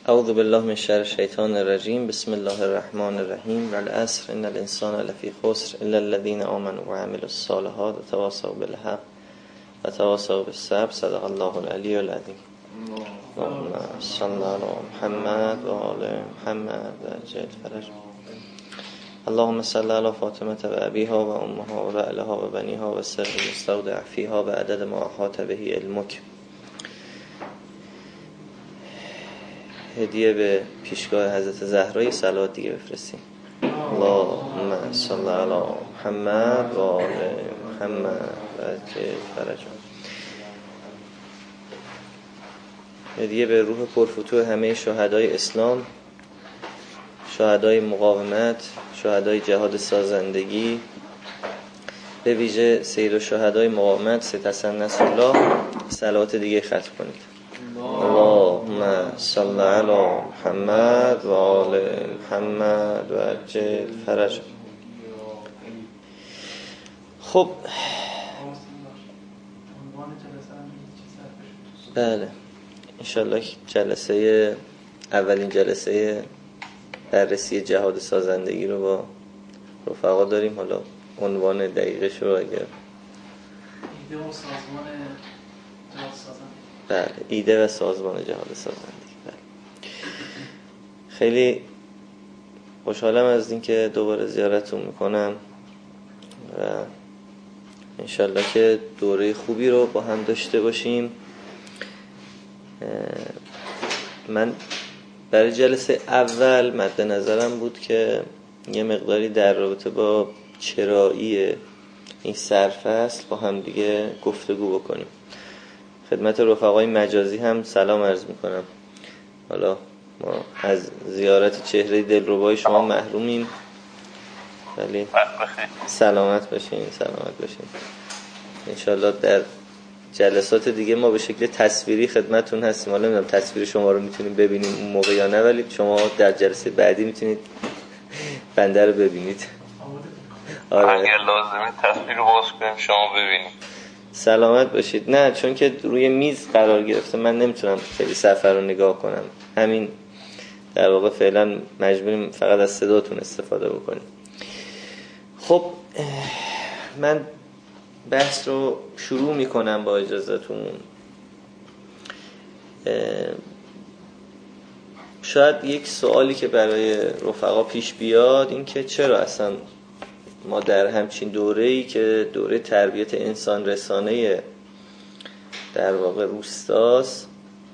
اعوذ بالله من شر الشیطان الرجیم. بسم الله الرحمن الرحیم. والعصر ان الانسان لفی خسر الا الذين آمنوا وعملوا الصالحات وتواصوا بالحق وتواصوا بالصبر. صدق الله العلی العظیم. اللهم صل علی محمد و آل محمد و عجل فرجهم. اللهم صل علی فاطمه و ابیها و امها و رعلها و بنیها و سر مستودع فیها و عدد ما احاط به علمک. هدیه به پیشگاه حضرت زهرا صلوات دیگه بفرستیم. اللهم صل علی محمد و آل محمد و عجل فرجهم. هدیه به روح پرفتوح همه شهدای اسلام، شهدای مقاومت، شهدای جهاد سازندگی، به ویژه سید الشهدای مقاومت سید حسن نصرالله. صلوات دیگه ختم کنید. اللهم صل علی محمد و آل محمد و عجل فرجهم. خب بله، انشالله اولین جلسه بررسی جهاد سازندگی رو با رفقا داریم. حالا عنوان دقیقش رو اگر بله، ایده و سازمان جهاد سازندگی. بله. خیلی خوشحالم از این که دوباره زیارتتون میکنم و انشالله که دوره خوبی رو با هم داشته باشیم. من برای جلسه اول مد نظرم بود که یه مقداری در رابطه با چرایی این سرفصل با هم دیگه گفتگو بکنیم. خدمت رفقای مجازی هم سلام عرض میکنم. حالا ما از زیارت چهره دلربای شما محرومیم، ولی سلامت باشین. انشالله در جلسات دیگه ما به شکل تصویری خدمتون هستیم. حالا نمیدونم تصویر شما رو میتونیم ببینیم اون موقع یا نه، ولی شما در جلسه بعدی میتونید بنده رو ببینید. آره، اگر لازمه تصویر رو باز کنیم شما ببینید. سلامت باشید. نه، چون که روی میز قرار گرفته من نمیتونم خیلی صفحه رو نگاه کنم، همین در واقع فعلا مجبوریم فقط از صداتون استفاده بکنیم. خب من بحث رو شروع میکنم با اجازهتون. شاید یک سوالی که برای رفقا پیش بیاد این که چرا اصلا ما در همچین دوره‌ای که دوره تربیت انسان رسانه در واقع روستاست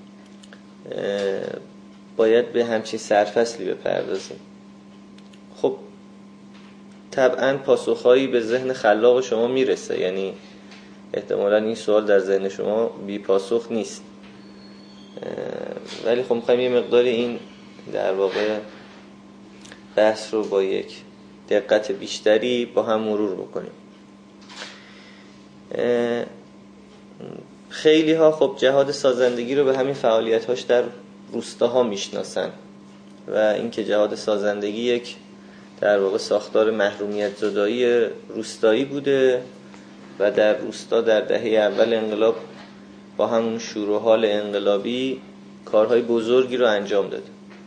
باید به همچین سرفصلی بپردازیم. خب طبعا پاسخهایی به ذهن خلاق شما میرسه، یعنی احتمالا این سوال در ذهن شما بی پاسخ نیست، ولی خب میخوایم یه مقداری این در واقع بحث رو با یک دقت بیشتری با هم مرور بکنیم. خیلی ها خب جهاد سازندگی رو به همین فعالیت‌هاش در روستاها میشناسن و اینکه جهاد سازندگی یک در واقع ساختار محرومیت زدایی روستایی بوده و در روستا در دهه اول انقلاب با همون شور و حال انقلابی کارهای بزرگی رو انجام داده.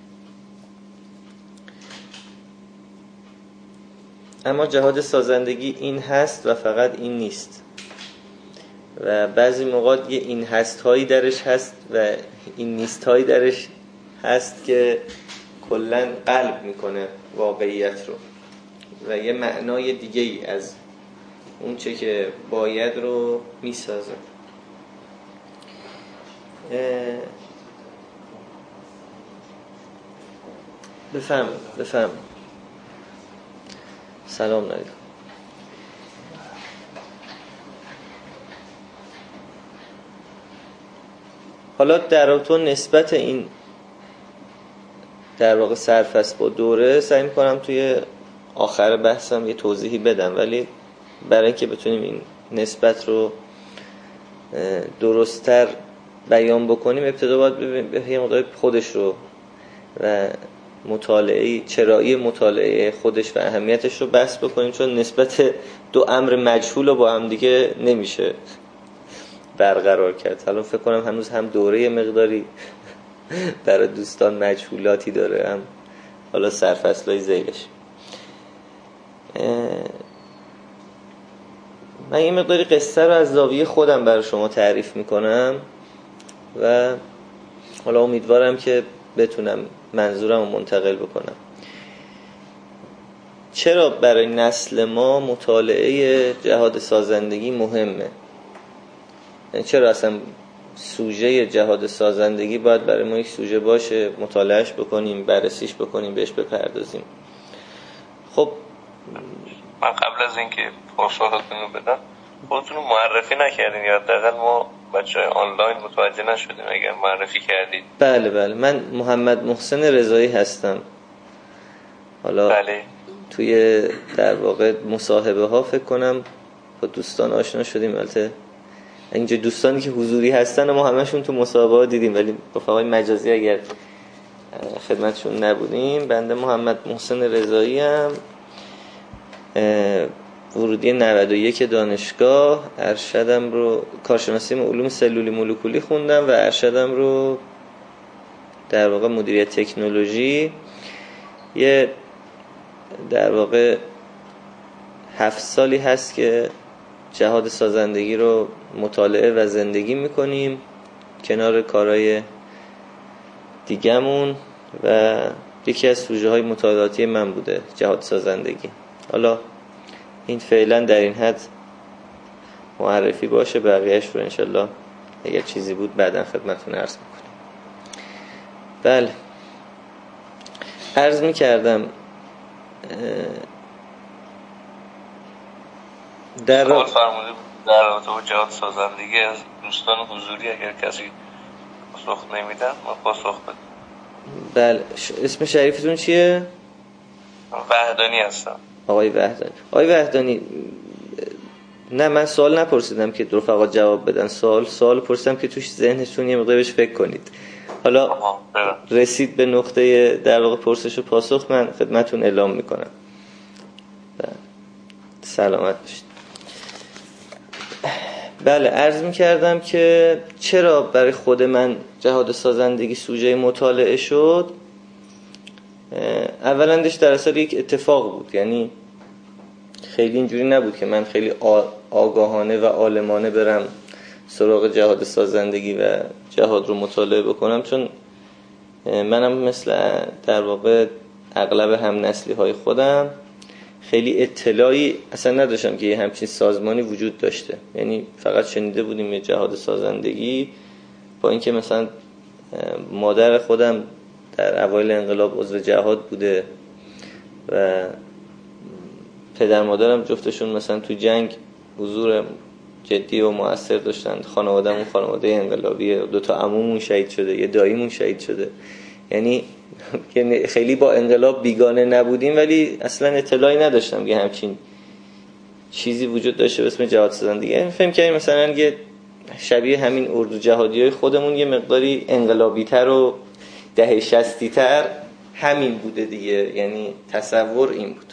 اما جهاد سازندگی این هست و فقط این نیست و بعضی موقع یه این هست هایی درش هست و این نیست هایی درش هست که کلن قلب میکنه واقعیت رو و یه معنای دیگه ای از اون چه که باید رو میسازه. بفهم. سلام علیکم. حالا در رابطه نسبت این در واقع سرفصل با دوره سعی می‌کنم توی آخر بحثم یه توضیحی بدم، ولی برای اینکه بتونیم این نسبت رو درست‌تر بیان بکنیم ابتدا باید ببینیم یه مقدار خودش رو و چرایی مطالعه خودش و اهمیتش رو بحث بکنیم، چون نسبت دو امر مجهول رو با هم دیگه نمیشه برقرار کرد. حالا فکر کنم هنوز هم دوره مقداری برای دوستان مجهولاتی داره، هم حالا سرفصلای ذیلش. من یه مقداری قصه رو از زاویه خودم برای شما تعریف میکنم و حالا امیدوارم که بتونم منظورم رو منتقل بکنم. چرا برای نسل ما مطالعه جهاد سازندگی مهمه؟ یعنی چرا اصلا سوژه جهاد سازندگی باید برای ما یک سوژه باشه، مطالعهش بکنیم، بررسیش بکنیم، بهش بپردازیم؟ خب من قبل از اینکه پاسختون رو بدم خودتون رو معرفی نکردین یا حداقل ما بچه‌های آنلاین متوجه نشدیم اگر معرفی کردید. بله من محمد محسن رضایی هستم. حالا بله. توی در واقع مصاحبه ها فکر کنم با دوستان آشنا شدیم، البته اینجا دوستانی که حضوری هستن ما همشون تو مصاحبه ها دیدیم ولی رفقای مجازی اگر خدمتشون نبودیم. بنده محمد محسن رضایی ام، ورودی 91 دانشگاه، ارشدم رو کارشناسی علوم سلولی مولکولی خوندم و ارشدم رو در واقع مدیریت تکنولوژی. یه در واقع 7 سالی هست که جهاد سازندگی رو مطالعه و زندگی میکنیم کنار کارهای دیگمون و یکی از سوژه های مطالعاتی من بوده جهاد سازندگی. حالا این فعلا در این حد معرفی باشه، بقیهش رو انشالله اگر چیزی بود بعدا خدمتتون عرض میکنم. بله، عرض میکردم در رابطه با جهاد سازندگی از دوستان حضوری اگر کسی پاسخ نمیدن ما پاسخ بدیم. بله، اسم شریفتون چیه؟ وحدانی هستم. آقای وحدانی نه من سوال نپرسیدم که رفقا جواب بدن، سوال پرسیدم که توش ذهنتون یه مقدار بهش فکر کنید. حالا رسید به نقطه در واقع پرسش و پاسخ، من خدمتتون اعلام میکنم. سلامت باشید. بله، عرض میکردم که چرا برای خود من جهاد سازندگی سوژه مطالعه شد. اولندش در اثر یک اتفاق بود، یعنی خیلی اینجوری نبود که من خیلی آگاهانه و عالمانه برم سراغ جهاد سازندگی و جهاد رو مطالعه بکنم، چون منم مثل در واقع اغلب هم نسلی های خودم خیلی اطلاعی اصلا نداشتم که یه همچین سازمانی وجود داشته. یعنی فقط شنیده بودیم یه جهاد سازندگی، با اینکه مثلا مادر خودم در اوایل انقلاب عضو جهاد بوده و پدر مادرم جفتشون مثلا تو جنگ حضور جدی و مؤثر داشتن. خانواده‌مون خانواده انقلابیه، 2 تا عمومون شهید شده، یه داییمون شهید شده. یعنی خیلی با انقلاب بیگانه نبودیم ولی اصلا اطلاعی نداشتم که همچین چیزی وجود داشته به اسم جهاد سازندگی. فهم کردیم مثلا یه شبیه همین اردو جهادیای خودمون یه مقداری انقلابی تر و دهه 60 تر همین بوده دیگه. یعنی تصور این بود.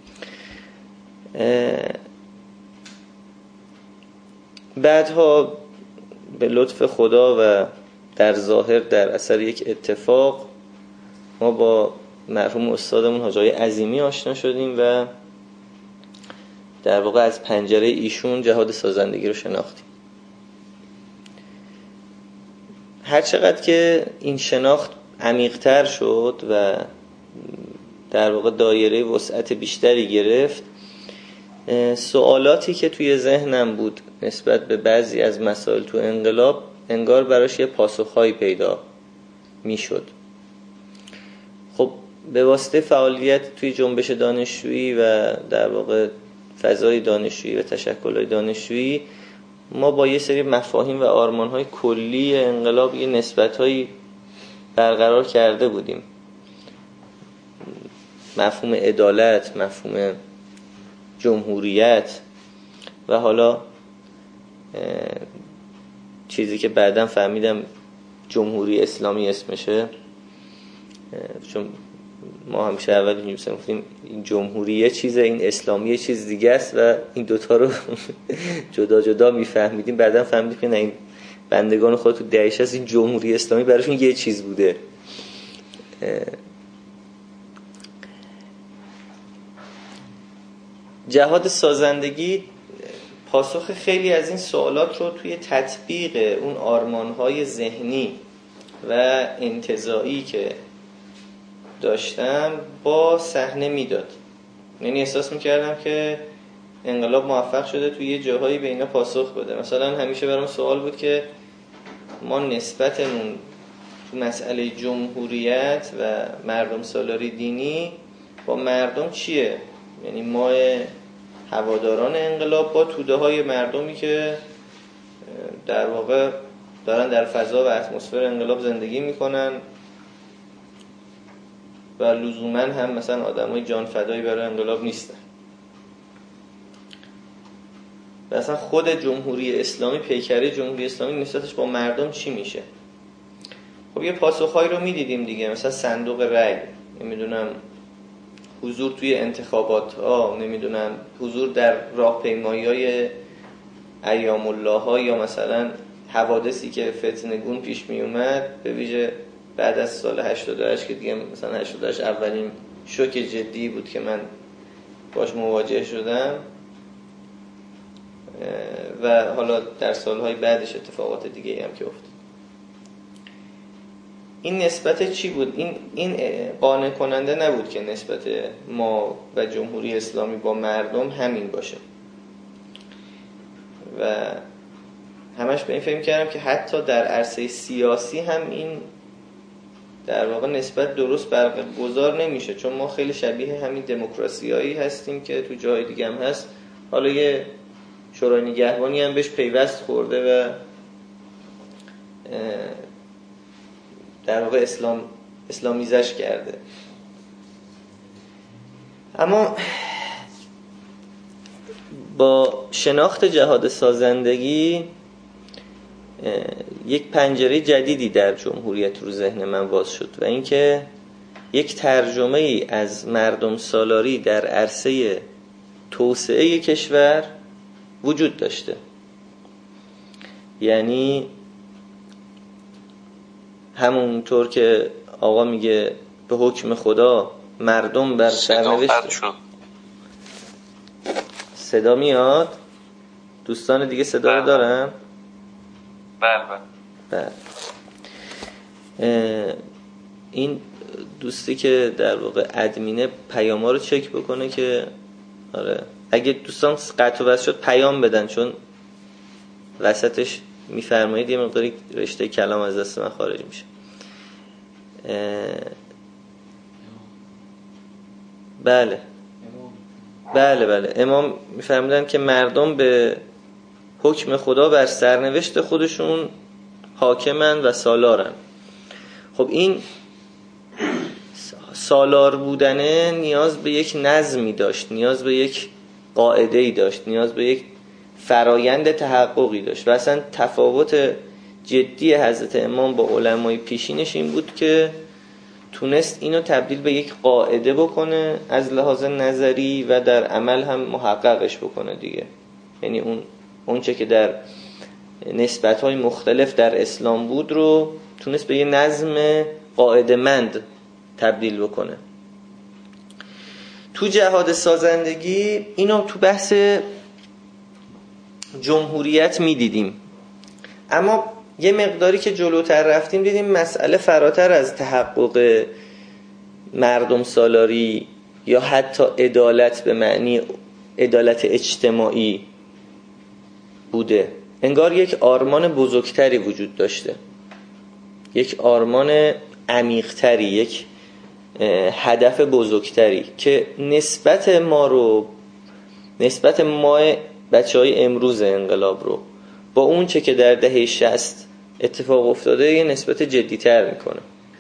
بعدها به لطف خدا و در ظاهر در اثر یک اتفاق ما با مرحوم استادمون حاج آقای عظیمی آشنا شدیم و در واقع از پنجره ایشون جهاد سازندگی رو شناختیم. هر چقدر که این شناخت عمیق‌تر شد و در واقع دایره وسعت بیشتری گرفت، سوالاتی که توی ذهنم بود نسبت به بعضی از مسائل تو انقلاب انگار براش یه پاسخهایی پیدا میشد. خب به واسطه فعالیت توی جنبش دانشجویی و در واقع فضای دانشجویی و تشکل‌های دانشجویی ما با یه سری مفاهیم و آرمان‌های کلی انقلاب یه نسبت‌هایی برقرار کرده بودیم. مفهوم عدالت، مفهوم جمهوریت و حالا چیزی که بعداً فهمیدم جمهوری اسلامی اسمشه، چون ما همیشه اول اینجوری گفتیم این جمهوریه چیزه، این اسلامیه چیز دیگه است و این دوتا رو جدا جدا میفهمیدیم. بعداً فهمیدیم که نه، این بندگان خود تو دهه 60 این جمهوری اسلامی براشون یه چیز بوده. جهاد سازندگی پاسخ خیلی از این سوالات رو توی تطبیق اون آرمان‌های ذهنی و انتزاعی که داشتم با صحنه میداد. یعنی احساس میکردم که انقلاب موفق شده توی یه جاهایی به اینا پاسخ بده. مثلا همیشه برام سوال بود که ما نسبتمون تو مسئله جمهوریت و مردم سالاری دینی با مردم چیه؟ یعنی ما هواداران انقلاب با توده های مردمی که در واقع دارن در فضا و اتمسفر انقلاب زندگی میکنن و لزوما هم مثلا آدمای جان فدایی برای انقلاب نیستن. و اصلا خود جمهوری اسلامی، پیکره جمهوری اسلامی نسبتش با مردم چی میشه؟ خب یه پاسخهایی رو میدیدیم دیگه، مثلا صندوق رأی، نمیدونم حضور توی انتخابات ها، نمیدونم حضور در راهپیمایی‌های ایام الله ها، یا مثلا حوادثی که فتنگون پیش می اومد، به ویژه بعد از سال 88 که دیگه مثلا 88 اولین شوک جدی بود که من باش مواجه شدم و حالا در سالهای بعدش اتفاقات دیگه هم که افتاد. این نسبت چی بود؟ این قانع کننده نبود که نسبت ما و جمهوری اسلامی با مردم همین باشه و همش به این فکر کردم که حتی در عرصه سیاسی هم این در واقع نسبت درست برگزار نمیشه، چون ما خیلی شبیه همین دموکراسیایی هستیم که تو جای دیگه هم هست. حالا یه شورای نگهبانی هم بهش پیوست خورده و در واقع اسلامیزش کرده. اما با شناخت جهاد سازندگی یک پنجره جدیدی در جمهوریت رو ذهن من باز شد و اینکه یک ترجمه ای از مردم سالاری در عرصه توسعه کشور وجود داشته. یعنی همونطور که آقا میگه به حکم خدا مردم بر سرنوشت. صدا میاد؟ دوستان دیگه صدا رو دارن؟ بله. این دوستی که در واقع ادمینه پیاما رو چک بکنه که آره اگه دوستان قطع و وصل شد پیام بدن، چون وسطش میفرمایید یه مقداری رشته کلام از دست من خارج میشه. بله امام میفرمودن که مردم به حکم خدا بر سرنوشت خودشون حاکمن و سالارن. خب این سالار بودنه نیاز به یک نظمی داشت، نیاز به یک قاعده‌ای داشت، نیاز به یک فرایند تحققی داشت و اصلا تفاوت جدی حضرت امام با علمای پیشینش این بود که تونست اینو تبدیل به یک قاعده بکنه از لحاظ نظری و در عمل هم محققش بکنه دیگه. یعنی اون چه که در نسبت‌های مختلف در اسلام بود رو تونست به یه نظم قاعده‌مند تبدیل بکنه. تو جهاد سازندگی اینو تو بحث جمهوریت میدیدیم، اما یه مقداری که جلوتر رفتیم دیدیم مسئله فراتر از تحقق مردم سالاری یا حتی عدالت به معنی عدالت اجتماعی بوده. انگار یک آرمان بزرگتری وجود داشته، یک آرمان عمیق‌تری، یک هدف بزرگتری که نسبت ما بچهای امروز انقلاب رو با اون چه که در دهه 60 اتفاق افتاده یه نسبت جدی‌تر میکنه.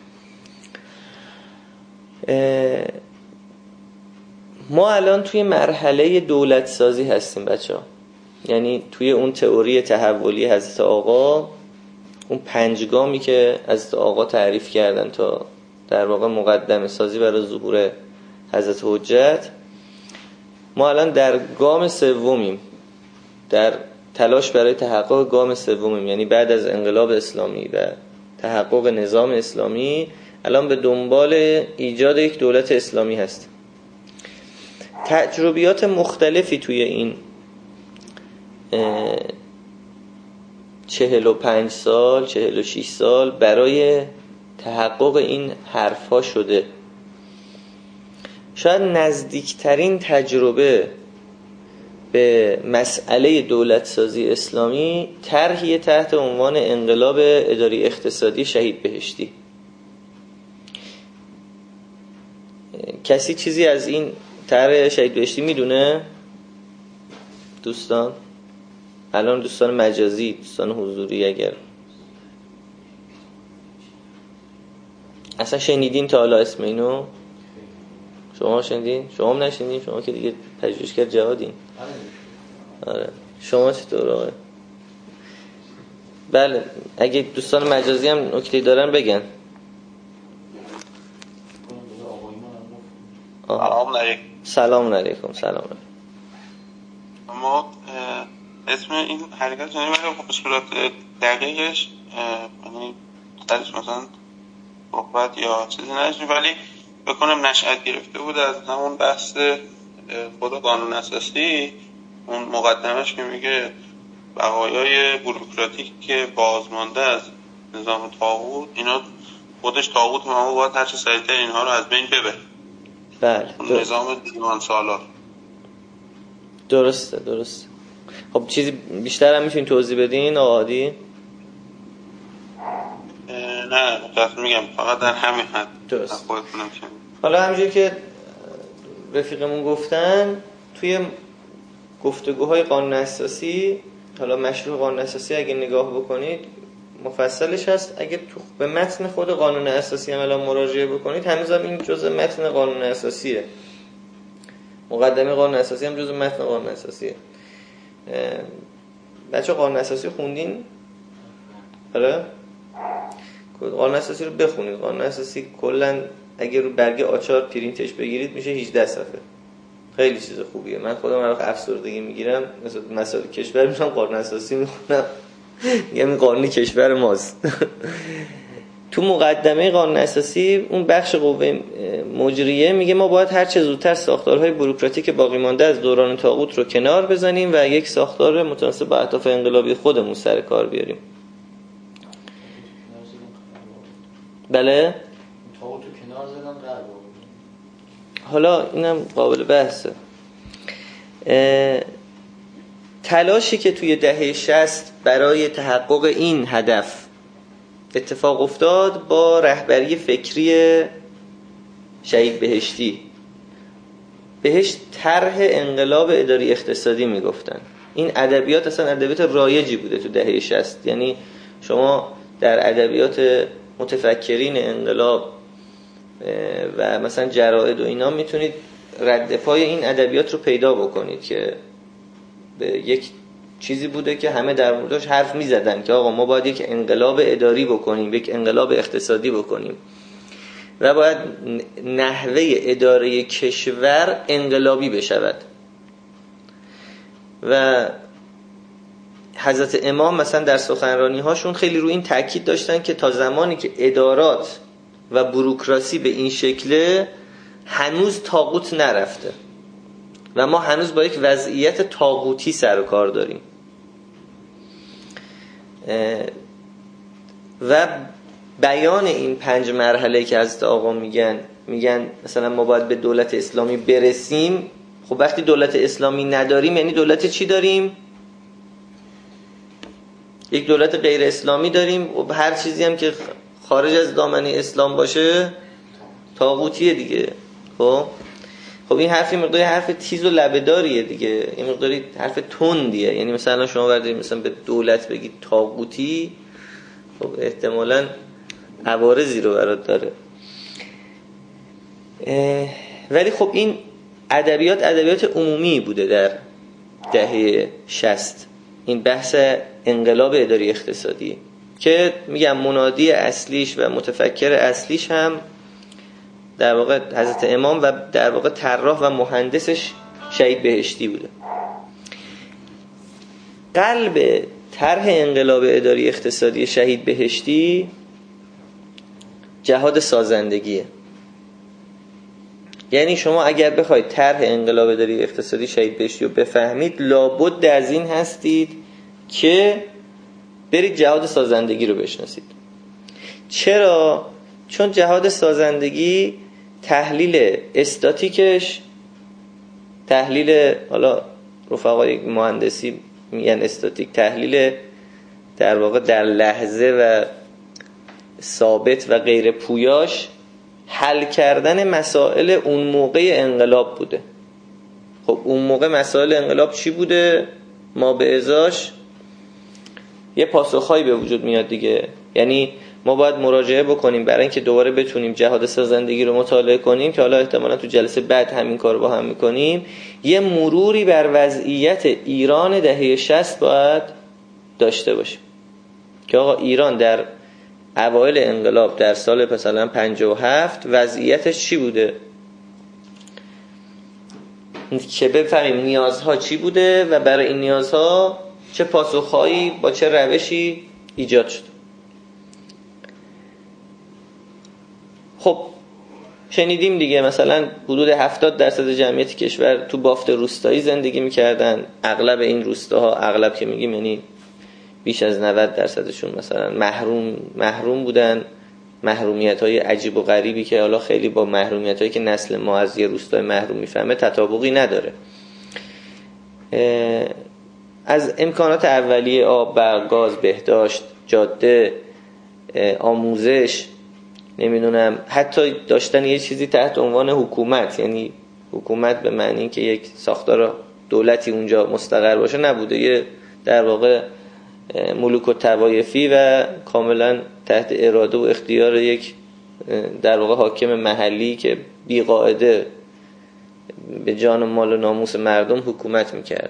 ما الان توی مرحله دولت سازی هستیم بچه‌ها، یعنی توی اون تئوری تحولی حضرت آقا، اون 5 گامی که حضرت آقا تعریف کردن تا در واقع مقدمه سازی برای ظهور حضرت حجت، ما الان در گام سومیم، در تلاش برای تحقق گام سومیم، یعنی بعد از انقلاب اسلامی و تحقق نظام اسلامی الان به دنبال ایجاد یک دولت اسلامی هست. تجربیات مختلفی توی این 45 سال 46 سال برای تحقق این حرفا شده. شاید نزدیکترین تجربه به مسئله دولت سازی اسلامی طرحی تحت عنوان انقلاب اداری اقتصادی شهید بهشتی. کسی چیزی از این طرح شهید بهشتی میدونه؟ دوستان الان، دوستان مجازی، دوستان حضوری، اگر اصلا شنیدین تا حالا اسم اینو؟ شما شنیدین؟ شما هم نشنیدین؟ شما که دیگه پژوهشگر جهادین. آره. شما چطور آقا؟ بله، اگه دوستان مجازی هم نکته دارن بگن. سلام علیکم. اما اسم این حرکت یعنی به صورت دقیقش یعنی درش مثلا صحبت یا چیزی نشد، ولی بکنم نشأت گرفته بود از همون بحث خود قانون اساسی. اون مقدمش که میگه بقایای بوروکراتیک که بازمانده از نظام طاغوت، اینا خودش طاغوت، ما باید هر چه سریعتر اینها رو از بین ببره. بله، نظام دیوان سالار. درسته. خب چیزی بیشتر هم میتونین توضیح بدین آقا عادی؟ نه متأسفانه میگم فقط در همین حد. درست. حالا همونجوری که رفیقمون گفتن توی گفتگوهای قانون اساسی، حالا مشروع قانون اساسی اگه نگاه بکنید مفصلش هست. اگه تو به متن خود قانون اساسی هم الان مراجعه بکنید هنوز هم این جزء متن قانون اساسیه. مقدمه قانون اساسی هم جزء متن قانون اساسیه. بچه قانون اساسی خوندین؟ آره؟ قانون اساسی رو بخونید. قانون اساسی کلا اگه رو برگ آچار پرینتش بگیرید میشه 18 صفحه. خیلی چیز خوبیه. من خودم هر وقت افسردگی میگیرم مثلا مسائل کشور میشم قانون اساسی میخونم، میگم این قانون کشور ماست. تو مقدمه قانون اساسی اون بخش قوه مجریه میگه ما باید هر چه زودتر ساختارهای بوروکراتیک باقی مانده از دوران طاغوت رو کنار بزنیم و یک ساختار متناسب با اهداف انقلابی خودمون سر کار بیاریم. بله؟ طاغوت رو کنار زدن قرار. حالا اینم قابل بحثه. تلاشی که توی دهه 60 برای تحقق این هدف اتفاق افتاد با رهبری فکری شهید بهشتی، بهش طرح انقلاب اداری اقتصادی میگفتن. این ادبیات اصلا ادبیات رایجی بوده تو دهه 60. یعنی شما در ادبیات متفکرین انقلاب و مثلا جرائد و اینا میتونید رد پای این ادبیات رو پیدا بکنید که به یک چیزی بوده که همه در موردش حرف میزدن که آقا ما باید یک انقلاب اداری بکنیم، یک انقلاب اقتصادی بکنیم و باید نحوه اداره کشور انقلابی بشود. و حضرت امام مثلا در سخنرانی هاشون خیلی روی این تاکید داشتن که تا زمانی که ادارات و بوروکراسی به این شکله هنوز طاغوت نرفته و ما هنوز با یک وضعیت طاغوتی سر و کار داریم. و بیان این 5 مرحله که حضرت آقا میگن مثلا ما باید به دولت اسلامی برسیم. خب وقتی دولت اسلامی نداریم یعنی دولت چی داریم؟ یک دولت غیر اسلامی داریم و هر چیزی هم که خارج از دامنه اسلام باشه طاغوتیه دیگه. خب این حرفی مقداری حرف تیز و لبه‌داریه دیگه، این مقداری حرف تندیه. یعنی مثلا شما بردارید مثلا به دولت بگید طاغوتی، خب احتمالاً عوارضی رو برات داره. ولی خب این ادبیات عمومی بوده در دهه 60. این بحث انقلاب اداری اقتصادی که میگم منادی اصلیش و متفکر اصلیش هم در واقع حضرت امام و در واقع طراح و مهندسش شهید بهشتی بوده. قلب طرح انقلاب اداری اقتصادی شهید بهشتی جهاد سازندگیه. یعنی شما اگر بخواید طرح انقلاب اداری اقتصادی شهید بهشتی رو بفهمید، لابد از این هستید که برید جهاد سازندگی رو بشناسید. چرا؟ چون جهاد سازندگی تحلیل استاتیکش، تحلیل، حالا رفقای مهندسی میگن استاتیک، تحلیل در واقع در لحظه و ثابت و غیر پویاش، حل کردن مسائل اون موقع انقلاب بوده. خب اون موقع مسائل انقلاب چی بوده؟ ما به ازاش یه پاسخهایی به وجود میاد دیگه. یعنی ما باید مراجعه بکنیم برای اینکه دوباره بتونیم جهاد سازندگی رو مطالعه کنیم، که حالا احتمالاً تو جلسه بعد همین کار با هم میکنیم. یه مروری بر وضعیت ایران دهه 60 باید داشته باشیم که آقا ایران در اوایل انقلاب در سال مثلا 57 وضعیتش چی بوده، که بفهمیم نیازها چی بوده و برای این نیازها چه پاسخهایی با چه روشی ایجاد شد. خب شنیدیم دیگه، مثلا حدود 70% جمعیت کشور تو بافت روستایی زندگی میکردن. اغلب این روستاها، اغلب که میگیم یعنی بیش از 90%شون مثلا محروم بودن، محرومیت‌های عجیب و غریبی که حالا خیلی با محرومیت‌هایی که نسل ما از یه روستای محروم میفهمه تطابقی نداره. از امکانات اولیه آب، برق، گاز، بهداشت، جاده، آموزش، نمیدونم حتی داشتن یه چیزی تحت عنوان حکومت، یعنی حکومت به معنی که یک ساختار دولتی اونجا مستقر باشه نبوده، یه در واقع ملوک و طوایفی و کاملا تحت اراده و اختیار یک در واقع حاکم محلی که بی قاعده به جان و مال و ناموس مردم حکومت میکرده.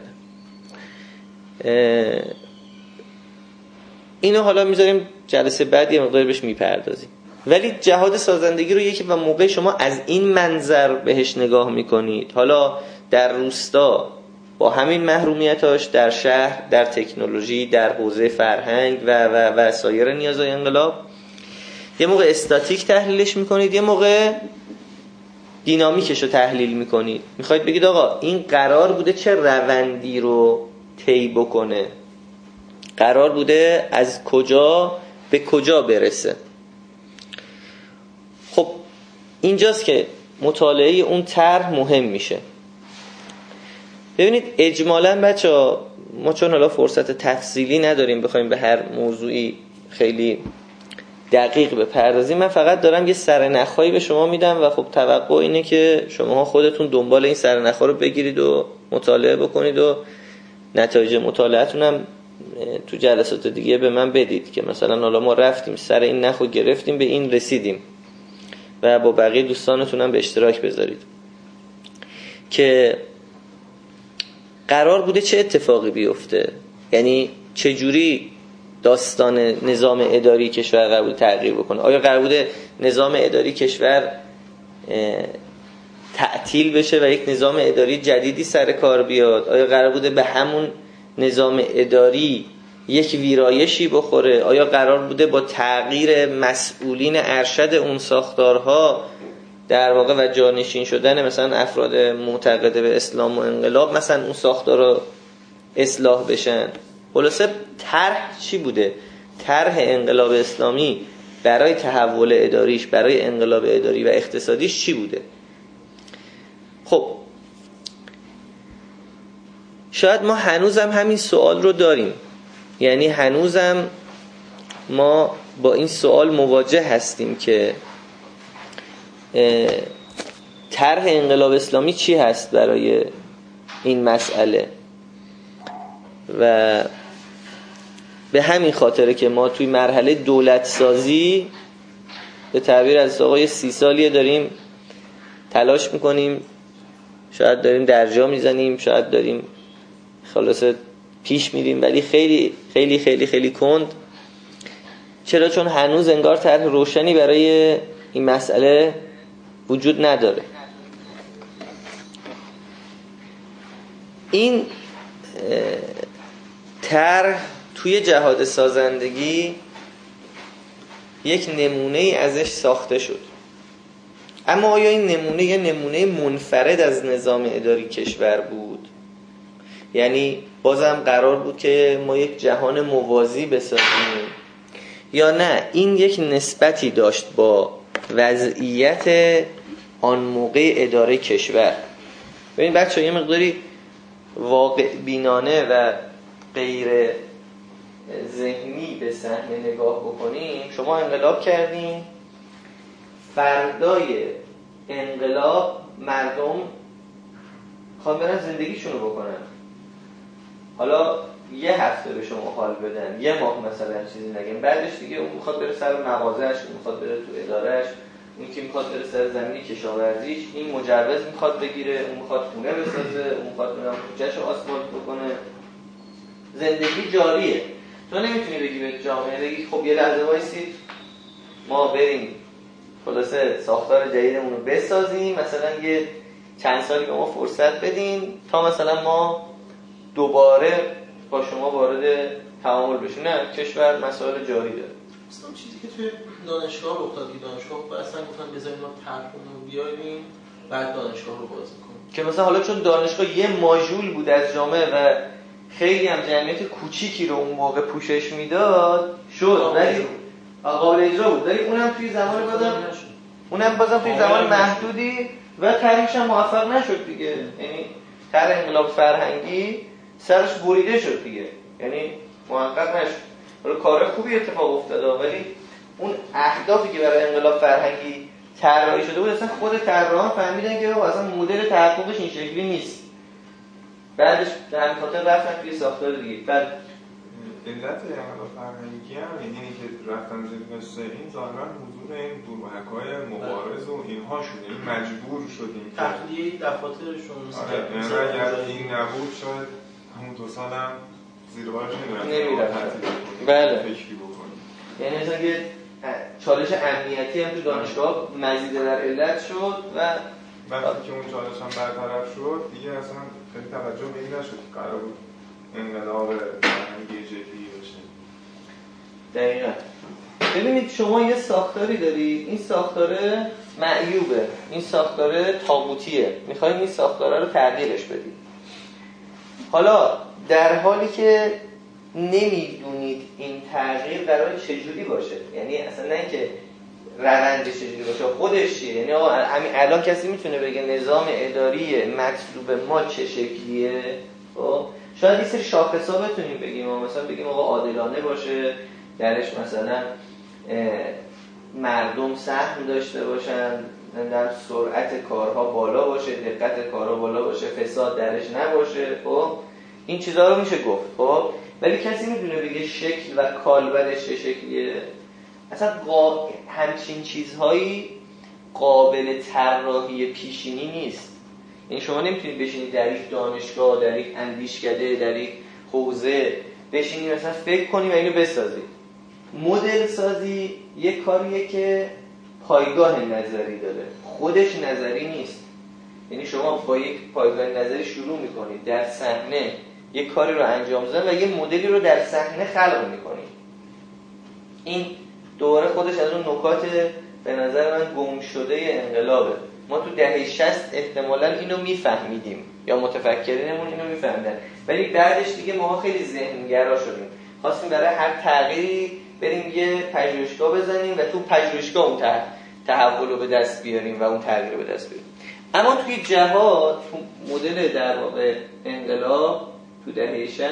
اینو حالا میذاریم جلسه بعد یه مقدار بهش میپردازیم. ولی جهاد سازندگی رو یکی و موقع شما از این منظر بهش نگاه میکنید، حالا در روستا با همین محرومیتاش، در شهر، در تکنولوژی، در حوزه فرهنگ و سایر نیازهای انقلاب، یه موقع استاتیک تحلیلش میکنید، یه موقع دینامیکش رو تحلیل میکنید. میخواید بگید آقا این قرار بوده چه روندی رو طی بکنه، قرار بوده از کجا به کجا برسه. خب اینجاست که مطالعه اون طرح مهم میشه. ببینید اجمالاً بچه‌ها ما چون حالا فرصت تفصیلی نداریم بخوایم به هر موضوعی خیلی دقیق بپردازیم، من فقط دارم یه سرنخ‌هایی به شما میدم و خب توقع اینه که شما خودتون دنبال این سرنخ‌ها رو بگیرید و مطالعه بکنید و نتایج مطالعه‌تون هم تو جلسات دیگه به من بدید که مثلا حالا ما رفتیم سر این نخو گرفتیم به این رسیدیم و با بقیه دوستانتون هم به اشتراک بذارید که قرار بوده چه اتفاقی بیفته، یعنی چه جوری داستان نظام اداری کشور قرار بوده تغییر بکنه. آیا قرار بوده نظام اداری کشور تعطیل بشه و یک نظام اداری جدیدی سر کار بیاد؟ آیا قرار بوده به همون نظام اداری یک ویرایشی بخوره؟ آیا قرار بوده با تغییر مسئولین ارشد اون ساختارها در واقع و جانشین شدن مثلا افراد معتقد به اسلام و انقلاب مثلا اون ساختارها اصلاح بشن؟ خلاصه طرح چی بوده؟ طرح انقلاب اسلامی برای تحول اداریش، برای انقلاب اداری و اقتصادیش چی بوده؟ خب شاید ما هنوزم همین سوال رو داریم، یعنی هنوزم ما با این سوال مواجه هستیم که طرح انقلاب اسلامی چی هست برای این مسئله. و به همین خاطره که ما توی مرحله دولت سازی به تعبیر از آقای 30 سالیه داریم تلاش میکنیم، شاید داریم درجا میزنیم، شاید داریم خلاصه پیش میریم، ولی خیلی خیلی خیلی خیلی کند. چرا؟ چون هنوز انگار طرح روشنی برای این مسئله وجود نداره. این طرح توی جهاد سازندگی یک نمونه ای ازش ساخته شد، اما آیا این نمونه یه نمونه منفرد از نظام اداری کشور بود؟ یعنی بازم قرار بود که ما یک جهان موازی بسازیم، یا نه این یک نسبتی داشت با وضعیت آن موقع اداره کشور؟ ببین بچه یه مقداری واقع بینانه و غیر ذهنی به صحنه نگاه بکنیم. شما انقلاب کردین، فردای انقلاب مردم خوان برن زندگیشونو بکنن، حالا یه هفته به شما حال بدن، یه ماه مثلا چیزی نگن، بعدش دیگه اون میخواد بره سر مغازه‌اش، اون میخواد بره تو اداره‌اش، اون که میخواد بره سر زمین کشاورزیش، این مجوز میخواد بگیره، اون میخواد خونه بسازه، اون میخواد برام کوچه‌شو آسفالت بکنه. زندگی جاریه. تو نمیتونی بگی به جامعه بگی خب یه لحظه وایسید ما بریم خلاصه ساختار جدیدمون رو بسازیم، مثلا یه چند سالی به ما فرصت بدین تا مثلا ما دوباره با شما وارد تعامل بشیم. نه، کشور مسائل جاری داره. مثلا چیزی که توی دانشگاه افتاد که دانشگاه اصلا گفتن بذاریم ما طرحمون بیاریم بعد دانشگاه رو باز کنیم، که مثلا حالا چون دانشگاه یه ماژول بود از جامعه و خیلی هم جمعیت کوچیکی رو اون موقع پوشش میداد شد، ولی قابل اجرا بود، ولی اونم توی زمان بازم توی زمان محدودی و طرحش هم موفق نشد دیگه. یعنی طرح انقلاب فرهنگی سرش بریده شد دیگه، یعنی محقق نشد. حالا کار خوبی اتفاق افتاد ولی اون اهدافی که برای انقلاب فرهنگی طراحی شده بود اصلا خود طراحان فهمیدن که اصلا مدل تحققش این شکلی نیست، بعدش به همین خاطر رفتن توی ساختار دیگه. بعد علت انقلاب فرهنگی هم اینه که رفتن زیر این ظاهرا حضور این گروهک‌های مبارز و اینها شده، این مجبور شدیم تخلیه دفاترشون. آره، اگر این نبود شاید همون 2 سال هم زیر بارش نمیرفتن. بله، فکری بکنیم. یعنی مثلا یه چالش امنیتی هم تو دانشگاه مزید در علت شد و وقتی که اون چالش هم برطرف شد دیگه اصلا خیلی توجه به این نشد که قرار بود انقلاب فرهنگی جدی بشه. دقیقاً. ببینید شما یه ساختاری دارید، این ساختاره معیوبه، این ساختاره طاغوتیه، میخواید این ساختاره رو تغییرش بدید. حالا در حالی که نمیدونید این تغییر قراره چجوری باشه، یعنی اصلا نه اینکه روندش چجوری باشه، خودش چیه، یعنی آقا همین الان کسی میتونه بگه نظام اداری مطلوب ما چه شکلیه؟ شاید این سری شاخصا بتونیم بگیم، مثلا بگیم آقا عادلانه باشه، درش مثلا مردم سهم داشته باشن، در سرعت کارها بالا باشه، دقت کارها بالا باشه، فساد درش نباشه. خب این چیزها رو میشه گفت. خب ولی کسی میدونه بگه شکل و کالبدش چه شکلیه؟ اصلا همچین چیزهایی قابل طراحی پیشینی نیست. یعنی شما نمیتونید بشینید در یک دانشگاه، در یک اندیشکده، در یک حوزه بشینید مثلا فکر کنید و اینو بسازید. مدل سازی یک کاریه که پایگاه نظری داره، خودش نظری نیست. یعنی شما با یک پایگاه نظری شروع میکنید، در صحنه یک کاری رو انجام دادن و یک مدلی رو در صحنه خلق میکنید. این دوره خودش از اون نکات به نظر من گم شده انقلابه. ما تو دهه 60 احتمالاً اینو میفهمیدیم یا متفکرینمون اینو میفهمیدن، ولی بعدش دیگه ما خیلی ذهنگرا شدیم، خواستیم برای هر تغییری بریم یه پژوهشگاه بزنیم و تو پژوهشگاه اون تحول رو به دست بیاریم و اون تغییر رو به دست بیاریم. اما توی جهاد، تو مدل در واقع انقلاب تو دهه 60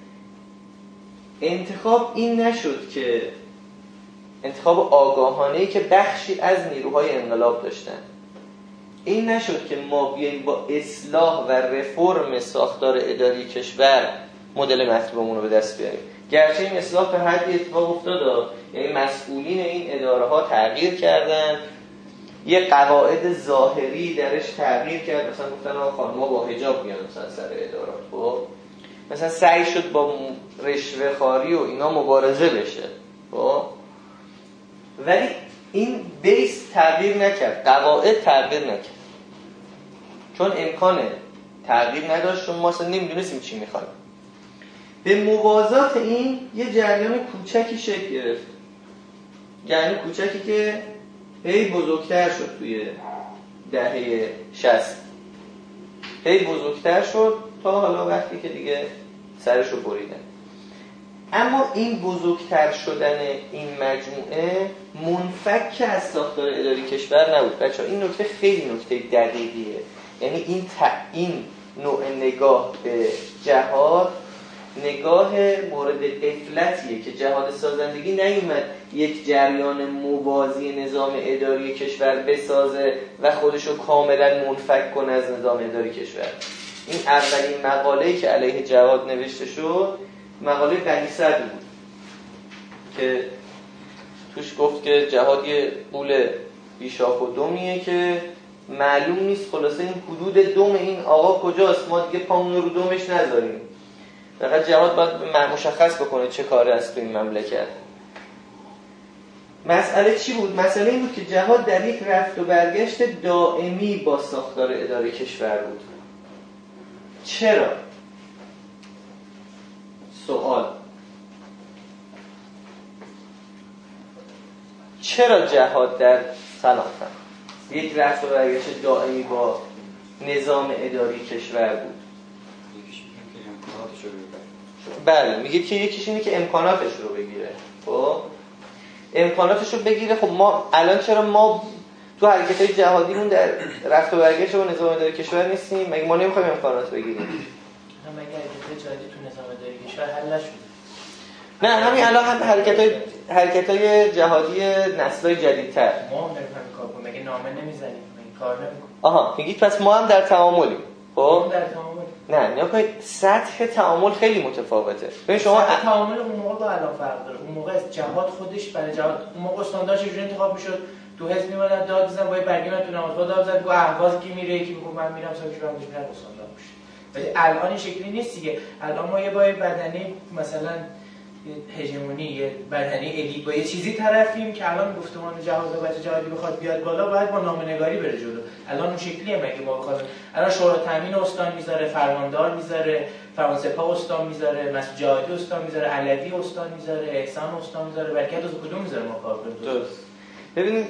انتخاب این نشد که انتخاب آگاهانه‌ای که بخشی از نیروهای انقلاب داشتن، این نشد که ما بیاییم با اصلاح و رفرم ساختار اداری کشور مدل مطلوبمون رو به دست بیاریم. گرچه این اصلاح به حدی اتفاق افتاد، یعنی مسئولین این اداره ها تغییر کردن، یه قواعد ظاهری درش تغییر کرد، مثلا گفتن آقا خانم‌ها با حجاب میان مثلا سر ادارات. خب مثلا سعی شد با رشوه خواری و اینا مبارزه بشه. خب ولی این بیس تغییر نکرد، قواعد تغییر نکرد، چون امکان تغییر نداشت، چون ما اصلا نمیدونستیم چی میخوایم. به موازات این یه جریان کوچکی شکل گرفت، یعنی کوچکی که هی بزرگتر شد توی دهه 60، هی بزرگتر شد تا حالا وقتی که دیگه سرشو بریدن. اما این بزرگتر شدن این مجموعه منفک از ساختار اداری کشور نبود. بچه‌ها این نکته خیلی نکته دقیقیه. یعنی این نوع نگاه به جهاد نگاه مورد غفلتیه که جهاد سازندگی نیومد یک جریان موازی نظام اداری کشور بسازه و خودشو کاملا منفک کنه از نظام اداری کشور. این اولین مقاله‌ای که علیه جهاد نوشته شد مقاله بنی سعد بود که توش گفت که جهاد یه قول بیشاخ و دمیه که معلوم نیست خلاصه این حدود دم این آقا کجاست، ما دیگه پامون رو دمش نذاریم. فقط جهاد باید مشخص بکنه چه کاری است تو این مملکت. مسئله چی بود؟ مسئله این بود که جهاد در یک رفت و برگشت دائمی با ساختار اداره کشور بود. چرا؟ سوال چرا جهاد در سلامت یک رفت و برگشت دائمی با نظام اداری کشور بود؟ بله، میگه که یکیش اینه که امکاناتش رو بگیره. خب امکاناتش رو بگیره. خب ما الان چرا ما تو حرکت‌های جهادیمون در رفت و برگشت با نظام اداری کشور نیستیم؟ مگه ما نمی‌خوایم امکانات بگیریم؟ مگه حرکت جهادی تو نظام اداری کشور حل نشده؟ نه همین الان هم حرکت‌های جهادی نسل‌های جدیدتر ما هم کار کنیم، مگه نامه نمیزنیم، مگه کار نمی‌کنیم؟ آها میگید پس ما هم در تعاملیم. خب در تعامل نه نیا کنید سطح تعامل خیلی متفاوته. ببین شما تعامل اون موقع با الان فرق داره. اون موقع جهاد خودش برای جهاد اون موقع استاندارد چجوری انتخاب میشد؟ تو حزب میمدن داد میزنن با برگه من تو نماز با داد زد گفت اهواز کی میره یکی میگه من میرم ساکش برام میرم استاندارد میشه. ولی الان این شکلی نیست دیگه. الان ما یه با بدنی مثلا هژمونی یه بدنی الیت با یه چیزی طرفیم که الان گفتمان جهاد و بچه جهادی بخواد بیاد بالا باید با نامه‌نگاری بره جلو. الان اون شکلیه مگه ما بخواد الان شورا تامین استان میذاره، فرماندار میذاره، فرمانسپاه استان میذاره، مسعود جهادی استان میذاره، علوی استان میذاره، احسان استان میذاره، برکت از کدوم میذاره ما کار کنیم؟ درست. ببینید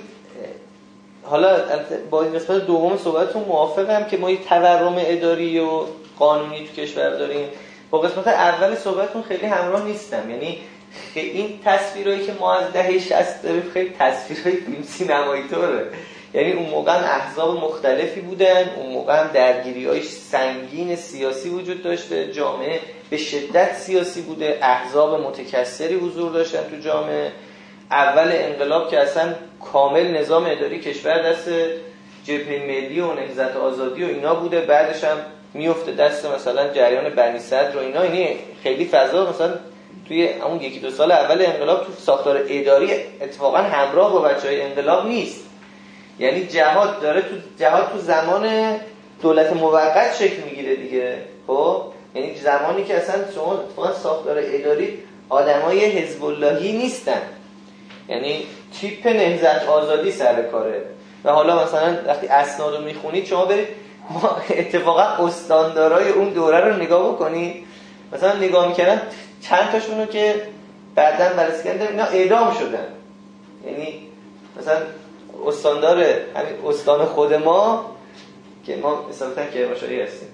حالا با این قسمت دوم صحبتتون موافقم که ما یه تورم اداری و قانونی تو کشور داریم. با قسمت اول صحبتتون خیلی همراه نیستم. یعنی این تصویرایی که ما از دهه 60 داریم خیلی تصویرای فیلم سینمایی طوره. یعنی اون موقع احزاب مختلفی بودن، اون موقع درگیری‌های سنگین سیاسی وجود داشته، جامعه به شدت سیاسی بوده، احزاب متکثری حضور داشتن تو جامعه. اول انقلاب که اصلا کامل نظام اداری کشور دست جبهه ملی و نهضت آزادی و اینا بوده، بعدش هم میفته دست مثلا جریان بنی صدر و اینا. یعنی خیلی فضا مثلا توی اون یکی دو سال اول انقلاب تو ساختار اداری اتفاقا همراه با بچهای انقلاب نیست. یعنی جهاد تو زمان دولت موقت شکل میگیره دیگه. خب یعنی زمانی که اصلا شما اتفاقا ساختار اداری آدمای حزب اللهی نیستن، یعنی تیپ نهضت آزادی سر کاره. و حالا مثلا وقتی اسناد رو میخونید شما برید ما اتفاقا استاندارای اون دوره رو نگاه بکنید، مثلا نگاه میکردن چند تاشونو که بعداً بررسی کردن اینا اعدام شدن. یعنی مثلا استاندار همین استان خود ما که ما اصالتاً کرمانشاهی هستیم،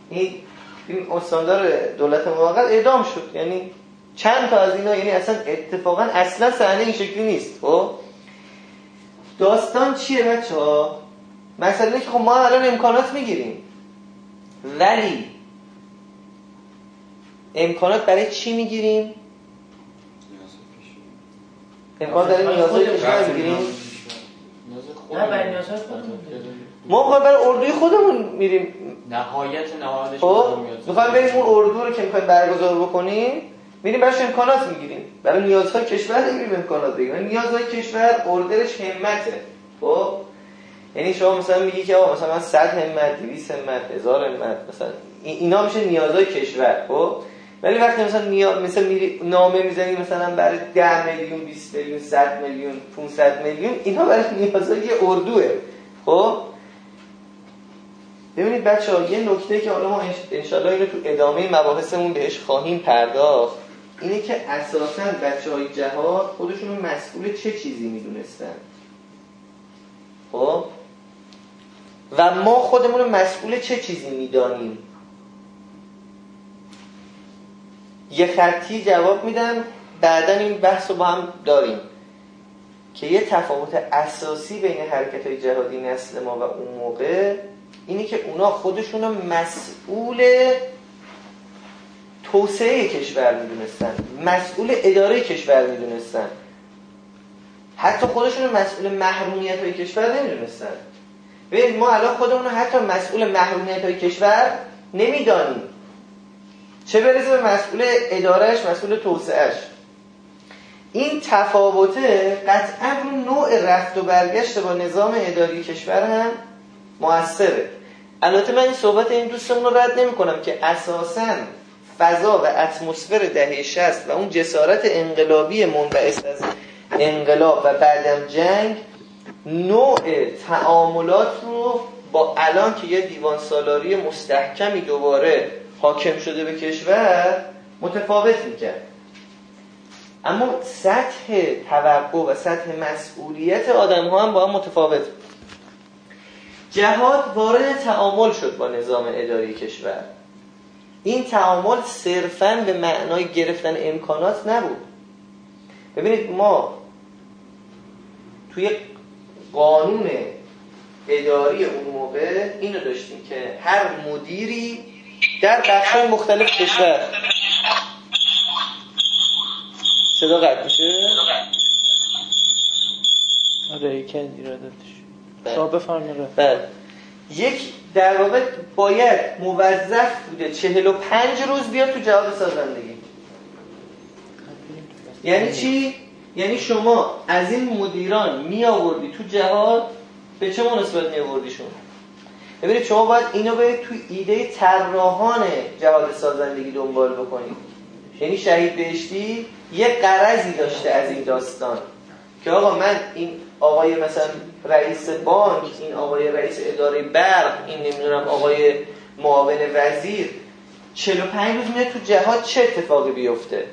این استاندار دولت موقت اعدام شد. یعنی چند تا از اینا، یعنی اصلا اتفاقا اصلا صحنه این شکلی نیست. خب داستان چیه بچه‌ها؟ مثلا که خب ما الان امکانات میگیریم، ولی امکانات برای چی میگیریم؟ امکانات برای نیازهای کشور میگیریم؟ نه برای نیازهای خودمون. ما برای اردوی خودمون میریم. نهایت نهادش میخوایم بریم اون اردو رو که میخوایم برگزار بکنیم میریم براش امکانات میگیریم. برای نیازهای کشور نمیریم امکانات بگیریم. نیازهای کشور اوردرش همته. خب یعنی شما مثلا میگی که آقا مثلا من 100 همت، 200 همت، 1000 همت، مثلا اینا میشه نیازهای کشور. خب ولی وقتی مثلا میری نامه میزنی مثلا برای 10 میلیون، 20 میلیون، 100 میلیون، 500 میلیون، اینا برای نیازهای اردوئه. خب ببینید بچه‌ها یه نکته که حالا ما انشالله اینو تو ادامه مباحثمون بهش خواهیم پرداخت اینه که اساساً بچه‌های جهاد خودشون رو مسئول چه چیزی میدونستن. خب و ما خودمون رو مسئول چه چیزی میدانیم. یه خطی جواب میدم، بعداً این بحث رو با هم داریم که یه تفاوت اساسی بین حرکت‌های جهادی نسل ما و اون موقع اینی که اونا خودشون رو مسئول توسعه کشور میدونستن، مسئول اداره کشور میدونستن، حتی خودشون رو مسئول محرومیت‌های کشور نمیدونستن. ببین ما الان خودمون رو حتی مسئول محرومیت‌های کشور نمیدانیم، چه برسه به مسئول ادارهش، مسئول توسعهش. این تفاوته قطعا رو نوع رفت و برگشت با نظام اداری کشور هم مؤثره. البته من این صحبت این دوستمون رو رد نمی کنم که اساساً فضا و اتمسفر دهه 60 و اون جسارت انقلابی منبعث از انقلاب و بعدم جنگ نوع تعاملات رو با الان که یه دیوان سالاری مستحکمی دوباره حاکم شده به کشور متفاوت میکرد. اما سطح توقع و سطح مسئولیت آدم ها هم با هم متفاوت. جهاد وارد تعامل شد با نظام اداری کشور. این تعامل صرفاً به معنای گرفتن امکانات نبود. ببینید ما توی قانون اداری اون موقع اینو داشتیم که هر مدیری در بخش‌های مختلف کشور صدا قطع میشه؟ آره یکی ایراداتش شما بفرمایید. بله یک در واقع باید موظف بوده 45 روز بیاد تو جهاد سازندگی. یعنی چی؟ یعنی شما از این مدیران می آوردی تو جهاد، به چه مناسبت می آوردیشون؟ ببینید شما باید اینو برید تو ایده طراحان جهاد سازندگی دنبال بکنید. یعنی شهید بهشتی یه غرضی داشته از این داستان که آقا من این آقای مثلا رئیس بانک، این آقای رئیس اداره برق، این نمیدونم آقای معاون وزیر 45 روز میاد تو جهاد چه اتفاقی بیفته.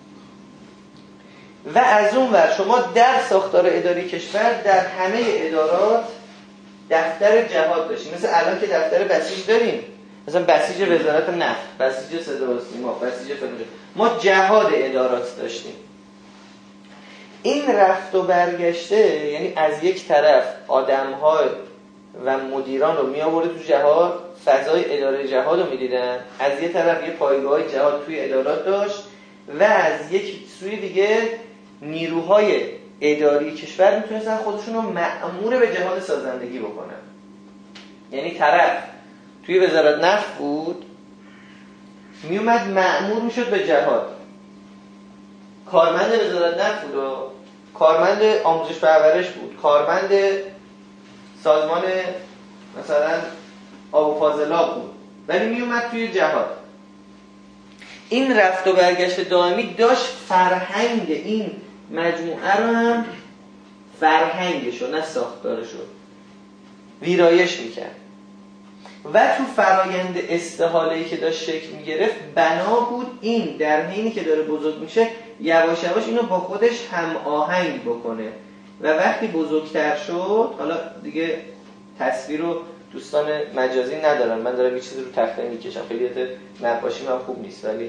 و از اون ور شما در ساختار اداری کشور در همه ادارات دفتر جهاد داشتیم. مثل الان که دفتر بسیج داریم، مثلا بسیج وزارت نفت، بسیج صدا و سیما، بسیج فلان. ما جهاد ادارات داشتیم. این رفت و برگشته یعنی از یک طرف آدم‌ها و مدیران رو می آورد تو جهاد، فضای اداره جهاد رو می‌دیدن، از یک طرف یه پایگاه جهاد توی ادارات داشت و از یک سوی دیگه نیروهای اداری کشور میتونستن خودشون رو مأمور به جهاد سازندگی بکنن. یعنی طرف توی وزارت نفت بود میومد مأمور میشد به جهاد، کارمند وزارت نفت بود و کارمند آموزش پرورش بود، کارمند سازمان مثلا آب و فاضلاب بود، ولی میومد توی جهاد. این رفت و برگشت دائمی داشت فرهنگ این مجموعه رو هم فرهنگشو نه ساختارشو ویرایش میکرد و تو فرایند استحاله‌ای که داشت شکل میگرفت بنا بود این در حینی که داره بزرگ میشه یواش یواش اینو با خودش هم آهنگ بکنه و وقتی بزرگتر شد، حالا دیگه تصویر رو دوستان مجازی ندارن، من دارم یه چیزی رو تخته میکشم، خیلیت نقاشی من خوب نیست ولی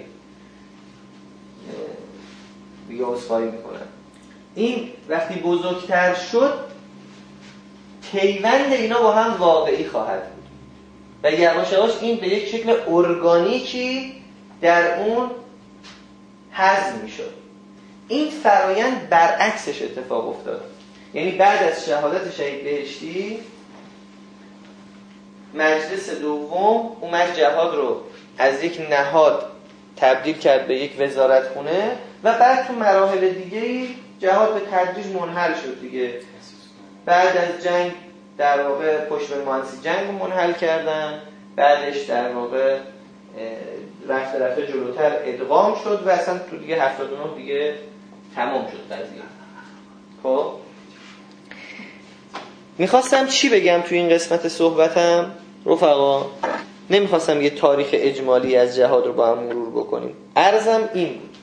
دیگه عذرخواهی میکنم. این وقتی بزرگتر شد پیوند اینا با هم واقعی خواهد بود و یواش یواش این به یک شکل ارگانیکی در اون هضم میشد. این فرایند برعکسش اتفاق افتاد. یعنی بعد از شهادت شهید بهشتی مجلس دوم اومد جهاد رو از یک نهاد تبدیل کرد به یک وزارتخونه و بعد تو مراحل دیگه جهاد به تدریج منحل شد دیگه. بعد از جنگ در واقع پشتوانه مهندسی جنگ رو منحل کردن، بعدش در واقع رفته جلوتر ادغام شد و اصلا تو دیگه 79 دیگه تمام شد قضیه. خب میخواستم چی بگم تو این قسمت صحبتم؟ رفقا نمیخواستم یه تاریخ اجمالی از جهاد رو با هم مرور بکنیم. عرضم این بود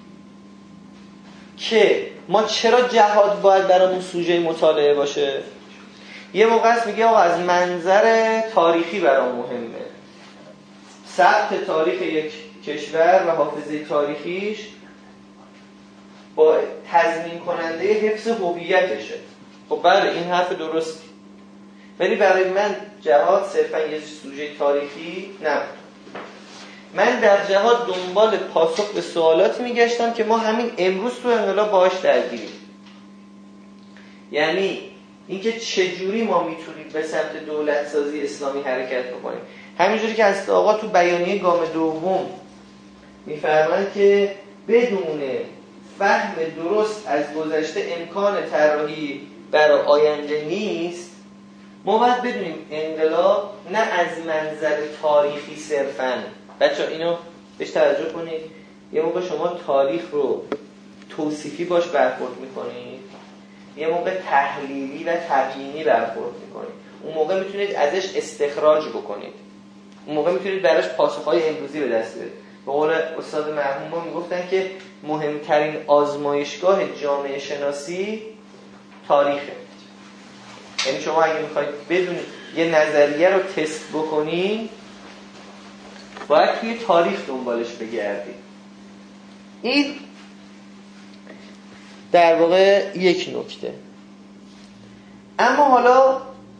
که ما چرا جهاد باید برامون سوژه مطالعه باشه. یه موقع است میگه آقا از منظر تاریخی برام مهمه، ثبت تاریخ یک کشور و حافظه تاریخیش با تضمین کننده حفظ هویتشه. خب بله این حرف درستی، ولی برای من جهاد صرفا یه سوژه تاریخی نبود. من در جهاد دنبال پاسخ به سوالاتی میگشتم که ما همین امروز تو انقلاب باهاش درگیریم. یعنی اینکه چجوری ما میتونیم به سمت دولت سازی اسلامی حرکت بکنیم. همینجوری که از آقا تو بیانیه گام دوم میفرمایند که بدون فهم درست از گذشته امکان طراحی برای آینده نیست. ما باید بدونیم انقلاب نه از منظر تاریخی صرفاً، بچه اینو بهش توجه کنید، یه موقع شما تاریخ رو توصیفی باش برخورد میکنید، یه موقع تحلیلی و تبیینی برخورد میکنید. اون موقع میتونید ازش استخراج بکنید، اون موقع میتونید براش پاسخهای امروزی به دست بیارید. به قول استاد مرحوم ما میگفتن که مهمترین آزمایشگاه جامعه شناسی تاریخه. یعنی شما اگه میخواید بدونید یه نظریه رو تست بکنید باید توی تاریخ دنبالش بگردید. این در واقع یک نکته. اما حالا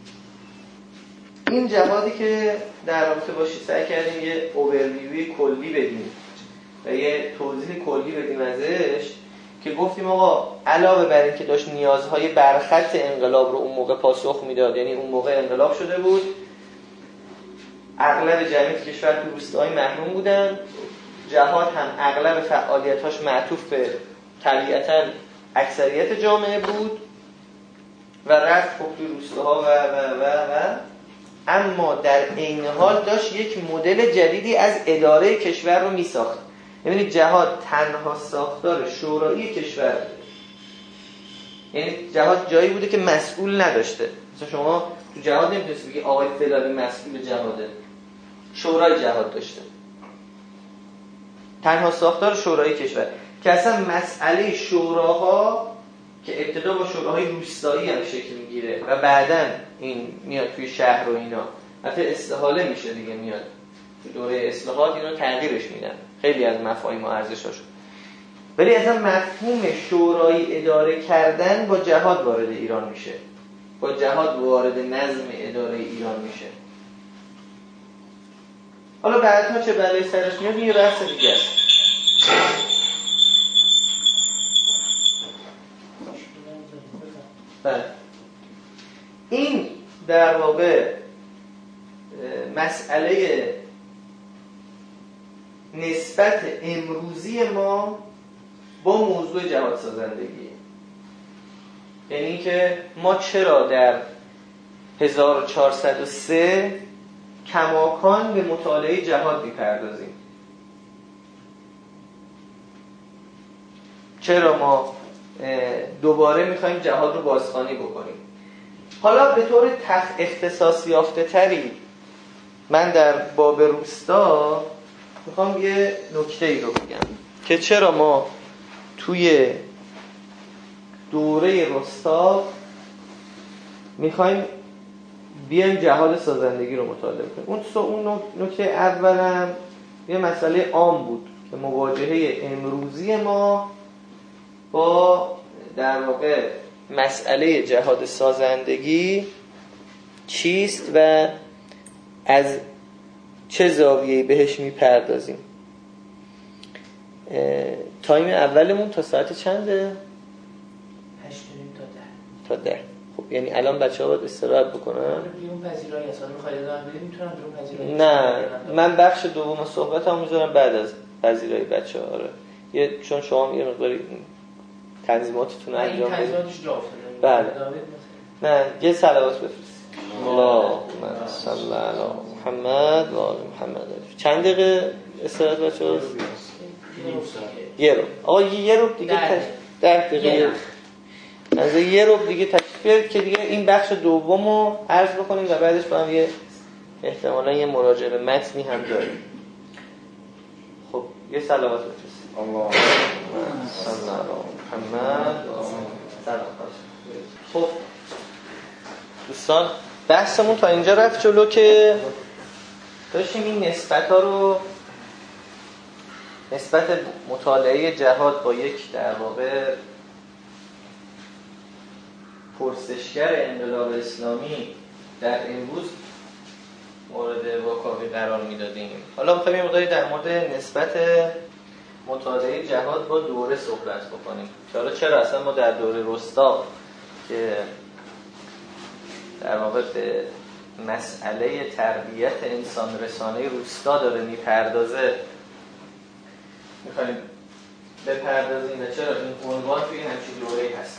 این جهادی که در رابطه باشی سعی کردیم یه اوورویوی کلی بدیم و یه توضیح کلی بدیم ازش، که گفتیم آقا علاوه بر این که داشت نیازهای برخط انقلاب رو اون موقع پاسخ میداد، یعنی اون موقع انقلاب شده بود، اغلب جمعیت کشور تو روستاهای محروم بودن، جهاد هم اغلب فعالیتاش معطوف به طبیعتاً اکثریت جامعه بود و رفت خب تو روستاها و اما در عین حال داشت یک مدل جدیدی از اداره کشور رو میساخت. یعنی جهاد تنها ساختار شورایی کشور بود. یعنی جهاد جایی بوده که مسئول نداشته. مثلا شما تو جهاد نمیتونید بگی آقای فلانی مسئول جهاده، شورای جهاد داشته. تنها ساختار شورای کشور که اصلا مسئله شوراها که ابتدا با شوراهای روستایی هم شکل میگیره و بعداً این میاد توی شهر و اینا، حتی استحاله میشه دیگه، میاد تو دوره اصلاحات اینو تغییرش میدن خیلی از مفاهیم و ارزشاشو. ولی اصلا مفهوم شورایی اداره کردن با جهاد وارد ایران میشه، با جهاد وارد نظم اداره ایران میشه. حالا بعدها چه بلایی سرش میاد یه بحث دیگه است. بله این در واقع مسئله نسبت امروزی ما با موضوع جهاد سازندگی. یعنی که ما چرا در 1403 کماکان به مطالعه جهاد میپردازیم، چرا ما دوباره میخوایم جهاد رو بازخوانی بکنیم. حالا به طور اختصاص یافته تری من در باب روستا میخوام یه نکته ای رو بگم که چرا ما توی دوره روستا میخوایم بیایم جهاد سازندگی رو مطالعه کنیم. اون نکته اولم یه مسئله عام بود که مواجهه امروزی ما با در واقع مسئله جهاد سازندگی چیست و از چه زاویه‌ای بهش میپردازیم. تایم اولمون تا ساعت چنده؟ 8:30 تا 10. خب یعنی الان بچه‌ها باید استراحت بکنن؟ بیرون پذیرایی اصلا می‌خواید ادامه بدید میتونم بیرون پذیرایی. نه من بخش دوم صحبتام میذارم بعد از پذیرایی بچه‌ها. آره چون شما یه مقداری تنظیماتتون رو انجام بدید. تنظیماتش جا افتاده. بله. نه یه صلوات بفرست. اللهم صل علی محمد و آل محمد. چند دقیقه استراحت بچه‌ها؟ یه رو. آقا یه رو دیگه 10 دقیقه. یه رو دیگه تشریف که دیگه این بخش دومو عرض بکنیم و بعدش با هم یه احتمالا یه مراجعه به متنی هم داریم. خب یه صلوات بفرستید. اللهم صل علی محمد. خب دوستان بحثمون تا اینجا رفت جلو که داشتیم این نسبت‌ها رو، نسبت مطالعه جهاد با یک در واقع پرسشگر انقلاب اسلامی در امروز مورد واکاوی قرار میدادیم. حالا می‌خوایم یه مقداری در مورد نسبت مطالعه جهاد با دوره صحبت بکنیم. حالا چرا اصلا ما در دوره رستا که در واقع به مسئله تربیت انسان رسانه روستا داره میپردازه میخوایم بپردازیم و چرا این عنوان توی همچین دوره‌ای هست.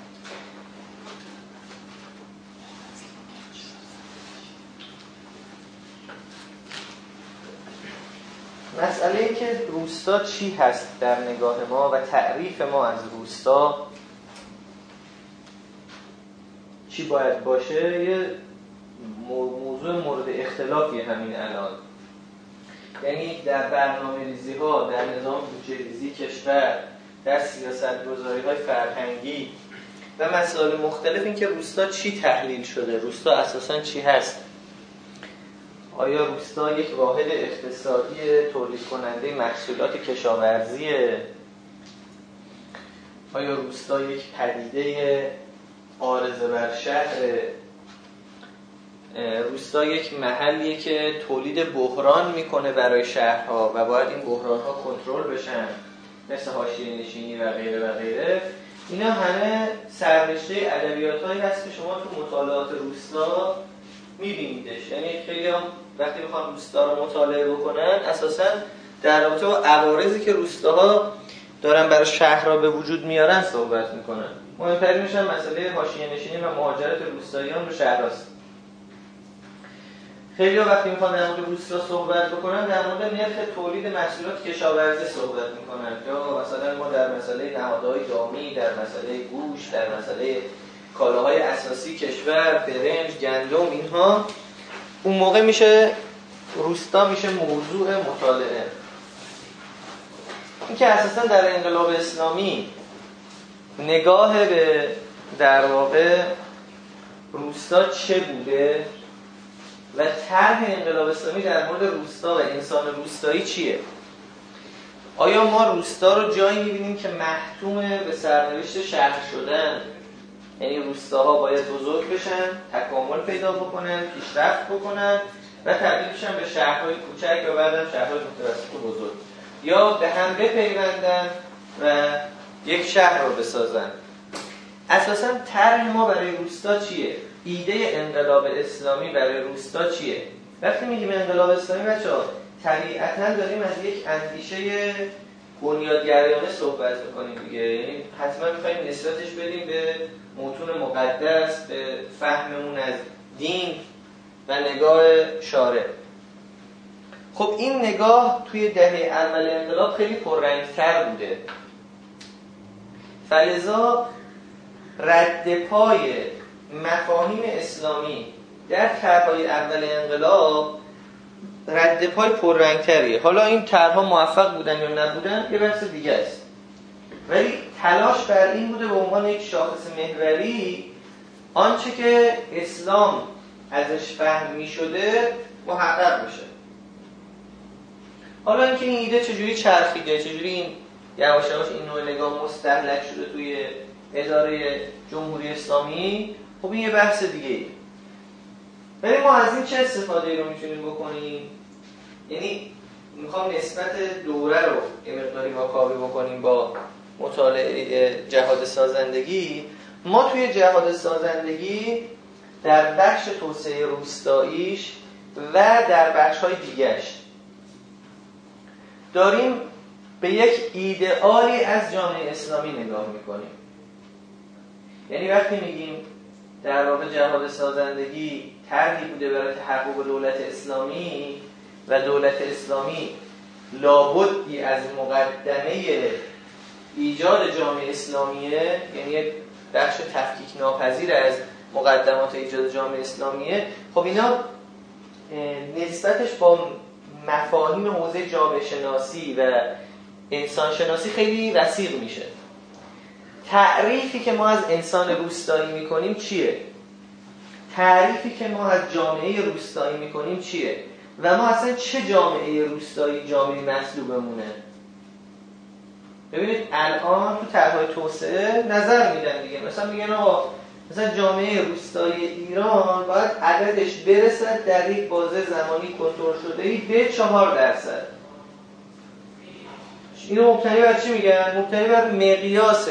مسئله این که روستا چی هست در نگاه ما و تعریف ما از روستا چی باید باشه یه موضوع مورد اختلافی همین الان. یعنی در برنامه‌ریزی ها، در نظام بودجه‌ریزی کشور، در سیاست‌گذاری‌های فرهنگی و مسائل مختلف این که روستا چی تحلیل شده، روستا اساساً چی هست. آیا روستا یک واحد اقتصادی تولید کننده محصولات کشاورزیه؟ آیا روستا یک پدیده عارضه بر شهره؟ روستا یک محلیه که تولید بحران میکنه برای شهرها و باید این بحرانها کنترل بشن، مثل حاشیه نشینی و غیره و غیره. اینا همه سررشته ادبیاتایی هست که شما تو مطالعات روستا میبینیدش. یعنی خیلی هم وقتی میخوان روستا رو مطالعه بکنن اساساً در رابطه با عوارضی که روستاها دارن برای شهرها به وجود میارن صحبت میکنن. مهمترینش هم مسئله حاشیه نشینی و مهاجرت روستاییان به شهرهاست. خیلی ها وقتی میخوان در مورد روستا صحبت بکنن در مورد نرخ تولید محصولات کشاورزی صحبت میکنن، یا مثلا ما در مسئله نهادهای دامی، در مسئله گوش، در مسئله کالاهای اساسی کشور، برنج، گندم، اینها اون موقع میشه روستا میشه موضوع مطالعه. این که اساسا در انقلاب اسلامی نگاه به در واقع روستا چه بوده و طرح انقلاب اسلامی در مورد روستا و انسان روستایی چیه؟ آیا ما روستا رو جایی می‌بینیم که محکوم به سرنوشت شهر شدن، یعنی روستاها باید بزرگ بشن، تکامل پیدا بکنن، پیشرفت بکنن و تبدیل بشن به شهرهای کوچک و بعداً شهرهای متوسط و بزرگ، یا به هم بپیوندن و یک شهر رو بسازن؟ اساساً طرح ما برای روستا چیه؟ ایده انقلاب اسلامی برای روستا چیه؟ وقتی میگیم انقلاب اسلامی بچه‌ها طبیعتاً داریم از یک اندیشه بنیادگرایانه صحبت می‌کنیم دیگه. یعنی حتما می‌خوایم نسبتش بدیم به متون مقدس، به فهممون از دین و نگاه شارع. خب این نگاه توی دهه اول انقلاب خیلی پررنگ‌تر بوده. فلذا رد پای مفاهیم اسلامی در طرح‌های اول انقلاب رد پای پررنگ‌تریه. حالا این طرح‌ها موفق بودن یا نبودن یه بحث دیگه است، ولی تلاش بر این بوده به عنوان یک شاخص محوری آنچه که اسلام ازش فهم می‌شده محقق بشه. حالا اینکه این ایده چجوری چرخیده، چجوری این یواش یواش این نوع نگاه مستهلک شده توی اداره جمهوری اسلامی، خب این یه بحث دیگه. ولی ما از این چه استفاده رو میتونیم بکنیم؟ یعنی میخوام نسبت دوره رو یه مقداری واکاوی بکنیم با مطالعه جهاد سازندگی. ما توی جهاد سازندگی در بخش توسعه روستاییش و در بخش‌های دیگه‌اش داریم به یک ایدئالی از جامعه اسلامی نگاه میکنیم. یعنی وقتی میگیم در واقع جهاد سازندگی طرحی بوده برای تحقق دولت اسلامی و دولت اسلامی لابدی از مقدمه ایجاد جامعه اسلامیه، یعنی یک بخش تفکیک ناپذیر از مقدمات ایجاد جامعه اسلامیه، خب اینا نسبتش با مفاهیم حوزه جامعه شناسی و انسان شناسی خیلی وسیع میشه. تعریفی که ما از انسان روستایی میکنیم چیه؟ تعریفی که ما از جامعه روستایی میکنیم چیه؟ و ما اصلا چه جامعه روستایی جامعه مطلوبمونه؟ ببینید الان تو طرح‌های توسعه نظر میدن دیگه، مثلا میگن آقا مثلا جامعه روستایی ایران باید عددش برسد در یک بازه زمانی کنترل شده‌ای به 4%. اینو مبتنی بر چی میگن؟ مبتنی بر مقیاس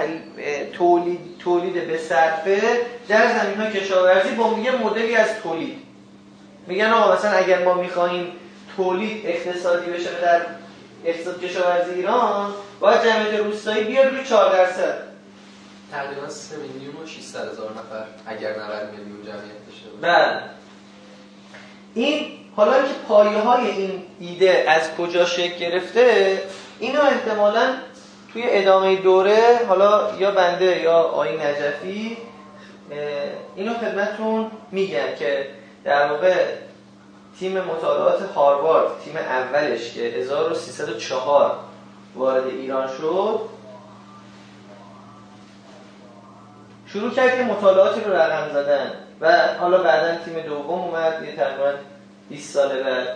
تولید به صرفه در زمینه‌های کشاورزی با یه مدلی از تولید. میگن آقا مثلا اگر ما میخوایم تولید اقتصادی بشه در اقتصاد کشاورزی ایران باید جمعیت روستایی بیاد روی 4%. تقریبا 3,600,000 نفر اگر 90 میلیون جمعیت داشته باشه. بله. این حالا که پایه‌های این ایده از کجا شکل گرفته، اینو احتمالاً توی ادامه دوره حالا یا بنده یا آقای نجفی اینو خدمتتون میگن که در واقع تیم مطالعات هاروارد، تیم اولش که 1304 وارد ایران شد، شروع کرد که مطالعاتی رو رقم زدن و حالا بعداً تیم دوم اومد یه تقریباً 20 سال بعد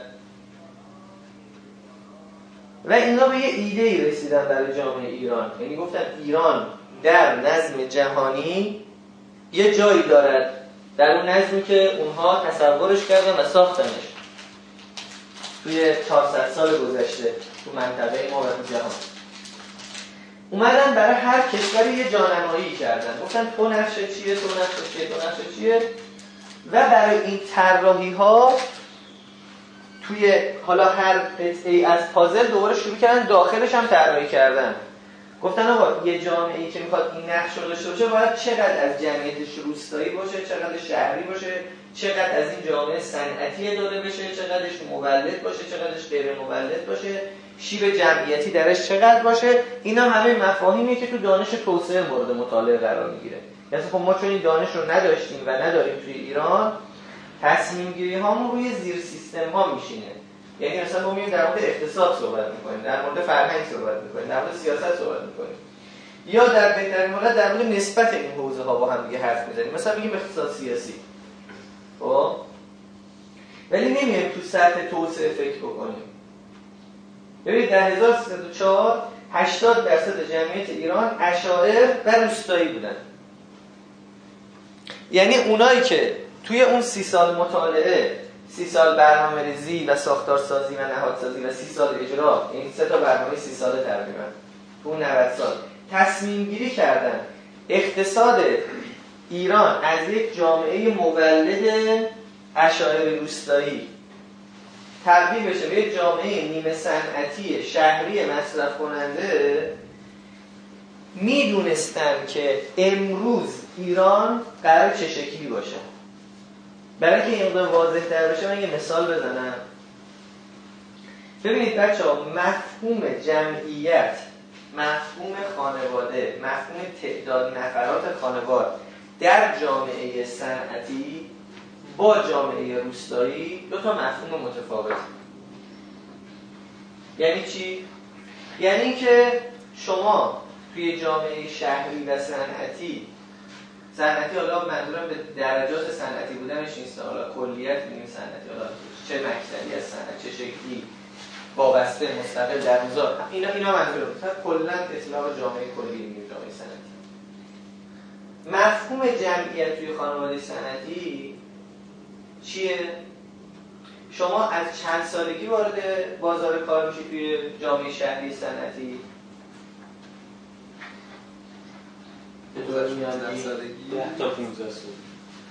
و اینا به یه ایده‌ای رسیدن برای جامعه ایران. یعنی گفتن ایران در نظم جهانی یه جایی دارد، در اون نظمی که اونها تصورش کردن و ساختنش توی 400 سال گذشته تو منطقه ما و تو جهان. اومدن برای هر کشوری یه جانمایی کردن، گفتن تو نقشه چیه، تو نقشه چیه، تو نقشه چیه، و برای این طراحی ها توی حالا هر قطعه‌ای از پازل دوباره شروع کردن داخلش هم طراحی کردن. گفتن آقا یه جامعه‌ای که میخواد این نقش رو داشته باشه باید چقدر از جمعیتش روستایی باشه، چقدر شهری باشه، چقدر از این جامعه صنعتی داده بشه، چقدرش مولد باشه، چقدرش غیر مولد باشه، شیب جمعیتی درش چقدر باشه. اینا همه مفاهیمیه که تو دانش توسعه مورد مطالعه قرار میگیره. یعنی خب ما چون این دانش رو نداشتیم و نداریم توی ایران، تصمیم گیری هامون روی زیر سیستم ها میشینه. یعنی مثلا ما میایم در مورد اقتصاد صحبت میکنیم، در مورد فرهنگ صحبت میکنیم، در مورد سیاست صحبت میکنیم، یا در بهترین حالت در مورد نسبت این حوزه ها با هم دیگه حرف میزنیم. مثلا میگیم اقتصاد سیاسی، خب ولی نمیایم تو سطح توسعه فکر بکنیم. ببینید در 1304 80% جمعیت ایران اشاعر و روستایی بودن. یعنی اونایی که توی اون 30 سال مطالعه، 30 سال برنامه‌ریزی و ساختارسازی و نهادسازی و 30 سال اجرا، این 3 تا برنامه 30 ساله تقریبا تو 90 سال تصمیم گیری کردن اقتصاد ایران از یک جامعه مولد اشاعره روستایی تبدیل بشه به یک جامعه نیمه صنعتی شهری مصرف کننده. میدونستن که امروز ایران قرار چه شکلی باشه. برای که این مقدار واضح تر بشه من یه مثال بزنم. ببینید بچه‌ها، مفهوم جمعیت، مفهوم خانواده، مفهوم تعداد نفرات خانوار در جامعه صنعتی با جامعه روستایی دو تا مفهوم متفاوته. یعنی چی؟ یعنی که شما توی جامعه شهری و صنعتی حالا منظورم به درجات صنعتی بودنش نیست، حالا کلیت میگیم صنعتی، حالا چه مکتبی از صنعت، چه شکلی وابسته مستقل در روزا، اینا منظورم. کلا اطلاق جامعه کلی میگیم جامعه صنعتی. مفهوم جمعیت توی خانواده صنعتی چیه؟ شما از چند سالگی وارد بازار کار میشی توی جامعه شهری صنعتی؟ 10 سالگی 10 تا 15 سالگی.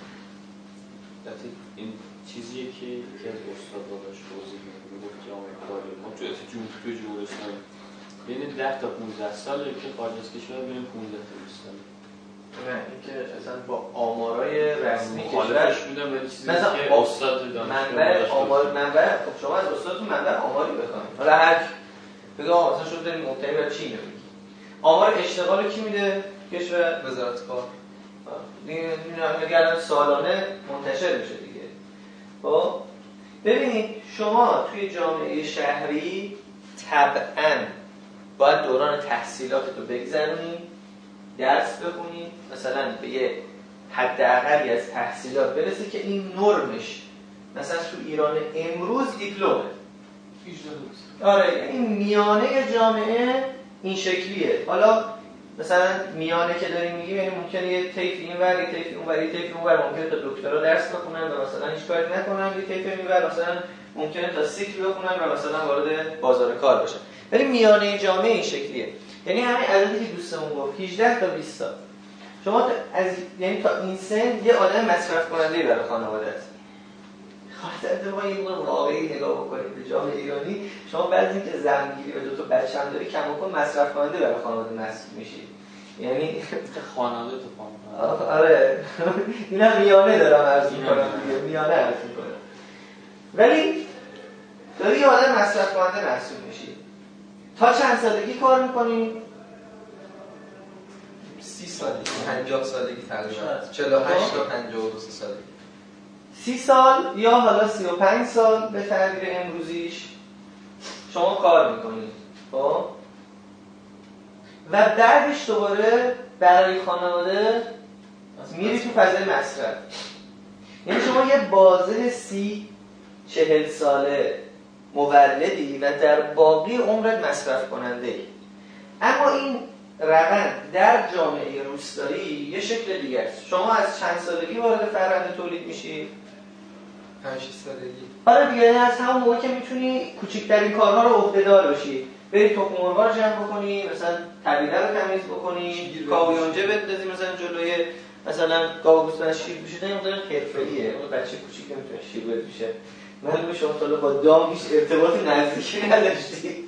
این چیزیه که یکی از استادان داشت توضیح می‌گفت جامعه کاری ما توی جورستان بین 10 تا 15 ساله که خارج از کشور بین 15 تا 20 ساله. نه اینکه اصلا با آمارای رسمی مخالفش بودم، ولی چیزی که استاد دانشگاه منبع خب شما از استادتون منبع آماری بخونید. حالا هر بگه آقا مثلا شما دارید مبتنی بر چی میگید؟ آمار اشتغال کی میده؟ کشور وزارت کار. این الان سالانه منتشر میشه دیگه. خب ببینید شما توی جامعه شهری طبعاً باید دوران تحصیلاتتو بگذرونی، درس بخونی، مثلا به یه حداقلی از تحصیلات برسی که این نرمش مثلا تو ایران امروز دیپلمه. آره، یعنی میانه جامعه این شکلیه. حالا مثلا میانه که داریم میگیم یعنی ممکنه یه طیف اینور، یه طیف اونور، یه طیف اونور ممکنه تا دکترا درس بخونن و مثلا هیچ کاری نکنن، یه طیف اینور مثلا ممکنه تا سیکل بخونن و مثلا وارد بازار کار بشن. ولی میانه جامعه این شکلیه. یعنی همین عددی که دوستمون گفت 18 تا 20 سال شما از یعنی تا این سن یه آدم مصرف کننده برای خانواده است. خاطر ما یه مورد واقعی نگاه بکنیم به جامعه ایرانی، شما بعضی که زن میگیری و دو تا بچه هم داری کماکان مصرف کننده برای خانواده محسوب میشی. یعنی خانواده تو خانواده. آره اینا میانه دارم عرض میکنم دیگه، میانه عرض میکنم. ولی داری یه آدم مصرف کننده محسوب میشی. تا چند سالگی کار میکنی؟ 30 سالگی، 50 سالگی تقریبا، 48 تا 52 سالگی. 30 سال یا حالا 35 سال به تعبیر امروزیش شما کار میکنید. خب و بعدش دوباره برای خانواده میری تو فضای مصرف. یعنی شما یه بازه 30-40 ساله مولدی و در باقی عمرت مصرف کننده ای. اما این روند در جامعه روستایی یه شکل دیگه است. شما از چند سالگی وارد فرآیند تولید میشی؟ 5-6 سالگی. آره دیگه، یعنی از همون موقع که میتونی کوچکترین کارها رو عهده‌دار بشی. بری تخم مرغ رو جمع بکنی، مثلا طبیله رو تمیز بکنی، گاو یونجه بندازی مثلا جلوی مثلا گاو گوسفند شیر بشه. این مقدار حرفه‌ایه. اون بچه کوچیک نمیتونه شیر بشه. معلومه شما تا با دام هیچ ارتباط نزدیکی نداشتی.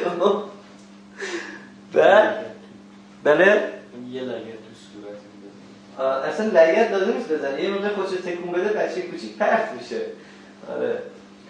بله؟ یه لگت تو صورت اصلا لگت لازم نیست بزنی، یه مقدار خودشو تکون بده بچه کوچیک پرت میشه. آره.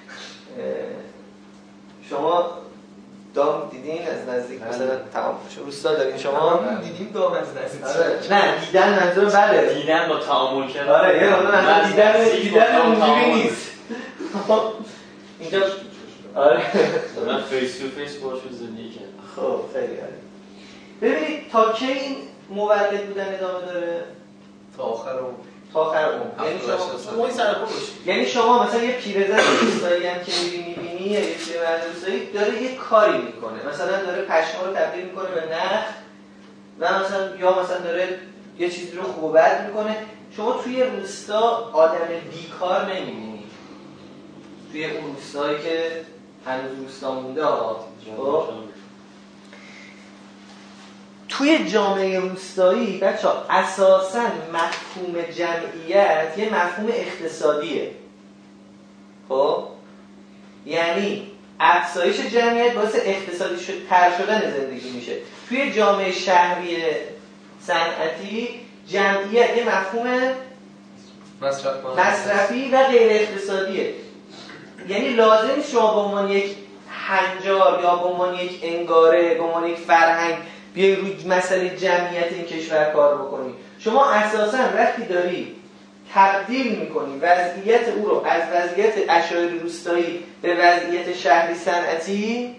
شما دام دیدین از نزدیک مثلا تمام شد روستا دارین شما؟ دیدیم دام از نزدیک. آره. نه دیدن منظور بله. دیدن با تعامل کردن. آره یه مقدار دیدن اونجوری نیست. اینجا آره من فیس تو فیس باشون زندگی کردم. خب خیلی عالی. ببینید تا کی این مولد بودن ادامه داره؟ تا آخر عمر. تا آخر عمر. یعنی شما مثلا یه پیرزن روستایی هم که میبینی یا یه پیرمرد روستایی داره یه کاری میکنه، مثلا داره پشما رو تبدیل میکنه به نخ و مثلا یا مثلا داره یه چیزی رو خوب و بد میکنه. شما توی روستا آدم بیکار نمیبینی، توی اون روستایی که هنوز روستا مونده توی جامعه روستایی بچه‌ها اساساً مفهوم جمعیت یه مفهوم اقتصادیه. خب یعنی افزایش جمعیت باعث اقتصادی تر شدن زندگی میشه. توی جامعه شهری صنعتی جمعیت یه مفهوم مصرفی و غیر اقتصادیه. یعنی لازم نیست شما به عنوان یک هنجار یا به عنوان یک انگاره، به عنوان یک فرهنگ بیای روی مسئله جمعیت این کشور کار بکنی. شما اساساً وقتی داری تبدیل میکنی وضعیت او رو از وضعیت اشایری روستایی به وضعیت شهری صنعتی،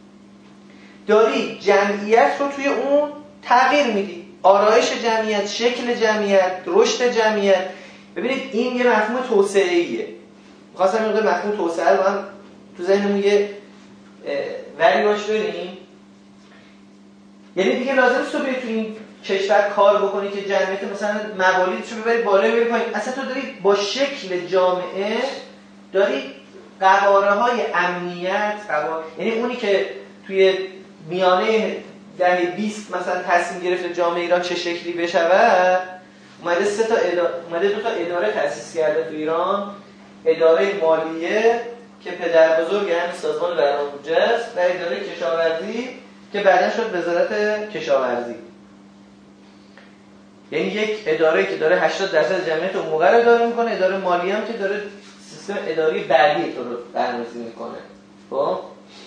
داری جمعیت رو توی اون تغییر میدی. آرایش جمعیت، شکل جمعیت، رشد جمعیت. ببینید این یه مفهوم توسعه‌ایه. می‌خواستم این مفهوم توسعه رو هم تو ذهنمون یه وری باش بریم. یعنی دیگه لازم نیست تو بیای تو این کشور کار بکنی که جمعیت مثلا موالیدشو ببری بالا ببری پایین. اصلا تو داری با شکل جامعه داری قواره‌های امنیت یعنی اونی که توی میانه دهه 20 مثلا تصمیم گرفت جامعه ایران چه شکلی بشود، اومده دو تا اداره تأسیس کرده تو ایران. اداره مالیه که پدر بزرگ همین سازمان برنامه‌بودجه است و اداره کشاورزی که بعداً شد وزارت کشاورزی. یعنی یک اداره که داره 80% جمعیت اون موقع رو اداره میکنه، اداره مالی هم که داره سیستم اداری بعدی تو رو برنامه‌ریزی میکنه. خب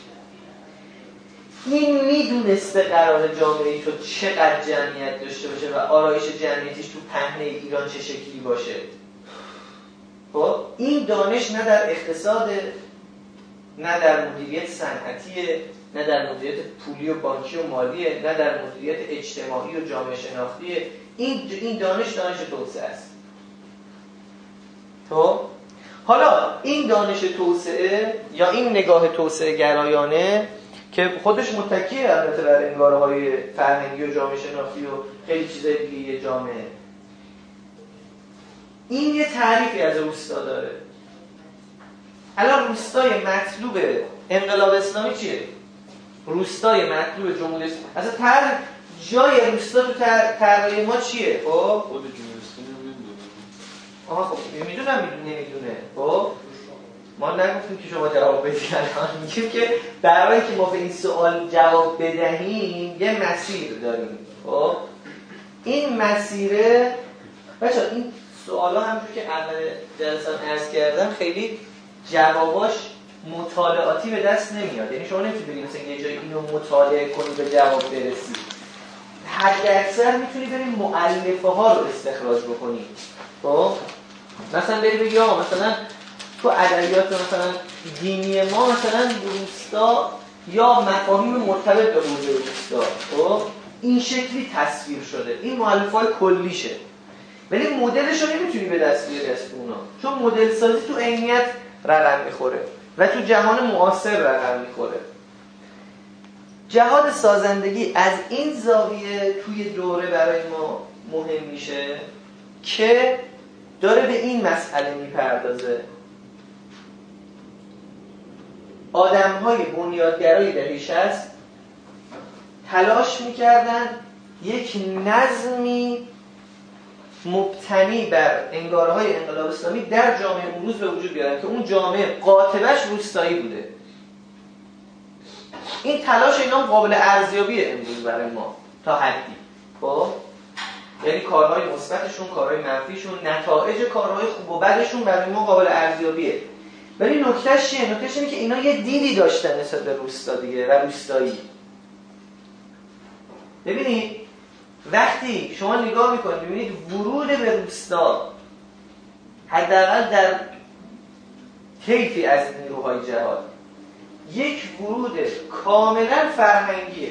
این میدونسته قرار جامعه تو چقدر جمعیت داشته باشه و آرایش جمعیتش تو پهنه ایران چه شکلی باشه. خب این دانش نه در اقتصاد، نه در مدیریت صنعتی، نه در مدیریت پولی و بانکی و مالیه، نه در مدیریت اجتماعی و جامعه شناختیه. این دانش توسعه است. تو حالا این دانش توسعه یا این نگاه توسعه گرایانه که خودش متکیه البته بر انگاره‌های فرهنگی و جامعه شناختی و خیلی چیزای دیگه جامعه، این یه تعریفی از روستا داره. الان روستای مطلوب انقلاب اسلامی چیه؟ روستای مطلوب جمهوری اسلامی اصلا جای روستا تو طرح ما چیه؟ خب خود جمهوری اسلامی نمیدونه. خب نمیدونه. خب ما نگفتیم که شما جواب بدید، میگیم که برای که ما به این سوال جواب بدهیم یه مسیر داریم. خب این مسیره بچه‌ها، این سوالا همونجوری که اول جلسه عرض کردم خیلی جواباش مطالعاتی به دست نمیاد. یعنی شما نمیتونید بگید مثلا یه جایی اینو مطالعه کنی به جواب برسی. حد اکثر میتونی بریم مؤلفه ها رو استخراج بکنی. خب مثلا بری بگی آقا مثلا تو ادبیات مثلا دینی ما مثلا روستا یا مفاهیم مرتبط به موضوع روستا خب این شکلی تصویر شده، این مؤلفه‌های کلیشه، ولی مدلش رو نمیتونی به دست بیاری از اونا، چون مدل سازی تو عینیت رقم میخوره و تو جهان معاصر رقم میخوره. جهاد سازندگی از این زاویه توی دوره برای ما مهم میشه که داره به این مسئله میپردازه. آدم‌های بنیادگرای دهه 60 تلاش میکردن یک نظمی مبتنی بر انگاره‌های انقلاب اسلامی در جامعه امروز به وجود بیارن که اون جامعه قاطبش روستایی بوده. این تلاش اینا قابل ارزیابیه امروز برای ما تا حدی. خب یعنی کارهای مثبتشون، کارهای منفیشون، نتایج کارهای خوب و بدشون برای ما قابل ارزیابیه. ولی نکتهش چیه؟ نکتهش اینه که اینا یه دیدی داشتن نسبت به روستا دیگه و روستایی. ببینید وقتی شما نگاه میکنید ببینید ورود به روستا حداقل در طیفی از نیروهای جهاد یک ورود کاملا فرهنگیه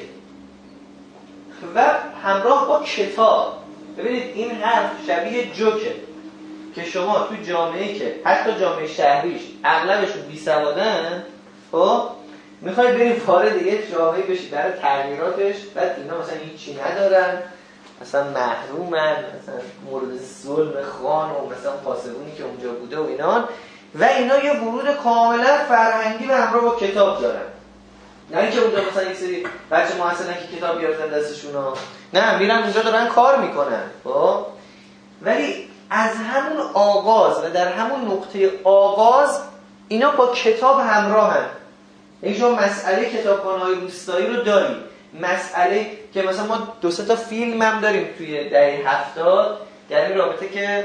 و همراه با کتاب. ببینید این حرف شبیه جوکه که شما تو جامعه‌ای که حتی جامعه شهریش اغلبشون بی‌سوادن خب میخواید برید وارد یک جامعه بشید برای تغییراتش، بعد اینا مثلا هیچی ندارن، مثلا محرومن، مثلا مورد ظلم خان و مثلا پاسبونی که اونجا بوده و اینا یه ورود کاملا فرهنگی و همراه با کتاب دارن. نه اینکه اونجا مثلا یک سری بچه محصلن که کتاب گرفتن دستشون ها، نه میرن اونجا دارن کار میکنن. خب ولی از همون آغاز و در همون نقطه آغاز اینا با کتاب همراهن. یعنی شما مسئله کتابخانه‌های روستایی رو داریم، مسئله که مثلا ما 2-3 تا فیلم هم داریم توی دهه 70 در این رابطه که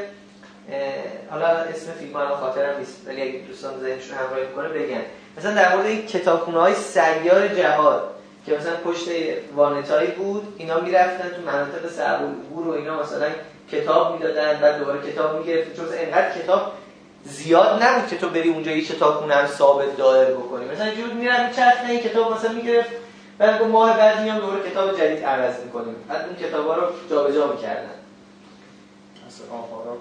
حالا اسم فیلم ها خاطرم نیست ولی اگه دوستان ذهنشون همراهی کنه بگن، مثلا در مورد این کتابخونه‌های سیار جهاد که مثلا پشت وانتایی بود، اینا میرفتن تو مناطق صعب العبور و اینا مثلا کتاب میدادن، بعد دوباره کتاب میگرفتن، چون اینقدر کتاب زیاد نبود که تو بری اونجا یه کتابخونه رو ثابت دایر بکنی. مثلا جور میرم چرخ این کتاب مثلا میگرفت، بعد ماه بعد میام دوباره کتاب جدید عوض میکنیم، بعد اون کتابا رو جابجا میکردن. مثلا آپارات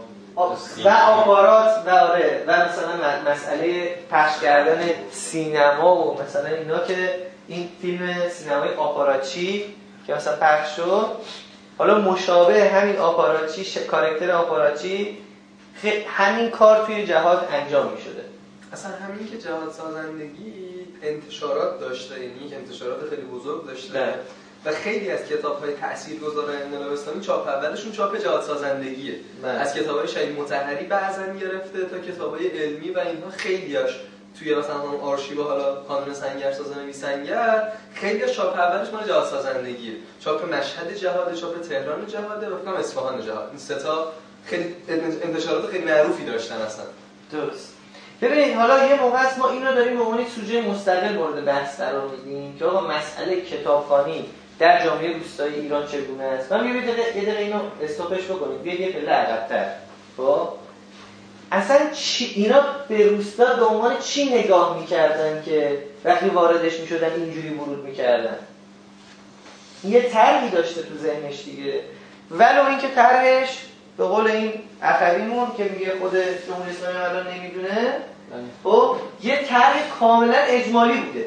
و آپارات و آره و مثلا مسئله پخش کردن سینما و مثلا اینا که این فیلم سینمای آپاراتچی که مثلا پخش شد، حالا مشابه همین آپاراتچی کاراکتر آپاراتچی همین کار توی جهاد انجام می شده. اصلا همین که جهاد سازندگی انتشارات داشته، یعنی انتشارات خیلی بزرگ داشته و خیلی از کتاب‌های تاثیرگذار انقلاب اسلامی چاپ اولشون چاپ جهاد سازندگیه. از کتاب‌های شهید مطهری بعضن گرفته تا کتاب‌های علمی و اینها خیلیاش توی مثلا اون آرشیو حالا کانون سنگرساز نویسنگر خیلی از چاپ اولش مال جهاد سازندگیه. چاپ مشهد جهاد، چاپ تهران جهاد و فکر اصفهان جهاد. این سه تا خیلی انتشارات خیلی معروفی داشتن اصلا. درست. ببینید حالا یه موقع است ما اینو داریم به عنوان سوژه مستقل مورد بحث قرار میدیم که آقا مسئله کتابخوانی در جامعه روستایی ایران چگونه است. من یه دقیقه اینو استاپش بکنید، بیاید یه پله عقب‌تر. خب اصلا اینا به روستا به عنوان چی نگاه میکردن که وقتی واردش میشدن اینجوری ورود میکردن؟ یه طرحی داشته تو ذهنش دیگه، ولو اینکه طرحش به قول این اخویمون که میگه خود جمهوری اسلامی الان نمیدونه، خب یه طرح کاملا اجمالی بوده،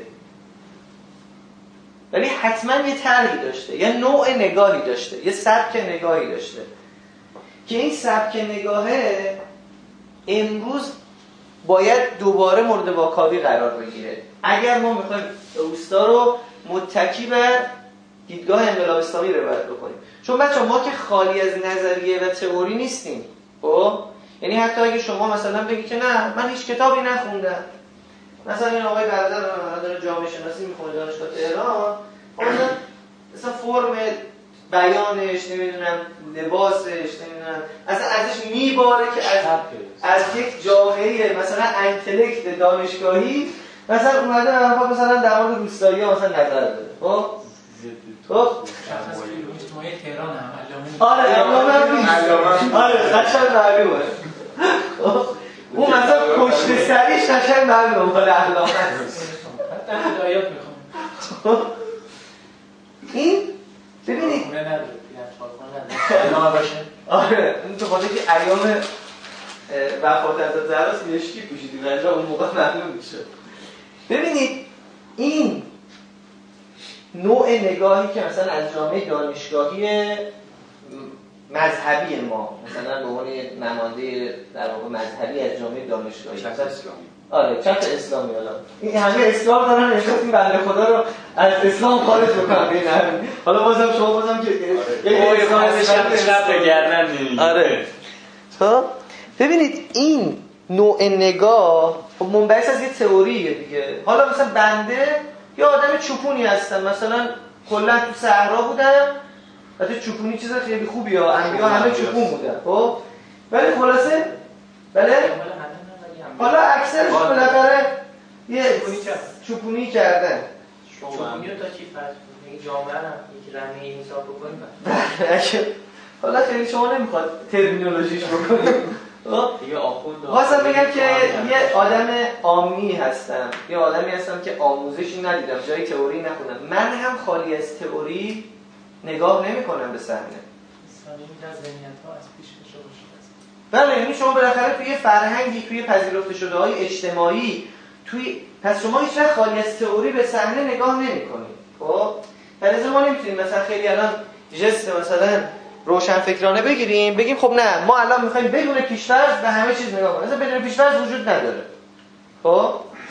ولی حتما یه طرحی داشته، یه نوع نگاهی داشته، یه سبک نگاهی داشته که این سبک نگاهه امروز باید دوباره مورد واکاوی قرار بگیره. اگر ما میخوایم روستا رو متکی بر دیدگاه انقلاب اسلامی روایت بکنیم، چون بچه‌ها ما که خالی از نظریه و تئوری نیستیم. خب یعنی حتی اگه شما مثلا بگی که نه من هیچ کتابی نخوندم، مثلا این آقای برادر داره جامعه شناسی میخونه دانشگاه تهران، مثلا فرم بیانش نمیدونم لباسش نمیدونم اصلا ازش میباره که از یک جامعه مثلا انتلکت دانشگاهی مثلا اومده مثلا در مورد روستایی‌ها مثلا نظر بده. خب مجتمع تهران هم آره قشنگ معلومه. اون مثلا پشت سریش قشنگ معلومه مال علامه است. حتی هدایت میخوام. این ببینید خونه نداره علامه باشه. آره این تو خاطر که ایام وفات حضرت زهرا مشکی پوشیدیم ولی اون موقع معلوم میشه. ببینید این نوع نگاهی که مثلا از جامعه دانشگاهی مذهبی ما مثلا به عنوان نماینده در واقع مذهبی از جامعه دانشگاهی چپ اسلامی، آره چپ اسلامی، این همه اسلام دارن احساس این بنده خدا رو از اسلام خارج بکنن. حالا بازم شما بازم که یه اسلام چپ گردن نمیگیره. آره خب ببینید این نوع نگاه منبعث از یه تئوریه دیگه. حالا مثلا بنده یه آدم چوپونی هستم، مثلا کلا تو صحرا بودم، البته چوپونی چیز خیلی خوبیه، انبیا همه چوپون بودن خب، ولی خلاصه بله حالا اکثرشون بالاخره یه چوپونی کردن. چوپونی رو تا چی فرض کنید جامعه هم یک رنگی حساب بکنیم. حالا خیلی شما نمیخواد ترمینولوژیش بکنیم. دیگه آخوند واسه بگم که یه آدم عامی هستم، یه آدمی هستم که آموزشی ندیدم، جای تئوری نخوندم، من هم خالی از تئوری نگاه نمی‌کنم به صحنه. بله یعنی شما بالاخره توی فرهنگی، توی پذیرفته شده‌های اجتماعی، پس شما هیچ وقت خالی از تئوری به صحنه نگاه نمی‌کنید. خب لازم ما نمی‌تونیم مثلا خیلی الان جست مثلا روشنفکرانه بگیم خب نه ما الان می‌خوایم بدون پیش‌فرض به همه چیز نگاه کنیم. مثلا بدون پیش‌فرض وجود نداره. خب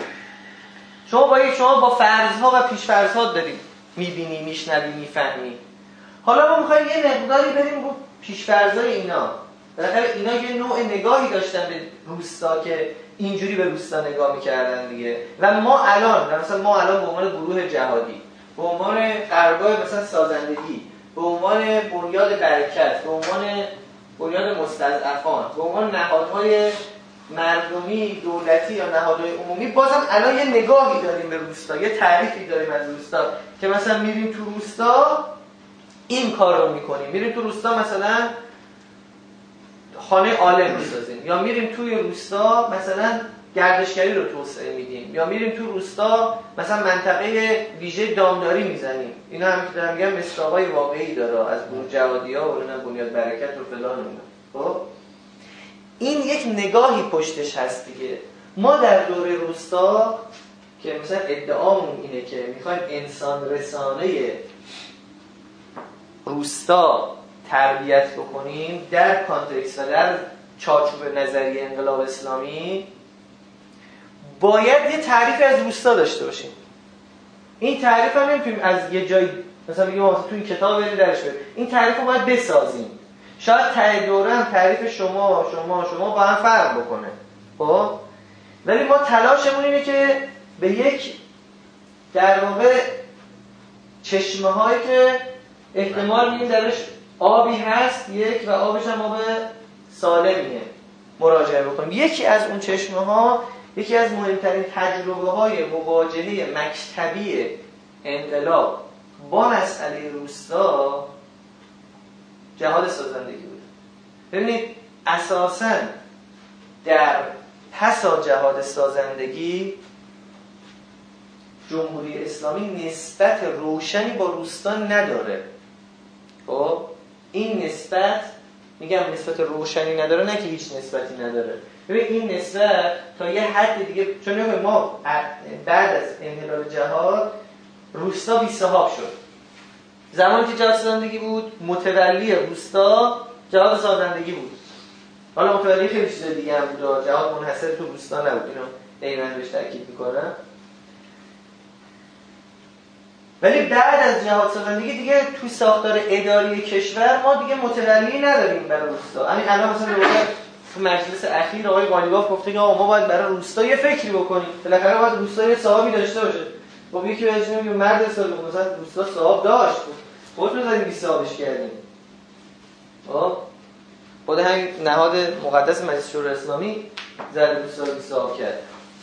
شما با فرض‌ها و پیش‌فرض‌ها دارید می‌بینی، می‌شنوی، می‌فهمی. حالا ما می‌خوایم یه مقداری بریم رو پیش‌فرض‌های اینا. بالاخره اینا یه نوع نگاهی داشتن به روستا که اینجوری به روستا نگاه می‌کردن دیگه. و ما الان به عنوان گروه جهادی، به عنوان قرارگاه مثلا سازندگی، به عنوان بنیاد برکت، به عنوان بنیاد مستضعفان، به عنوان نهادهای مردمی، دولتی یا نهادهای عمومی، بازم الان یه نگاهی داریم به روستا، یه تعریفی داریم از روستا که مثلا میریم تو روستا این کار رو میکنیم، میریم تو روستا مثلا خانه عالم میسازیم، یا میریم توی روستا مثلا گردشگری رو توسعه میدیم، یا میریم تو روستا مثلا منطقه ویژه دامداری میزنیم. اینا هم که دارم میگم مصداقای واقعی داره از گروه جهادی‌ها و اینا بنیاد برکت و فلان اینا. خب این یک نگاهی پشتش هست دیگه. ما در دوره روستا که مثلا ادعامون اینه که میخوایم انسان رسانه روستا تربیت بکنیم در کانتکست و در چارچوب نظریه انقلاب اسلامی، باید یه تعریف از روستا داشته باشیم. این تعریف هم نمیتونیم از یه جایی مثلا بگیم تو این کتاب بریم درش بریم، این تعریف رو باید بسازیم. شاید ته دوره هم تعریف شما با هم فرق بکنه خب، ولی ما تلاشمون اینه که به یک در واقع چشمه هایی که احتمال میدیم درش آبی هست یک و آبش هم آب سالمیه مراجعه بکنیم. یکی از اون چشمه ها، یکی از مهمترین تجربه های مواجهه مکتبی انقلاب با مسئله روستا جهاد سازندگی بود. ببینید اساساً در پسا جهاد سازندگی جمهوری اسلامی نسبت روشنی با روستا نداره. خب این نسبت، میگم نسبت روشنی نداره، نه که هیچ نسبتی نداره. ببین این نسبت تا یه حد دیگه، چون ما بعد از انحلال جهاد روستا بی صاحب شد. زمانی که جهاد سازندگی بود متولی روستا جهاد سازندگی بود. حالا متولی خیلی چیز دیگه هم بود، جهاد منحصر تو روستا نبود، اینو دقیقاً بهش تاکید میکنم. ولی بعد از جهاد سازندگی دیگه توی ساختار اداری کشور ما دیگه متولی نداریم برای روستا. همین الان مثلا تو مجلس اخیر آقای قالیباف گفته که آقا ما باید برای روستا یه فکری بکنیم، بالاخره باید روستا یه صاحبی داشته باشه. خب یکی بهش میگه مرد سال مثلا روستا صاحب داشت، خودتون زدیم بی صاحبش کردیم. خود همین نهاد مقدس مجلس شورای اسلامی زد روستا بی صاحب کرد.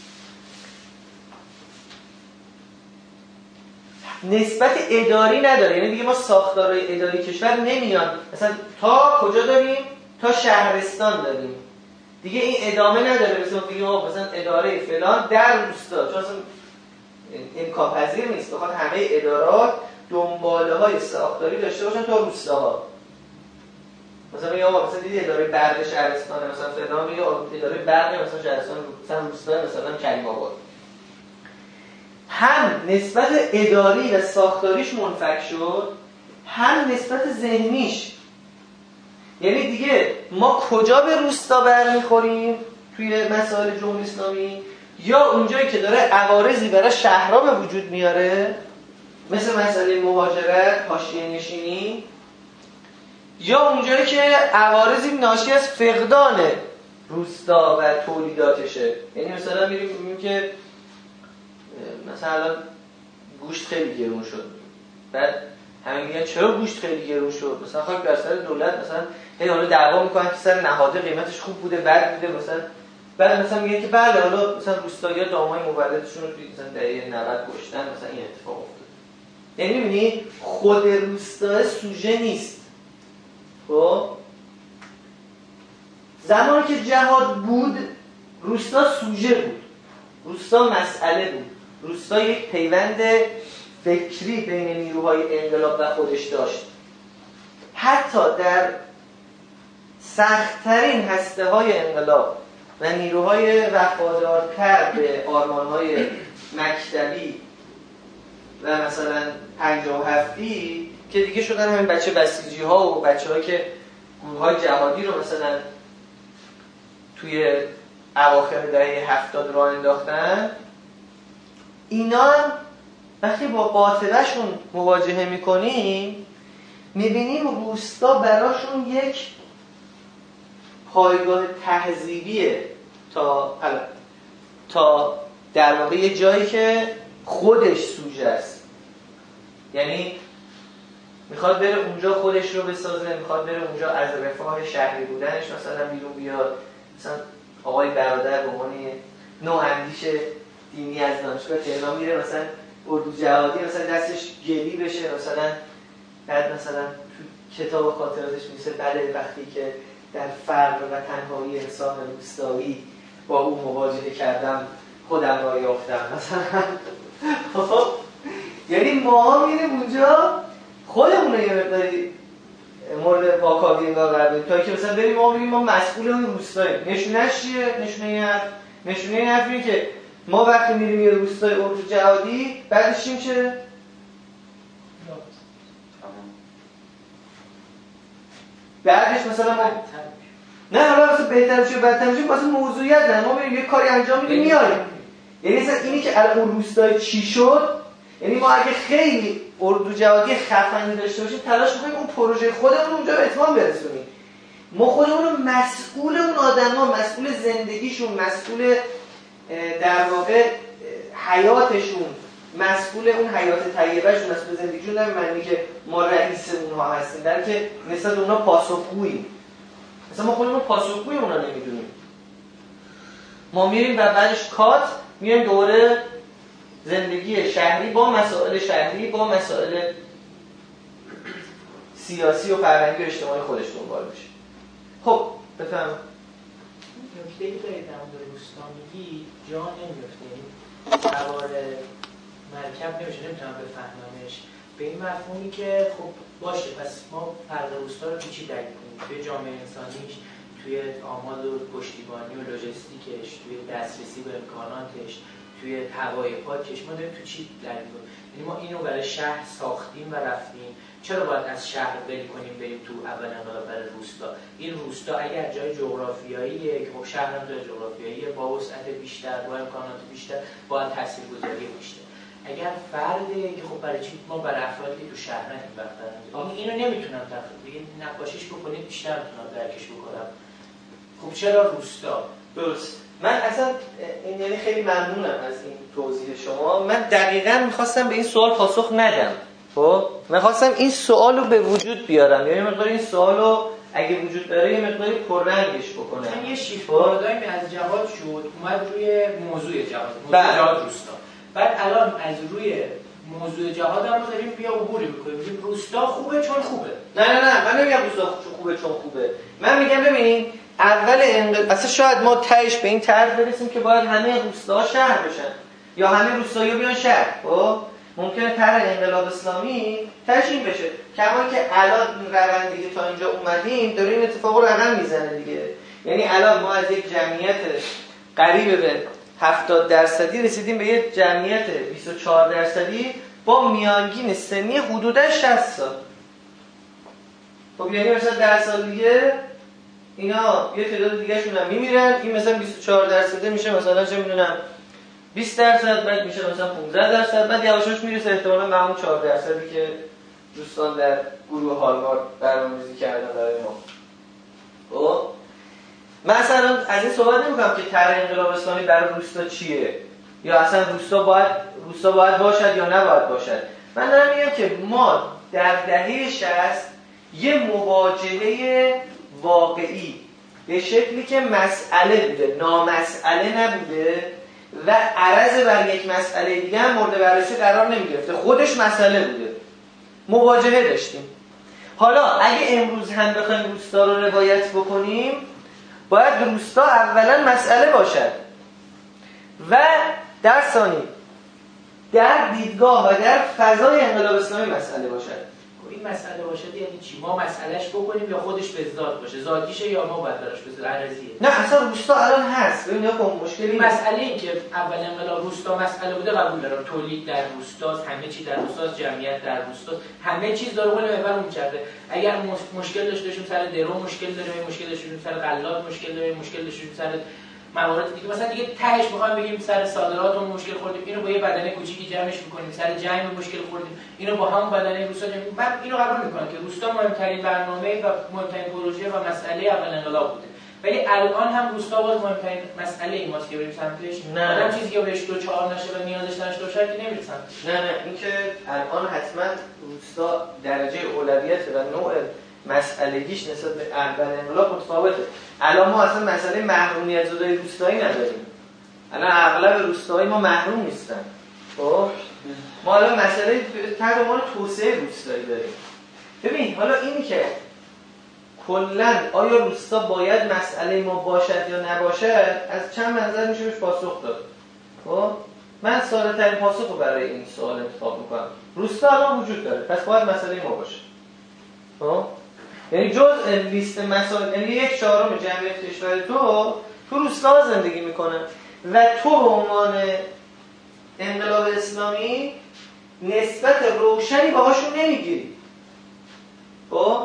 نسبت اداری نداره، یعنی دیگه ما ساختارهای اداری کشور نمیان، مثلا تا کجا داریم؟ تا شهرستان داریم، دیگه این ادامه نداره. مثلا اداره فلان در روستا، چون اصلا امکان پذیر نیست بخواد همه ادارات دنباله های ساختاری داشته باشن تا روستاها. مثلا یا مثلا دیدی اداره برق شهرستان مثلا فلان، یا اداره برق مثلا شهرستان مثلا روستا مثلا کریم آباد، هم نسبت اداری و ساختاریش منفک شد، هم نسبت ذهنیش. یعنی دیگه ما کجا به روستا برمیخوریم توی مسائل جمهوری اسلامی؟ یا اونجایی که داره عوارضی برای شهرها به وجود میاره، مثل مسئله مهاجرت، حاشیه نشینی، یا اونجایی که عوارضی ناشی از فقدان روستا و تولیداتشه. یعنی مثلا میگیم که مثلا گوشت خیلی گرون شد، بعد همین میگن چرا گوشت خیلی گرون شد؟ مثلا خاک بر سر دولت، مثلا حالا دعوا میکنن که سر نهاده قیمتش خوب بوده بد بوده، مثلا بعد مثلا میگن که بله حالا مثلا روستایی‌ها دامای مولدشون رو مثلا دهه 90 کشتن، مثلا این اتفاق افتاد. یعنی میبینی خود روستا سوژه نیست. خب زمانی که جهاد بود روستا سوژه بود، روستا مسئله بود، روستا یک پیوند فکری بین نیروهای انقلاب و خودش داشت. حتی در سخت‌ترین هسته‌های انقلاب و نیروهای وفادارتر به آرمان‌های مکتبی و مثلا 57ی که دیگه شدن همین بچه بسیجی‌ها و بچه‌هایی که گروه‌های جهادی رو مثلا توی اواخر دهه 70 راه انداختن، اینا هم وقتی با قاطبه‌شون مواجهه می‌کنیم می‌بینیم روستا براشون یک پایگاه تهذیبیه تا در واقع یه جایی که خودش سوژه است. یعنی میخواد بره اونجا خودش رو بسازه، میخواد بره اونجا از رفاه شهری بودنش مثلا بیرون بیاد. مثلا آقای برادر به عنوان نواندیش دینی از دانشگاه تهران میره مثلا اردو جهادی مثلا دستش گلی بشه، مثلا بعد مثلا تو کتاب خاطراتش میشه بله وقتی که در فرق و تنهایی انسان روستایی با او مواجهه کردم خودم را یافتم مثلا. یعنی ما میریم اونجا خودمون رو یه مقداری مورد واکاوی انگار قرار بدیم تا که مثلا بریم ما بگیم ما مسئول اون روستاییم. نشونه‌اش چیه؟ نشونه این حرفیه که ما وقتی میریم یه روستای اردو جهادی بعدش چی میشه؟ بعدش مثلا ما نه حالا مثلا بهتر میشه بدتر میشه واسه موضوعیت نه، ما میریم یه کاری انجام میدیم میاریم. یعنی مثلا اینی که الان اون روستای چی شد، یعنی ما اگه خیلی اردو جهادی خفنی داشته باشیم تلاش می‌کنیم اون پروژه خودمون اونجا به اتمام برسونیم. ما خودمون رو مسئول اون آدما، مسئول زندگیشون، مسئول در واقع حیاتشون، مسئول اون حیات طیبه‌شون، مسئول زندگیشون، نه معنی که ما رئیس اونها هستیم، بلکه نسبت اونها پاسخگوییم. مثلا ما خودمون پاسخگوی اونها نمیدونیم. ما میریم و بعدش کات میایم دوره زندگی شهری با مسائل شهری با مسائل سیاسی و فرهنگی و اجتماعی خودش دنبال بشه. خب بفهم. نکته‌ای دارید در مورد روستا میگی جا نمیفته، یعنی سوار مرکب نمیشه، نمیتونم بفهممش به این مفهومی که خب باشه پس ما فرق روستا رو چی درک کنیم توی جامعه انسانیش، توی آماد و پشتیبانی و لوجستیکش، توی دسترسی به امکاناتش، توی هوای پاکش، ما داریم تو چی درک کنیم. یعنی ما اینو برای شهر ساختیم و رفتیم، چرا باید از شهر ول کنیم بریم تو اول انقلاب برای روستا؟ این روستا اگر جای جغرافیاییه که خب شهر هم جای جغرافیاییه با وسعت بیشتر، با امکانات بیشتر، باید تاثیرگذاری بیشتر. اگر فرده که خب برای چی ما برای افرادی تو شهر این وقت دارن اینو نمیتونم دیگه نقاشیش بکنید بیشتر میتونم درکش بکنم. خب چرا روستا؟ درست. من اصلا یعنی خیلی ممنونم از این توضیح شما. من دقیقاً می‌خواستم به این سوال پاسخ ندم. خب من خواستم این سوال رو به وجود بیارم، یعنی مقدار این سوال رو اگه وجود داره یه مقداری پررنگش بکنم. من یه شیفت پارادایم از جهاد شد اومد روی موضوع جهاد، جهاد روستا. بعد الان از روی موضوع جهاد هم داریم بیا عبوری می‌کنیم. میگیم روستا خوبه چون خوبه. نه من نمیگم روستا خوبه چون خوبه. من میگم ببین اول اصلا شاید ما تهش به این طرز برسیم که باید همه روستاها شهر بشن یا همه روستایی‌ها بیان شهر. خب ممکنه طرح انقلاب اسلامی تهش این بشه. کما که الان این روندی که تا اینجا اومدیم داره این اتفاق رو رقم میزنه دیگه. یعنی الان ما از یک جمعیت قریب به 70% رسیدیم به یک جمعیت 24% با میانگین سنی حدوداً 60 سال. خب یعنی مثلا 10 سال دیگه اینا یه تعداد دیگه‌شون هم میمیرن، این مثلا 24% میشه مثلا چه میدونم 20%، بعد میشه مثلا 15%، بعد یواشاش میرسه احتمالاً به همون 4% که دوستان در گروه هالوارد برنامه‌ریزی کردن برای ما. خب مثلا از این صحبت نمی‌کنم که طرح انقلاب اسلامی برای روستا چیه یا اصلا روستا باید باشد یا نباید باشد. من دارم میگم که ما در دهه 60 یه مواجهه واقعی به شکلی که مسئله بوده، نامسئله نبوده و عرض بر یک مسئله دیگه هم مورد بررسی قرار نمی‌گرفته، خودش مسئله بوده، مواجهه داشتیم. حالا اگه امروز هم بخوایم روستا رو روایت بکنیم باید روستا اولا مسئله باشد و در ثانی در دیدگاه و در فضای انقلاب اسلامی مسئله باشد. این مسئله باشه یعنی چی؟ ما مسئلهش بکنیم یا خودش به ذات باشه؟ ذاتیشه یا ما باید براش بذاریم عرضیه؟ نه اصلا روستا الان هست. ببین خب مشکلی مسئله این که اول انقلاب روستا مسئله بوده قبول دارم. تولید در روستاست، همه چی در روستاست، جمعیت در روستاست، همه چیز داره قول محور می‌چرخه. اگر مشکل داشتیم سر درو مشکل داریم، مشکل داشتیم سر غلات مشکل داریم، مشکل داشتیم سر موارد دیگه، مثلا دیگه تهش می‌خوام بگیم سر صادراتمون مشکل خوردیم، اینو با یه بدنه کوچیکی جمعش می‌کنیم، سر جنگ مشکل خوردیم، اینو با هم بدنه روستا جمع. من اینو قبول می‌کنم که روستا مهمترین برنامه و مهمترین پروژه و مسئله اول انقلاب بوده، ولی الان هم روستا باز مهمترین مسئله این ماست که بریم سمتش. آدم چیزی که بهش دوچار نشه و نیازش نشه باشه که نمیره سمتش. نه اینکه الان حتما روستا درجه اولویت و نوع مسئله‌ایش نسبت به اول انقلاب متفاوته. الان ما اصلا مسئله محرومیت زدای روستایی نداریم. الان اغلب روستایی ما محروم نیستن. خب ما الان مسئله تحت عنوان توسعه روستایی داریم. ببین حالا اینی که کلاً آیا روستا باید مسئله ما باشد یا نباشد از چند منظر میشه بهش پاسخ داد. خب من ساده‌ترین پاسخ رو برای این سوال انتخاب می‌کنم. روستا الان وجود داره، پس باید مسئله ما باشه. خب یعنی جزء لیست مسائل، یعنی 1/4 جمعیت کشور تو روستا زندگی میکنه و تو به عنوان انقلاب اسلامی نسبت روشنی باهاشون نمیگیری. خب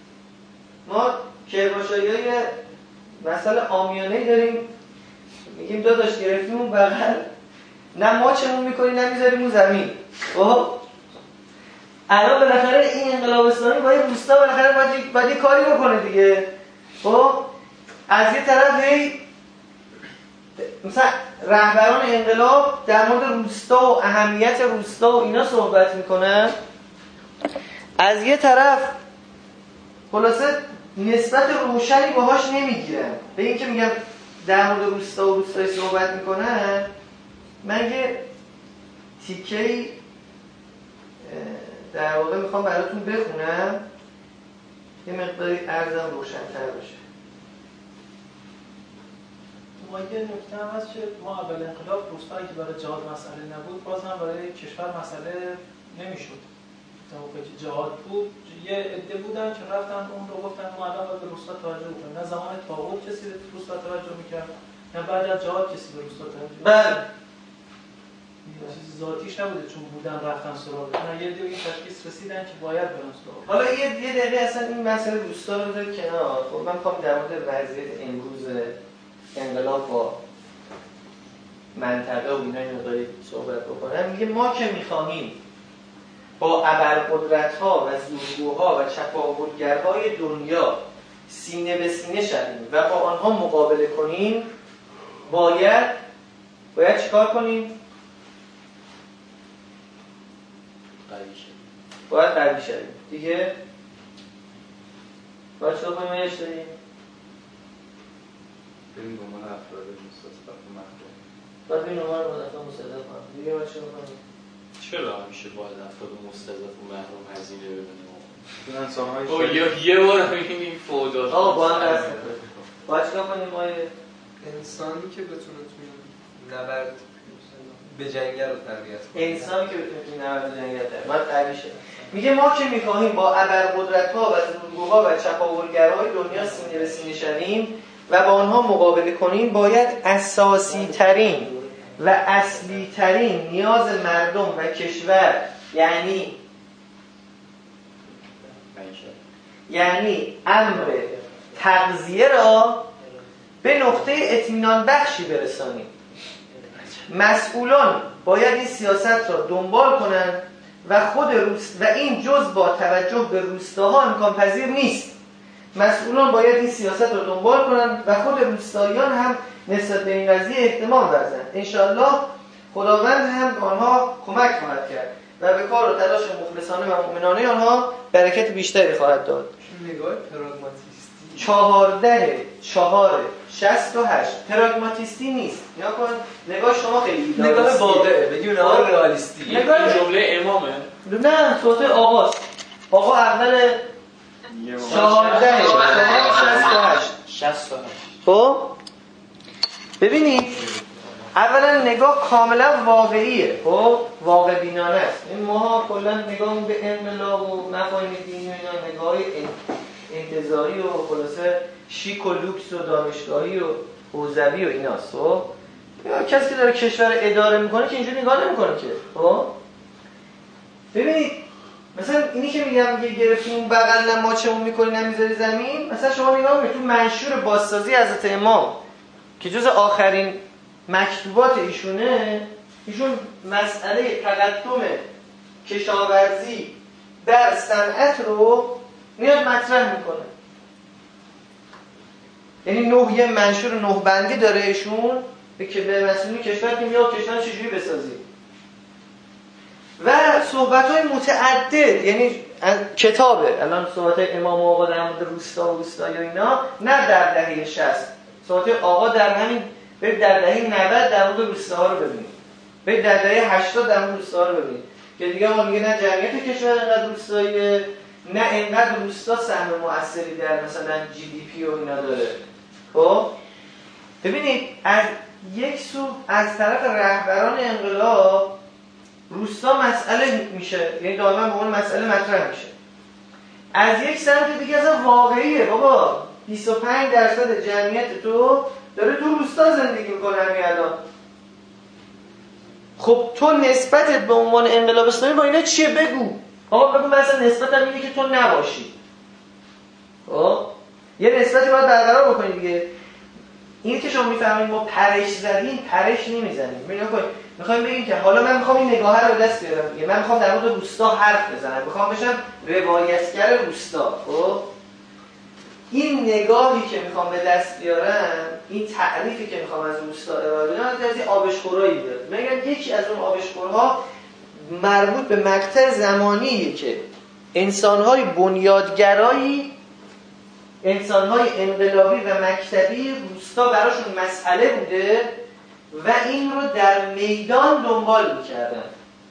ما کرماشایی‌های مسئله عامیانه‌ای داریم، میگیم داداش گرفتیم اون بغل، نه ماچمون میکنی نه میذاریم اون زمین. خب الان بالاخره این انقلاب اسلامی باید روستا بالاخره باید کاری بکنه دیگه. خب از یه طرف مثلا رهبران انقلاب در مورد روستا و اهمیت روستا و اینا صحبت میکنن، از یه طرف خلاصه نسبت روشنی باهاش نمیگیرن. به این که میگم در مورد روستا و روستایی صحبت میکنن، من یه تیکه‌ای در واقع میخوام براتون بخونم یه مقداری عرضم روشن‌تر بشه. ما یه نکته هم هست که ما اول انقلاب روستایی که برای جهاد مسئله نبود، باز هم برای کشور مسئله نمیشد. تا موقعی که جهاد بود یه عده بودن که رفتن اون رو گفتن ما الان باید به روستا توجه کنیم. نه زمان طاغوت کسی به روستا توجه میکرد، نه بعد از جهاد کسی به روستا توجه میکرد. بله. چیز ذاتیش نبوده چون بودن رفتن سراغ. نه یه دیگه این تشخیص رسیدن که باید برن سراغ. حالا یه دقیقه اصلا این مسئله روستا رو بذار کنار. خب من می‌خوام در مورد وضعیت امروز انقلاب با منطقه و اینا مقداری صحبت بکنم. میگه ما که می‌خواهیم با ابرقدرت‌ها و زورگوها و چپاولگرهای دنیا سینه به سینه شویم و با آنها مقابله کنیم، باید چیکار کنیم؟ باید قوی شویم. دیگه باید چیکار کنیم؟ ایش داریم؟ بریم دنبال افراد مستضعف محروم. باید بریم دنبال افراد مستضعف محروم. دیگه باید چیکار کنیم؟ چرا همیشه باید افراد مستضعف و محروم هزینه ببینیم؟ انسان‌های یه بار می‌بینیم فوجا. با هم دست کنیم. باید چیکار کنیم؟ انسانی که بتونه تو نبرد به جنگل رو تربیت کنه. انسانی که بتونه تو نبرد به جنگل باید قوی شه. میگه ما که می‌خواهیم با ابرقدرت‌ها و زورگوها و چپاولگرهای دنیا سینه به سینه شویم و با آنها مقابله کنیم، باید اساسی ترین و اصلی ترین نیاز مردم و کشور یعنی امر تغذیه را به نقطه اطمینان بخشی برسانیم. مسئولان باید این سیاست را دنبال کنند و این جز با توجه به روستاها امکان پذیر نیست. مسئولان باید این سیاست را دنبال کنند و خود روستاییان هم نسبت به این قضیه احتمام ورزند. انشاءالله خداوند هم به آنها کمک خواهد کرد و به کار و تلاش مخلصانه و مؤمنانه آنها برکت بیشتری خواهد داد. نگاه پراگماتیستی 14/4/68 پراگماتیستی نیست. نگاه کن، نگاه شما خیلی نگاه واقعه، بگیم نگاه رئالیستی. نگاه جمله امامه؟ نه، صوت آقاست. آقا اول 14/4/68. خب ببینید، اولا نگاه کاملا واقعیه، خب واقع بینانه است. این ماها کلا نگاه به انقلاب و مفاهیم دینی و اینا نگاه انتزاعی و خلاصه شیک و لوکس و دانشگاهی و حوزوی و ایناست. خب کسی که داره کشور اداره میکنه که اینجوری نگاه نمیکنه که. خب ببینید مثلا اینی که میگم گرفتیم اون بغل ماچمون میکنی نمیذاری زمین، مثلا شما نگاه کنید تو منشور بازسازی حضرت امام که جز آخرین مکتوبات ایشون مسئله تقدم کشاورزی در صنعت رو میاد مطرح میکنه. یعنی یه منشور 9 بندی داره ایشون که به مسئولین کشور که میاد کشور چجوری بسازی و صحبت‌های متعدد، یعنی کتابه الان صحبت‌های امام و آقا در مورد روستا و روستایی و اینا، نه در دهه 60 صحبت‌های آقا در همین برید در دهه 90 در مورد روستاها رو ببینید، برید در دهه 80 در مورد روستاها رو ببینید که دیگه ما میگه نه جمعیت کشور اینقدر روستایی، نه اینقدر روستا سهم مؤثری در مثلا GDP و اینا داره. خب ببینید از یک سو از طرف رهبران انقلاب روستا مسئله میشه، یعنی دائما به اون مسئله مطرح میشه. از یک سمت دیگه اصلا واقعیه، بابا 25% جمعیت تو داره تو روستا زندگی میکنه همین الان. خب تو نسبتت به عنوان انقلاب اسلامی با اینا چیه؟ بگو. آقا بگو مثلا نسبتم اینه که تو نباشی. خب یه نسبتی باید برقرار بکنی دیگه. اینه که شما میفهمید ما پرش زدیم، پرش نمیزنیم. میخوایم بگیم که حالا من میخوام این نگاه رو دست بیارم، من میخوام در مورد روستا حرف بزنم، میخوام بشم روایتگر روستا. خب این نگاهی که میخوام به دست بیارم، این تعریفی که میخوام از روستا ارائه بدم، از این آبشخورایی داره. میگم یکی از اون آبشخورها مربوط به مقطع زمانیه که انسان‌های بنیادگرایی، انسان‌های انقلابی و مکتبی روستا براشون مسئله بوده و این رو در میدان دنبال می‌کردن.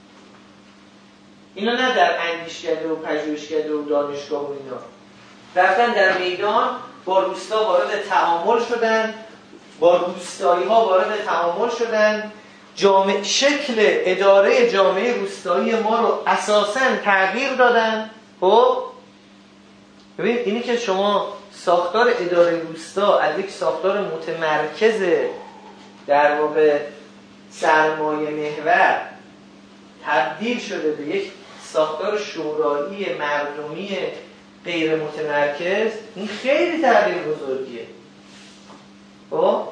اینا نه در اندیشکده و پژوهشکده و دانشگاه و اینا، رفتن در میدان با روستا وارد تعامل شدن، با روستایی ها وارد تعامل شدن، شکل اداره جامعه روستایی ما رو اساساً تغییر دادن. خب ببین اینی که شما ساختار اداره روستا از یک ساختار متمرکز در واقع سرمایه محور تبدیل شده به یک ساختار شورایی مردمی غیر متمرکز، این خیلی تغییر بزرگیه. خب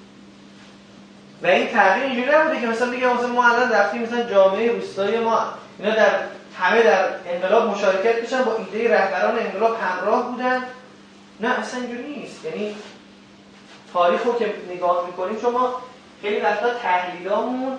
و این تغییر اینجوری نبوده که مثلا بگم مثلا ما الان رفتیم مثلا جامعه روستایی ما اینا همه در انقلاب مشارکت بشن، با ایده رهبران انقلاب همراه بودن. نه اصلا اینجوری نیست. یعنی تاریخ رو که نگاه میکنیم شما خیلی وقتا تحلیلامون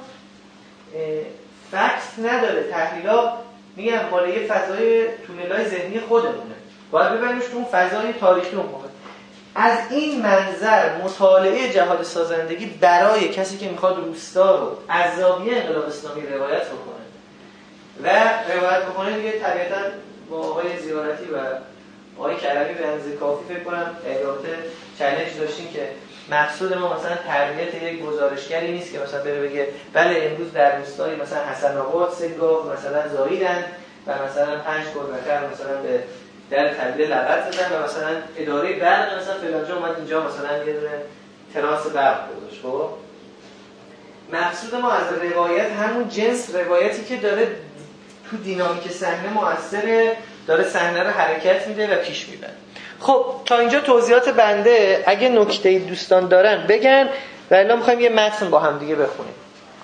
فکت نداره، تحلیلا میگن بالا یه فضای تونلای ذهنی خودمونه، باید ببینیمش تو اون فضای تاریخی اون موقع. از این منظر مطالعه جهاد سازندگی برای کسی که میخواد روستا رو از زاویه انقلاب اسلامی روایت بکنه و روایت بکنه دیگه طبیعتاً با آقای زیارتی و آقای کرمی به اندازه کافی فکر کنم رابطه چالش داشتیم که مقصود ما مثلا تربیت یک گزارشگری نیست که مثلا بره بگه بله امروز در روستای مثلا حسن آباد 3 گاو مثلا زاییدن و مثلا 5 گربه‌تر مثلا به در طبیله لغت زدن و مثلا اداره برق مثلا فلانجا اومد اینجا مثلا یه دونه تراس برق گذاشت. خب مقصود ما از روایت همون جنس روایتی که داره تو دینامیک صحنه مؤثره، داره صحنه رو حرکت میده و پیش میبره. خب تا اینجا توضیحات بنده. اگه نکته‌ای دوستان دارن بگن و الا می‌خوایم یه متن با هم دیگه بخونیم.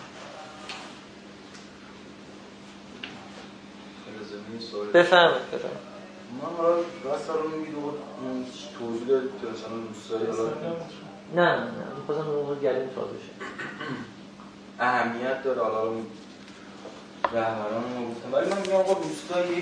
بفرمایید. من راست رو میگید و توضیح دارید که مثلا دوستایی نه می‌خواستم اون رو گلیم تازه شه. اهمیت داره حالا اون رهبران ما گفتم، ولی من میگم آقا روستا یک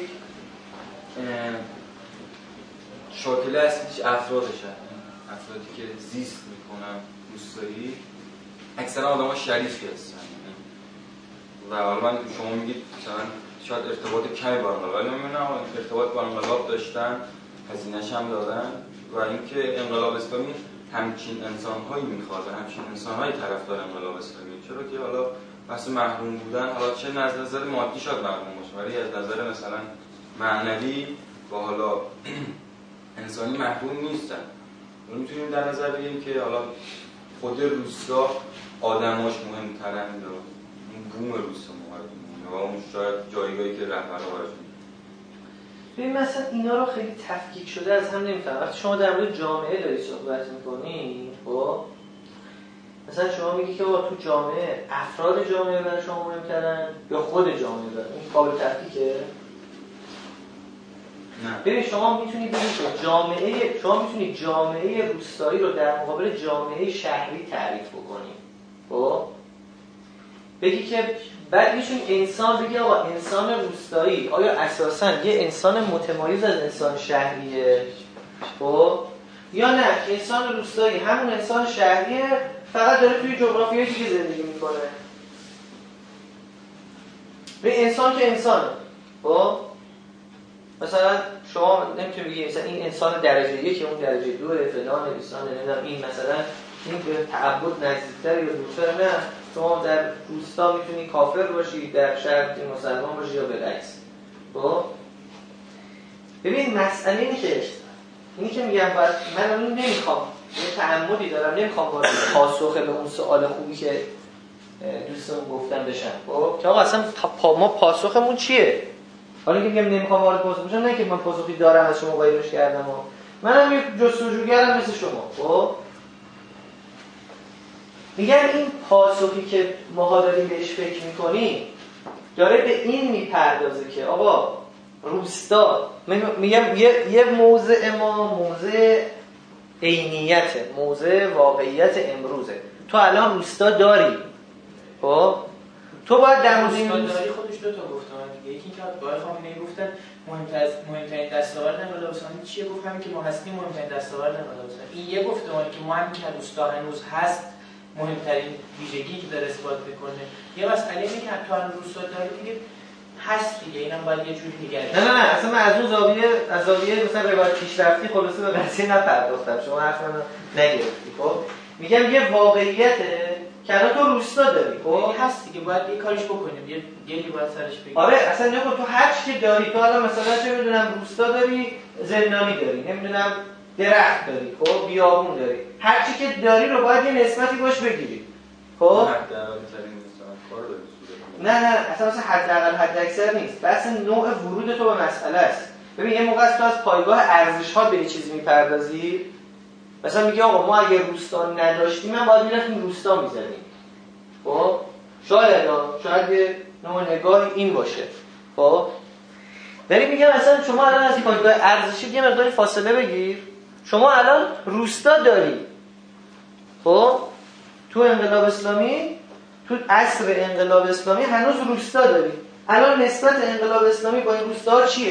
شاکله اصلیش افرادشن، افرادی که زیست میکنن روستایی اکثرا آدم ها شریفی هستن و حالا من شما میگید مثلا شاید ارتباط کمی با انقلاب، ولی من میبینم ارتباط با انقلاب داشتن، هزینه‌اش هم دادن و اینکه انقلاب اسلامی همچین انسان‌هایی میخواد و همچین انسان‌هایی طرفدار انقلاب اسلامی، چرا که حالا بحث محروم بودن حالا چه از نظر مادی شاید محروم باشه ولی از نظر مثلا معنوی و حالا انسانی محروم نیستن. ما میتونیم در نظر بگیریم که حالا خود روستا آدماش مهم‌ترن یا اون بوم روستا مهمه و اون شاید جایگاهی که رهبرها براش می‌ذارن. ببین مثلا اینا رو خیلی تفکیک شده از هم نمی‌فهمم. وقتی شما در مورد جامعه داری صحبت می‌کنی، خب مثلا شما میگی که تو جامعه افراد جامعه برای شما مهم‌ترن یا خود جامعه برای این قابل تفکیکه؟ نه. ببین شما میتونید بگید شما میتونید جامعه روستایی رو در مقابل جامعه شهری تعریف بکنید. خب بگی که بعد میشون انسان بگی آقا انسان روستایی آیا اساساً یه انسان متمایز از انسان شهریه؟ خب یا نه انسان روستایی همون انسان شهریه فقط داره توی جغرافیای دیگه زندگی میکنه. به انسان که انسانه. خب مثلا شما نمیتونی بگی مثلا این انسان درجه 1 اون درجه 2 فلان انسان نمیدونم این مثلا این به تعبد نزدیکتر یا دورتر. نه شما در روستا میتونی کافر باشی، در شهر میتونی مسلمان باشی یا بالعکس. خب ببین مسئله اینی که میگم من اون نمیخوام یه تعمدی دارم نمیخوام وارد پاسخ به اون سوال خوبی که دوستان گفتن بشن. خب که آقا اصلا ما پاسخمون چیه؟ حالا که میگم نمیخوام وارد پاسخ بشم نه که من پاسخی دارم از شما قایمش کردم و منم یک جستجوگرم مثل شما. خب میگم این پاسخی که ما داریم بهش فکر میکنیم داره به این میپردازه که آقا روستا میگم یه موضع ما موضع عینیته، موضع واقعیت امروزه. تو الان روستا داری، خب تو باید در مورد این روستاداری خودش دو تا گفتمان دیگه. یکی اینکه آقای خامنه‌ای گفتن مهمترین دستاورد انقلاب اسلامی چیه؟ گفتن که ما هستیم مهمترین دستاورد انقلاب اسلامی. این یه گفتمانی که ما هم که روستا هنوز هست مهمترین ویژگی که داره اثبات میکنه. یه مسئله اینه که تو هنوز روستا داری دیگه هست دیگه، اینم باید یه جوری نگرش. نه اصلا من از اون زاویه مثلا روایت پیشرفتی خلاصه به قضیه نپرداختم، شما حرف منو نگرفتی. خب میگم یه واقعیته که الان تو روستا داری، خب هست دیگه، باید یه کاریش بکنیم، یه گلی باید سرش بگیریم. آره اصلا نگو تو هر چی که داری، تو الان مثلا چه میدونم روستا داری، زندانی داری، نمیدونم درخت داری، خب بیابون داری، هر چی که داری رو باید یه نسبتی باش بگیری. خب نه اصلا حداقل حد اکثر نیست، بس نوع ورود تو به مسئله است. ببین یه موقع است تو از پایگاه ارزش ها به یه چیزی میپردازی، مثلا میگی آقا ما اگه روستا نداشتیم من باید میرفتیم روستا میزنیم. خب شاید یه نوع نگاه این باشه. خب ولی میگم مثلا شما الان از پایگاه ارزشی یه مقداری فاصله بگیر، شما الان روستا داری. خب تو انقلاب اسلامی، تو عصر انقلاب اسلامی هنوز روستا داری. الان نسبت انقلاب اسلامی با این روستا چیه؟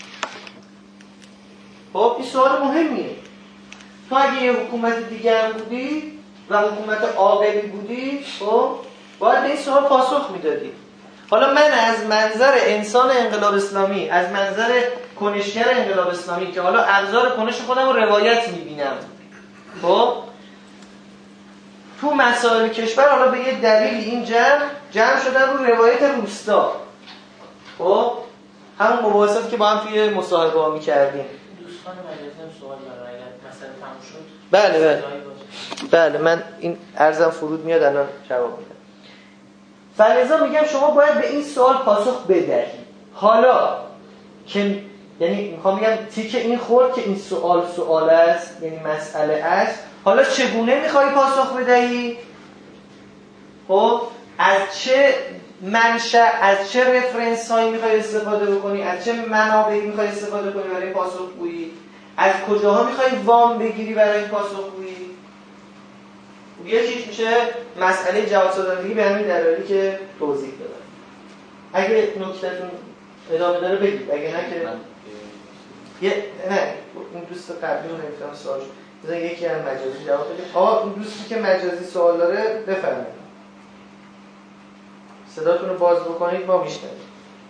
خب این سوال مهمیه. تو اگه یه حکومت دیگه هم بودی و حکومت عاقلی بودی، خب باید به این سوال پاسخ میدادی. حالا من از منظر انسان انقلاب اسلامی، از منظر کنشگر انقلاب اسلامی که حالا ابزار کنش خودم رو روایت میبینم، خب تو مسائل کشور حالا به یه دلیل این جمع شدن رو روایت روستا. خب همون مباحثاتی که با هم توی مصاحبه ها میکردیم. دوستان مجازی سوال دارن، مثلا تموم شد. بله من این عرضم فرود میاد الان جواب میدم. فلذا میگم شما باید به این سوال پاسخ بدهی. حالا که یعنی میخوام بگم تیک این خورد که این سوال است، یعنی مسئله است، حالا چگونه میخوای پاسخ بدهی؟ خب از چه منشأ، از چه رفرنس هایی میخوای استفاده بکنی، از چه منابعی میخوای استفاده کنی برای پاسخگویی، از کجاها میخوای وام بگیری برای پاسخگویی. یکیش میشه مسئله جواد سازندگی به همین دلایلی که توضیح دادم. اگه نکته‌تون ادامه داره بگید، اگه نه که نه این دوست قبلی رو نمیتونم سوال شد. بذار یکی از مجازی جواب بده. این دوستی که مجازی سوال داره بفرمایید. صداتون رو باز بکنید ما میشنویم.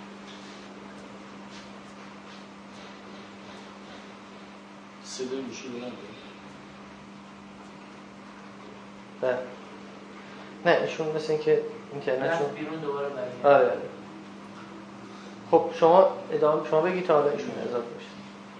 صدا میشه بلند؟ نه ایشون مثل این که اینترنتشون بیرون دوباره برگرد. آره. خب شما بگید تا حالا ایشون اضافه بشه.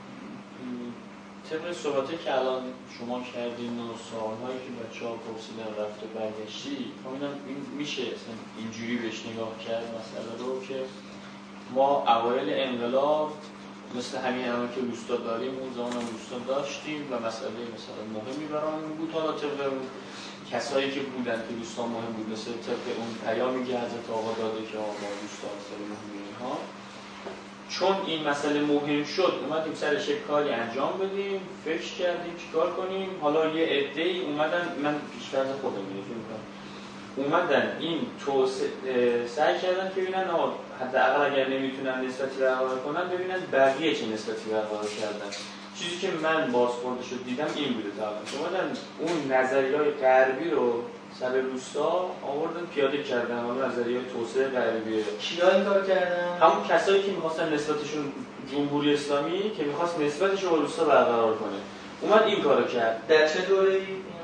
طبق صحبتی که الان شما کردین و سوال‌هایی که بچه‌ها پرسیدن رفت و برگشتی، فهمیدم این میشه اصلا اینجوری بهش نگاه کرد مسئله رو که ما اوایل انقلاب مثل همین که روستا داریم اون زمان هم روستا داشتیم و مسئله مثلا مهمی برامون بود. حالا طبق کسایی که بودن که روستا مهم بود، مثل طبق اون پیامی که حضرت آقا داده که آقا روستا مثلا مهمی ها، چون این مسئله مهم شد اومدیم سرش یک کاری انجام بدیم، فکر کردیم چیکار کنیم. حالا یه عده‌ای اومدن، من پیش‌فرض خودم میگم، اومدن این سعی کردن که ببینن حداقل اگر نمیتونن نسبتی برقرار کنن ببینن بقیه چه نسبتی برقرار کردن. چیزی که من بازخوردش رو دیدم این بوده تا الان. اومدن اون نظریه‌های غربی رو سر روستا آوردن پیاده کردن، اون نظریه توسعه غربی. کیا این کار کردن؟ همون کسایی که می‌خواستن نسبتشون جمهوری اسلامی که می‌خواست نسبتش رو با روستا برقرار کنه، اومد این کارو کرد. در چه دوره‌ای؟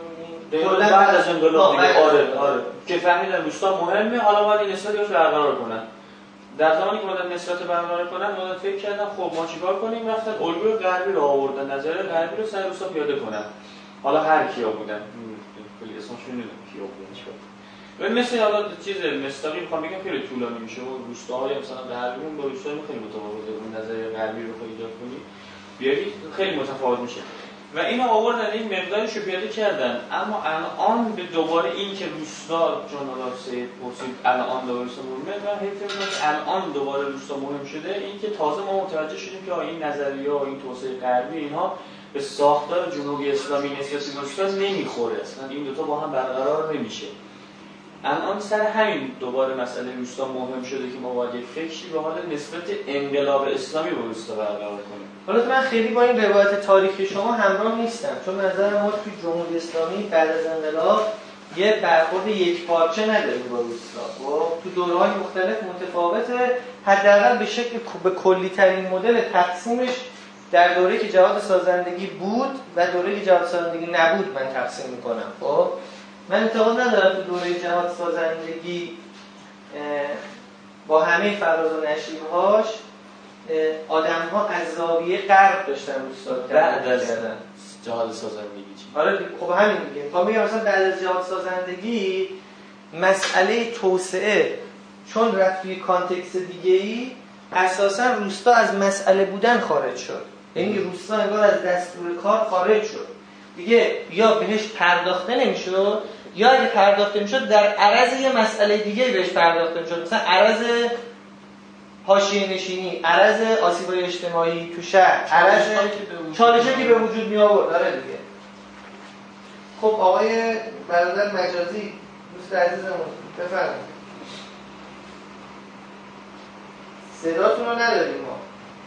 بعد از انقلاب دیگه. آره که فهمیدن روستا مهمه، حالا باید این نسبتی رو برقرار کنن. در زمانی که اومدن نسبت برقرار کنن، اومدن فکر کردن خب ما چیکار کنیم؟ رفتن الگوی غربی رو آوردن، نظریه غربی رو سر روستا پیاده کنن. حالا هر کیا بودن، کلی اسمشون نمیدونم کیا بودن چیکار. مثل حالا چیز مستقیم میخوام بگم خیلی طولانی میشه و روستاهای مثلا غربیمون با روستاهای خیلی متفاوته. اون نظریه غربی رو خیلی ایجاد کنی بیاری خیلی متفاوت میشه. و اینا آوردن این مقدارش رو پیاده کردن. اما الان به دوباره این که روستا چون حالا سید پرسید الان دوباره روستا مهمه و حیف میاد الان دوباره روستا مهم شده، این که تازه ما متوجه شدیم که این نظریه و این توسعه غربی اینها به ساختار جمهوری اسلامی نسبت روستا نمیخوره، اصلا این دوتا با هم برقرار نمیشه. الان سر همین دوباره مسئله روستا مهم شده که ما باید یک فکری به حال نسبت انقلاب اسلامی با روستا برقرار کنیم. حالا من خیلی با این روایت تاریخی شما همراه نیستم، چون نظر ما توی جمهوری اسلامی بعد از انقلاب یه برخورد یک پارچه نداریم با روستا و تو دوره‌های مختلف متفاوته. حداقل به شکل به کلی ترین مدل تقسیمش در دوره که جهاد سازندگی بود و دوره که جهاد سازندگی نبود من تقسیم میکنم. خب من اعتقاد ندارم تو دوره جهاد سازندگی با همه فراز و نشیب‌هاش آدم‌ها از زاویه غرب داشتن روستا بعد از جهاد سازندگی چی؟ آره خب همین دیگه. تا میگم مثلا بعد از جهاد سازندگی مسئله توسعه چون رفت توی کانتکست دیگه‌ای اساسا روستا از مسئله بودن خارج شد. یعنی روستا انگار از دستور کار خارج شد دیگه، یا بهش پرداخته نمیشد یا اگه پرداخته میشد در عرض یه مسئله دیگه بهش پرداخته میشد، مثلا عرض حاشیه نشینی، عرض آسیب‌های اجتماعی تو شهر، عرض چالشی که به وجود می آورد. داره دیگه. خب آقای برادر مجازی دوست عزیزمون بفرمایید. صداتون رو نداریم ما.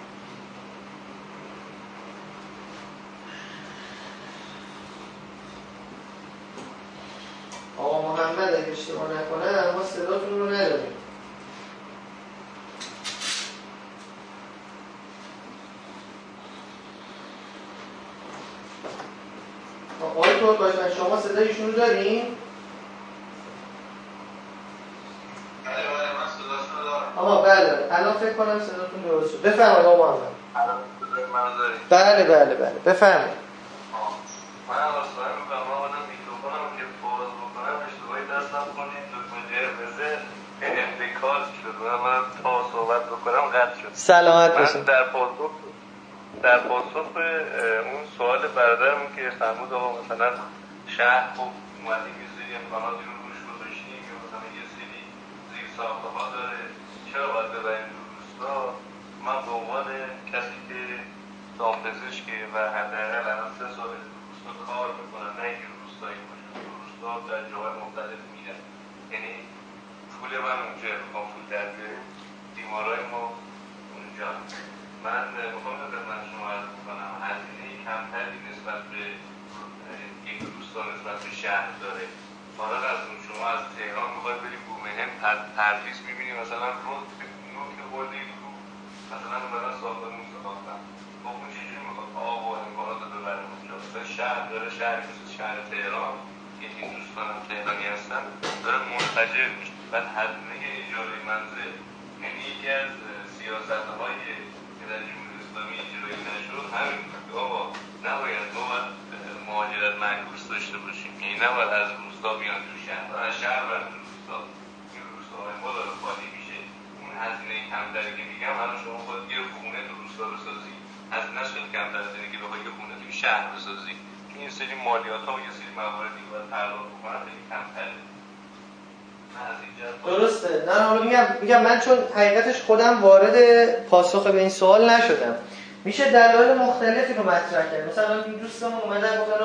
آقا محمد اگه اشتباه نکنه ما صداتون رو نداریم. آقای طور باشن شما صدایشون رو داریم؟ آها بله الان فکر کنم صداتون درست شد. بفرمایید آقا محمد. بله بله بله بفرمایید. من اصلا میگم آدم میکروفونم که باز بکنم اشتباهی دستم کنید دکمه قرمزه انتکاس شد و من تا صحبت بکنم قطع شد. سلامت باشید. در پاسخ به اون سوال برادرمون که فرمود آقا مثلا شهر خوب اومدی یه سری امکاناتی رو روش گذاشتیم یا مثلا یه سری زیر ساخته ها داره چرا باید ببریم رو روستا؟ من به عنوان کسی که دامپزشکه و حداقل الان 3 سال روستا کار میکنم، نه اینکه روستایی باشم، روستا در جاهای مختلف میرم، یعنی پول من اونجا میخوام پول در بیمارای ما اونجا. من میخوام خدمت شما عرض کنم هزینه کمتری نسبت به یک روستا نسبت به شهر داره. فارغ از اون شما از تهران میخواید برید بومهن پردیس میبینید مثلا رود نوک خورده رو مثلا اومدن ساختمون ساختن. خب اون چجوری میخواد آب و امکانات رو ببره اونجا؟ مثلا شهر داره، شهری مثل شهر تهران که این دوستان تهرانی هستن داره منفجر میشه. بعد هزینه اجاره منزل یعنی یکی از سیاست‌های که در جمهوری اسلامی اجرایی نشد همین بود. آقا نباید ما مهاجرت معکوس داشته باشیم، یعنی نباید از روستا بیان تو شهر، از شهر برن تو روستا. این روستاهای ما داره خالی میشه. اون هزینه کمتری که میگم الان شما خود یه خونه تو روستا بسازی هزینه‌اش خیلی کمتر از اینه که بخوای یه خونه تو شهر بسازی. این سری مالیات‌ها و یه سری مواردی که باید پرداخت بکنن خیلی کمتره. درسته. نه حالا میگم من چون حقیقتش خودم وارد پاسخ به این سوال نشدم. میشه دلایل مختلفی رو مطرح کرد. مثلا این دوستمون اومدن گفتن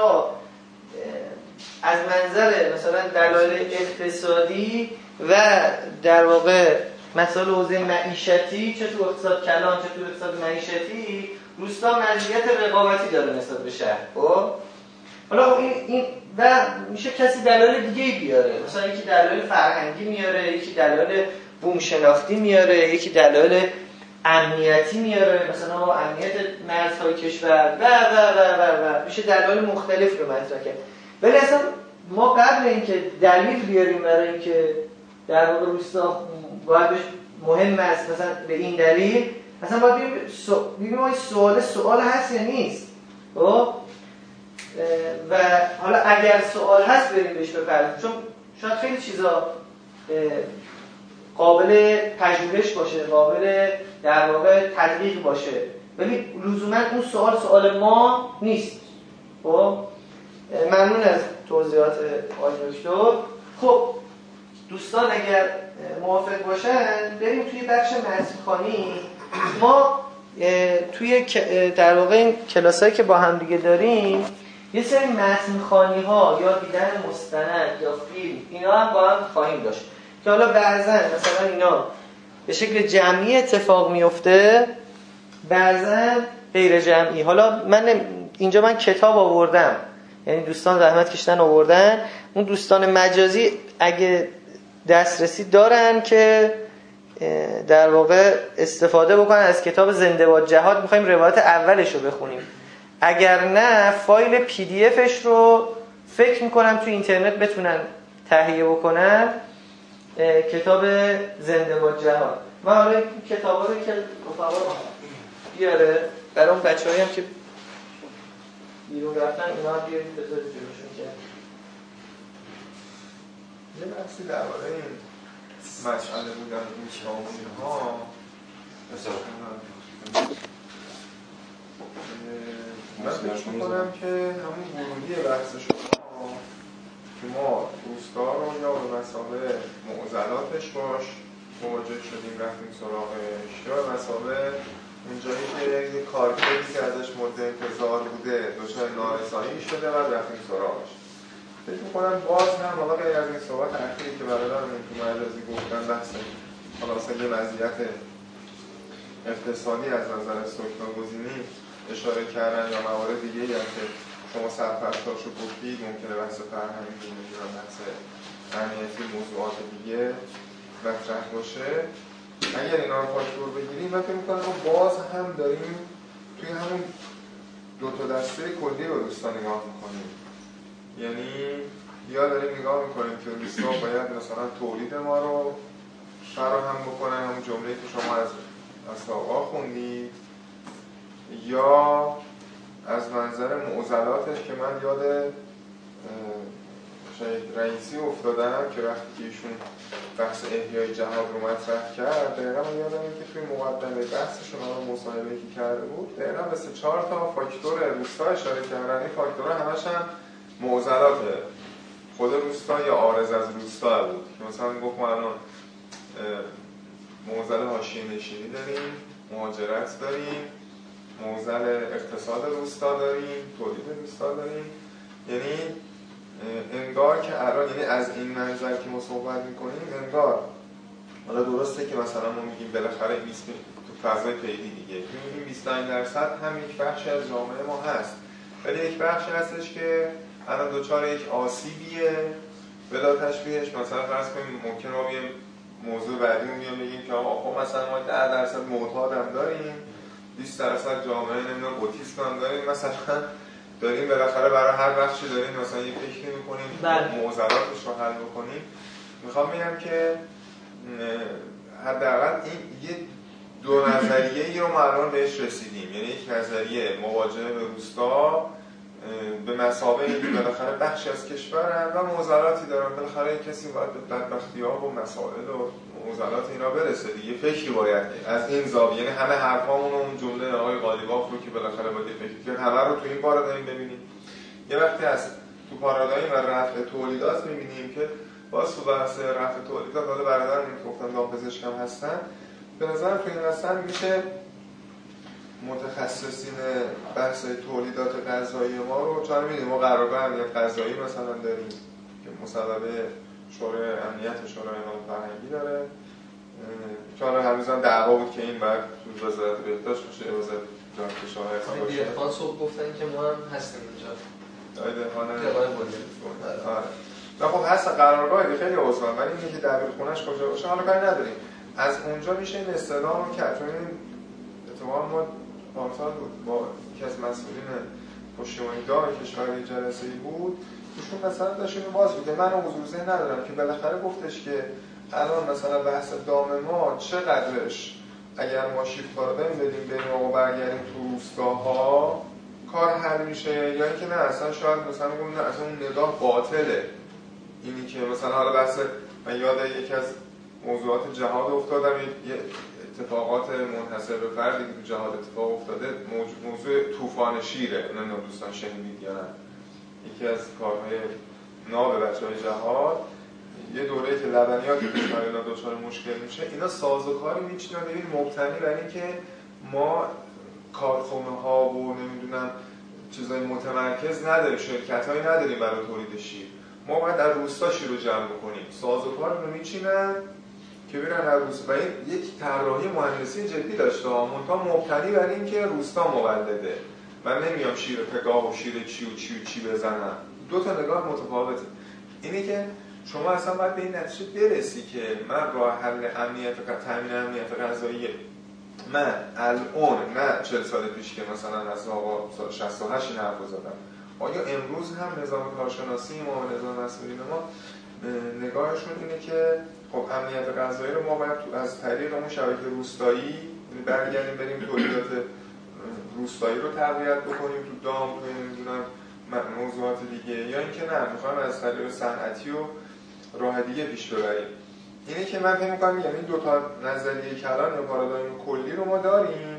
از منظر مثلا دلایل اقتصادی و در واقع مسائل حوزه معیشتی، چه تو اقتصاد کلان چه تو اقتصاد معیشتی، روستا مزیت رقابتی داره نسبت به شهر. خب حالا این و میشه کسی دلایل دیگه بیاره، مثلا یکی دلایل فرهنگی میاره، یکی دلایل بوم شناختی میاره، یکی دلایل امنیتی میاره، مثلا امنیت مرزهای کشور و میشه دلایل مختلف رو مطرح کرد. ولی اصلا ما قبل اینکه دلیل بیاریم برای اینکه در واقع روستا باید مهم است مثلا به این دلیل، مثلا باید ببینیم این سوال هست یا نیست. خب و حالا اگر سوال هست بریم بهش بپردازیم، چون شاید خیلی چیزا قابل پژوهش باشه، قابل در واقع تدقیق باشه، ولی لزوما اون سوال ما نیست. خب ممنون از توضیحات آقای دکتر. خب دوستان اگر موافق باشن بریم توی بخش متن‌خوانی. ما توی در واقع این کلاسایی که با هم دیگه داریم یه سری متن‌خوانی‌ها یا دیدن مستند یا فیلم اینا هم با هم خواهیم داشت که حالا بعضا مثلا اینا به شکل جمعی اتفاق میفته، بعضا غیر جمعی. حالا اینجا من کتاب آوردم، یعنی دوستان زحمت کشیدن آوردن. اون دوستان مجازی اگه دسترسی دارن که در واقع استفاده بکنن از کتاب زنده باد جهاد. میخوایم روایت اولش رو بخونیم، اگر نه فایل PDF ش رو فکر میکنم تو اینترنت بتونن تهیه بکنن، کتاب زنده باد جهاد. من حالا این کتابا رو که رفقا بیاره برای اون بچه‌هایی هم که بیرون رفتن اینا هم بیارید بذارید جلوشون که یه بحثی درباره این مسئله بودن این شامونی ها من فکر میکنم که همون ورودی بحث شما که ما روستا رو یا به مثابه معضلاتش باش مواجه شدیم رفتیم سراغش، یا به مثابه اونجایی که یه کارکردی که ازش مورد انتظار بوده دچار نارسایی شده و رفتیم سراغش. فکر میکنم باز هم حالا غیر از این صحبت اخیری که برادرم تو مجازی گفتن بحث خلاصه یه وضعیت اقتصادی از نظر سکان‌گزینی اشاره کردن یا موارد دیگه‌ای هم که شما سرپرستاشو گفتید ممکنه بحث فرهنگی می‌گیرن بحث امنیتی موضوعات دیگه مطرح باشه. اگر اینا رو فاکتور بگیریم من فکر می‌کنم باز هم داریم توی همون دو تا دسته کلی رو دوستان نگاه می‌کنیم. یعنی یا داریم نگاه می‌کنیم که روستا باید مثلا تولید ما رو فراهم بکنن، همون جمله‌ای که شما از آقا خوندید، یا از منظر معضلاتش که من یاد شاید رئیسی افتادم که وقتی که ایشون بحث احیای جهاد رو مطرح کرد دقیقا من یادم این که توی مقدمه بحثشون رو مصاحبه‌ای که کرده بود دقیقا به 4 تا فاکتور روستا اشاره کردن. این فاکتورها همش هم معضلات خود روستا یا عارض از روستا بود که مثلا گفت ما الان معضل حاشیه نشینی داریم، مهاجرت داریم، معضل اقتصاد روستا داریم، تولید روستا داریم. یعنی انگار که الان یعنی از این منظر که ما صحبت میکنیم انگار حالا درسته که مثلا ما میگیم بالاخره این تو فضای پیدی دیگه این 25% هم یک بخشی از جامعه ما هست، ولی یک بخشی هستش که الان دوچار یک آسیبیه بلا تشبیهش. مثلا فرض کنیم ممکنه ما بیایم موضوع بعدیمون بیایم بگیم که آقا مثلا ما 10% معتاد هم داریم، 20% جامعه نمیدونم اوتیسم هم داریم، مثلا داریم بالاخره برای هر بخشی داریم مثلا یه فکری می‌کنیم معضلاتش رو حل بکنیم. میخوام بگم که حداقل این یه دو نظریه‌ای رو ما الان بهش رسیدیم. یعنی یک نظریه مواجهه به روستا به مثابه اینکه بالاخره بخشی از کشورن و معضلاتی دارن، بالاخره کسی باید به بدبختی‌ها و مسائل و معضلات اینا برسه دیگه، فکری باید از این زاویه. یعنی همه حرفامون و اون جمله آقای قالیباف رو که بالاخره باید فکر کنیم همه رو تو این پارادایم ببینیم. یه وقتی از تو پارادایم و رفع تولیدات می‌بینیم که باز تو بحث رفع تولیدات حالا برادرم که گفتم دامپزشک هم هستن، به نظر تو این هستن میشه متخصصین بحث تولیدات غذایی ما رو چون می‌بینیم ما قرارگاه امنیت غذایی مثلا داریم که مصوبه شورای امنیت شورای امنیت فرهنگی داره، چون هنوزم دعوا بود که این بعد تو وزارت بهداشت باشه وزارت کشاورزی باشه. آقای دیرفان صبح گفتن که ما هم هستیم اینجا. آقای دیرفان نه خب هست قرارگاه خیلی عضوان، ولی اینکه دبیرخونه‌اش کجا باشه حالا کاری نداریم. از اونجا میشه این اصطلاح رو کرد. چون اتفاقا ما پارسال بود با یکی از مسئولین پشتیبانی دار کشور جلسه‌ای بود، ایشون مثلا داشت اینو باز میگه من حضور ذهن ندارم که بالاخره گفتش که الان مثلا بحث دام ما چقدرش اگر ما شیفت پارادایم بدیم بریم و برگردیم تو روستاها کار حل میشه، یا اینکه نه اصلا شاید مثلا بگم نه اصلا اون نگاه باطله. اینی که مثلا حالا بحث من یاد یکی از موضوعات جهاد افتادم، یه اتفاقات منحصر به فردی که تو جهاد اتفاق افتاده موضوع طوفان شیره، نمیدونم دوستان شنیدید یا نه. یکی از کارهای ناب بچه‌های جهاد یه دوره‌ای که لبنیات اینا دچار مشکل میشه، اینا سازوکاری میچینن ببین مبتنی بر اینکه ما کارخونه‌ها و نمیدونم چیزای متمرکز نداریم، شرکت‌هایی نداریم برای تولید شیر، ما باید در روستا شیر رو جمع بکنیم. سازوکار رو میچینن که برن در روستا و این یک طراحی مهندسی جدی داشته منتها مبتنی بر اینکه روستا مولده. من نمیام شیر پگاه و شیر چی و چی و چی بزنم. دو تا نگاه متفاوته. اینه که شما اصلا باید به این نتیجه برسی که من راه حل تامین امنیت غذایی من الان نه 40 سال پیش که مثلا از آقا سال 68 این حرف زدم، آیا امروز هم نظام کارشناسی ما و نظام مسئولین ما نگاهشون اینه که خب امنیت غذایی رو ما باید از طریق اون شبکه روستایی برگردیم بریم تولیدات روستایی رو تقویت بکنیم تو دام تو نمیدونم موضوعات دیگه، یا اینکه نه میخوایم از طریق صنعتی و راه دیگه پیش ببریم. اینه که من فکر می‌کنم یعنی دو تا نظریه کلان یا پارادایم کلی رو ما داریم.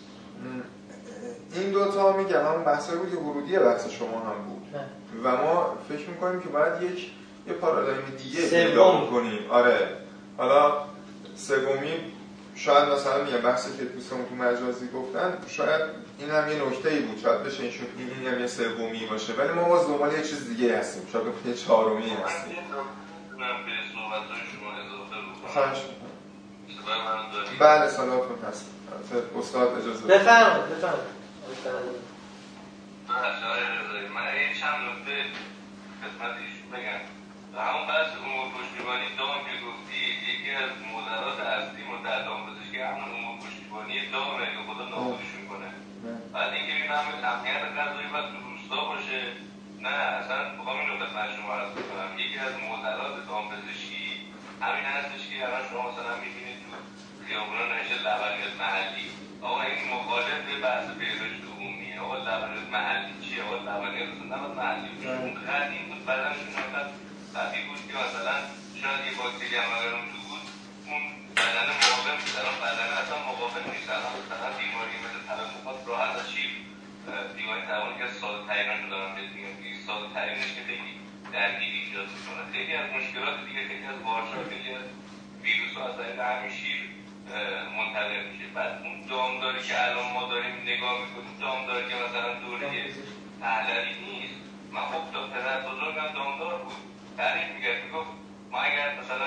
این دو تا میگم همون بحثایی بود که ورودی بحث شما هم بود و ما فکر می‌کنیم که باید یه پارادایم دیگه پیدا کنیم. آره حالا سومی شاید مثلا میگم بحثی که دوستان تو مجازی گفتن شاید این هم یه نکته‌ای بود، شاید بشه این هم یه سومی باشه، ولی ما باز دنبال یه چیز دیگه هستیم، شاید یه چهارمی هستیم. من به صحبت‌های شما اضافه بکنم. خواهش می‌کنم. صدای من دارید؟ بله صداتون هست. استاد اجازه بدید. بفرمایید. آقای رضایی من یه چند نکته خدمتش بگم. همون بحث امور پشتیبانی دام که گفتی یکی از معضلات اصلی در دامپزشکی همون امور پشتیبانی دامه که خدا نابودش میکنه. بعد اینکه ببینم امنیت غذایی باید تو روستا باشه، نه اصلا بخوام این رو خدمت شما عرض بکنم یکی از معضلات دامپزشکی همین هستش که الان شما مثلا میبینید تو خیابونا نوشته لبنیات محلی. آقا این مخالف به بحث بهداشت عمومیه. آقا لبنیات محلی چیه؟ آقا لبنیات اصلا نباید محلی باشه. اون خط این بود بدنشون انقدر قوی بود که مثلا شاید یه باکتری هم اگر اون تو بود اون بدن مقاوم بود. الان بدن اصلا مقاوم نیست. الان مثلا بیماری مثل تلفات راحت از شیر بیماری تلفات که ساده تریناشو دارم بهت میگم که ساده ترینش که خیلی درگیری ایجاد میکنه. خیلی از مشکلات دیگه، خیلی از وارشا، خیلی از ویروس ها از طریق همین شیر منتقل میشه. بعد اون دامداری که الان ما داریم نگاه میکنیم، دامداری که مثلا دوره پهلوی نیست. من خب تا پدر بزرگم دامدار بود، تعریف میکرد، میگفت ما اگر مثلا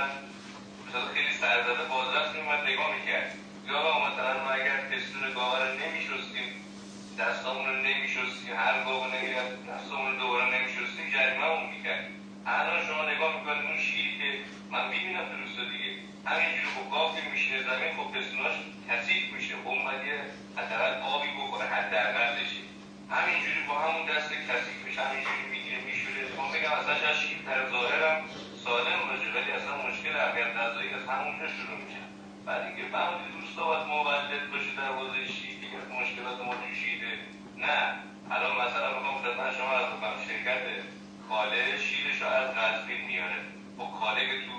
خیلی سرزده بازرس میومد نگاه میکرد یا مثلا ما اگر پستون گاوه رو نمیشستیم، دستامون رو نمیشستیم، هر گاوه نمیرفت دستامون رو دوباره نمیشستیم، جریمه اون میکرد. الان شما نگاه میکنید اون شیری که من میبینم تو روستا دیگه همینجوری با گاو که میشینه زمین خب پستوناش کثیف میشه، خب باید یه حداقل آبی بخوره حداقلشه، همینجوری با همون دست کثیفش همینجوری میگیره میشوره. ما بگم اصلا شاید شیر در ظاهرم سالم باشه ولی اصلا مشکل امنیت غذایی از همونجا شروع میشه. بعد اینکه فهمیدید روستا باید مولد باشه در حوزه شیر که مشکلات ما جوشیده. نه الان مثلا بخوام خدمت شما عرض کنم شرکت کاله شیرش رو از قزوین میاره. خب کاله که تو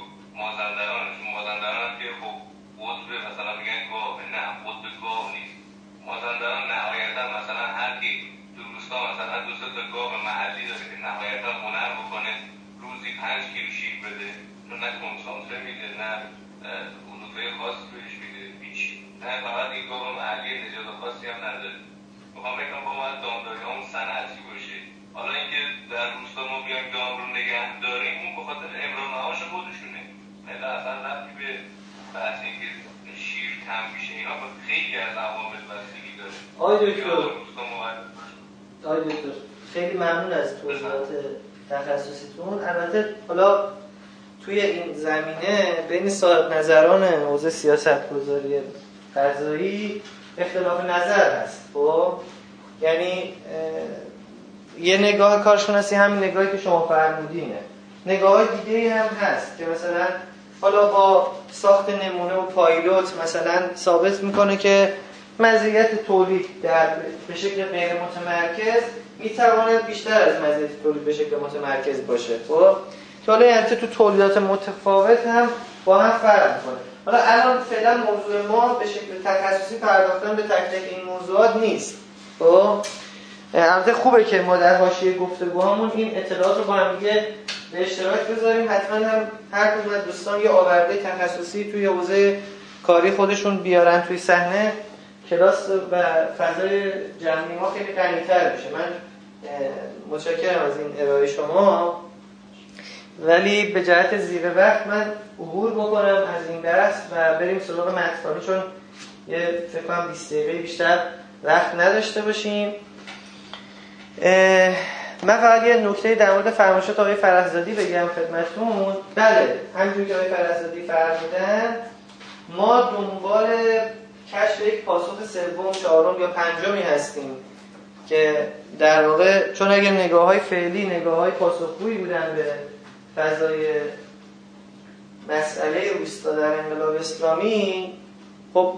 مازندران که خب قطب مثلا میگن گاو، نه قطب گاو نیست. مازندران نهایتا مثلا هر کی تو روستا مثلا 2 تا گاو محلی داره که نهایتا هنر بکنه روزی 5 کیلو شیر بده، چون نه کنسانتره میده نه علوفه خاصی بهش میده هیچ، نه فقط این گاو محلی نژاد خاصی هم نداره. میخوام بگم با باید دامداری همون صنعتی باشه. حالا اینکه در روستا ما بیایم دام رو نگه داریم اون بخاطر امرار معاش خودشونه، مثلا اصلا ربطی به بحث اینکه شیر کم میشه اینا خیلی از عوامل بستگی داره. آقای دکتر خیلی ممنون از توضیحات تخصصیتون. البته حالا توی این زمینه بین صاحب نظران حوزه سیاست‌گذاری غذایی اختلاف نظر هست. خب یعنی یه نگاه کارشناسی همین نگاهی که شما فرمودینه، نگاه‌های دیگه‌ای هم هست که مثلا حالا با ساخت نمونه و پایلوت مثلا ثابت میکنه که مزیت تولید به شکل غیر متمرکز میتواند بیشتر از مزیت تولید به شکل متمرکز باشه. خب که حالا یعنی تو تولیدات متفاوت هم با هم فرق میکنه. حالا الان فعلا موضوع ما به شکل تخصصی پرداختن به تک تک این موضوعات نیست. خب البته خوبه که ما در حاشیه گفتگوهامون این اطلاعات رو با هم دیگه به اشتراک بذاریم. حتما هم هر کدوم از دوستان یه آورده تخصصی توی حوزه کاری خودشون بیارن توی صحنه، کلاس و فضای جمعی ما خیلی غنی‌تر بشه. من متشکرم از این ارائه شما، ولی به جهت زیر وقت من عبور بکنم از این درس و بریم سراغ متن‌خوانی، چون یه فکر کنم 20 دقیقه بیشتر وقت نداشته باشیم. من فقط یه نکته در مورد فرمایشات آقای فرزادی بگم خدمتتون. بله همونجوری که آقای فرزادی فرمودن ما دنبال کشف یک پاسخ سوم، چهارم یا پنجمی هستیم که در واقع چون اگر نگاه‌های فعلی نگاه‌های پاسخگویی بودن به فضای مسئله روستا در انقلاب اسلامی، خب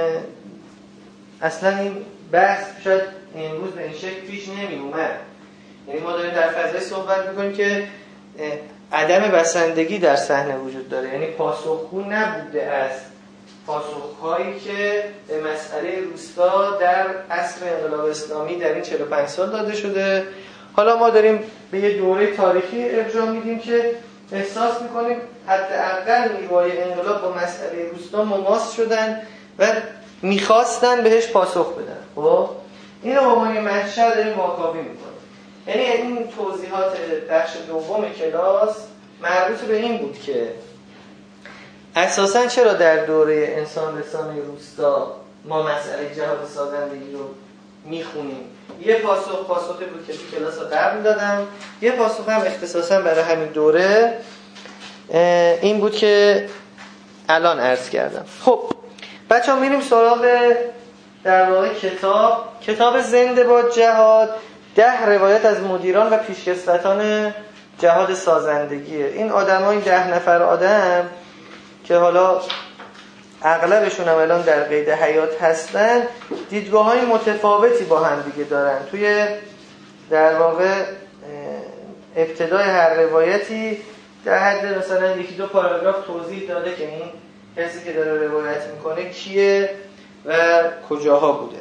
اصلا این بحث شاید امروز به این شکل پیش نمی اومد. یعنی ما داریم در فضای صحبت میکنیم که عدم بسندگی در صحنه وجود داره، یعنی پاسخگو نبوده است پاسخهایی که به مسئله روستا در عصر انقلاب اسلامی در این 45 سال داده شده. حالا ما داریم به یه دوره تاریخی ارجاع میدیم که احساس میکنیم حداقل نیروهای انقلاب با مسئله روستا مماس شدن و میخواستن بهش پاسخ بدن. خب اینو با ما یه منشأ داریم واکاوی میکنیم. یعنی این توضیحات بخش دوم کلاس مربوط به این بود که اساساً چرا در دوره انسان رسانه روستا ما مسئله جهاد سازندگی رو میخونیم. یه پاسخی بود که تو کلاس قبل دادم، یه پاسخ هم اختصاصاً برای همین دوره این بود که الان عرض کردم. خب بچه‌ها میریم سراغ در واقع کتاب زنده باد جهاد، 10 روایت از مدیران و پیشکسوتان جهاد سازندگیه. این آدم‌ها، این 10 نفر آدم که حالا اغلبشون هم الان در قید حیات هستن، دیدگاه‌های متفاوتی با هم دیگه دارن. توی در واقع ابتدای هر روایتی در حد مثلا 1-2 پاراگراف توضیح داده که این کسی که داره روایت میکنه کیه و کجاها بوده.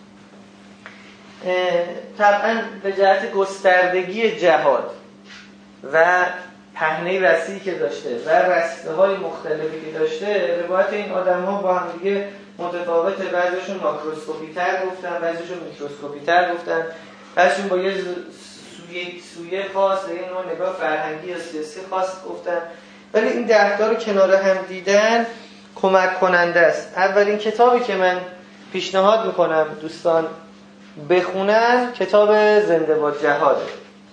طبعا به جهت گستردگی جهاد و پهنه وسیعی که داشته و رسته‌های مختلفی که داشته، روایت این آدم‌ها با هم دیگه متفاوته. بعضیشون ماکروسکوپی تر گفتن، بعضیشون میکروسکوپی تر گفتن، بعضیشون با یه سویه خاص، یه نوع نگاه فرهنگی یا سیاسی خاص گفتن. ولی این 10 تا رو کنار هم دیدن کمک کننده است. اولین کتابی که من پیشنهاد میکنم دوستان بخونن کتاب زنده باد جهاده.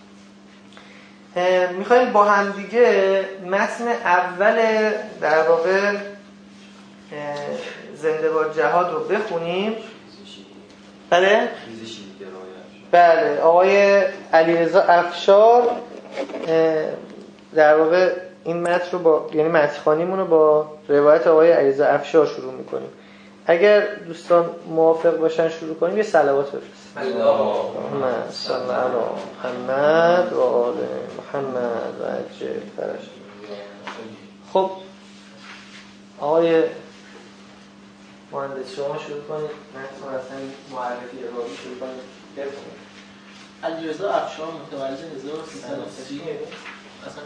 میخوایم با هم دیگه متن اول در واقع زنده باد جهاد رو بخونیم. بله آقای علیرضا افشار در واقع این متن رو با یعنی متن‌خوانیمون رو با روایت آقای علیرضا افشار شروع میکنیم. اگر دوستان موافق باشن شروع کنیم یه صلوات بفرستیم. اللهم صل علی محمد و آل محمد و عجل فرج. خب آقای مهندس شما شروع کنید. من اصلا معرفی راوی شروع کنید. بفرمایید. علیرضا افشار متولد 1330 اصلا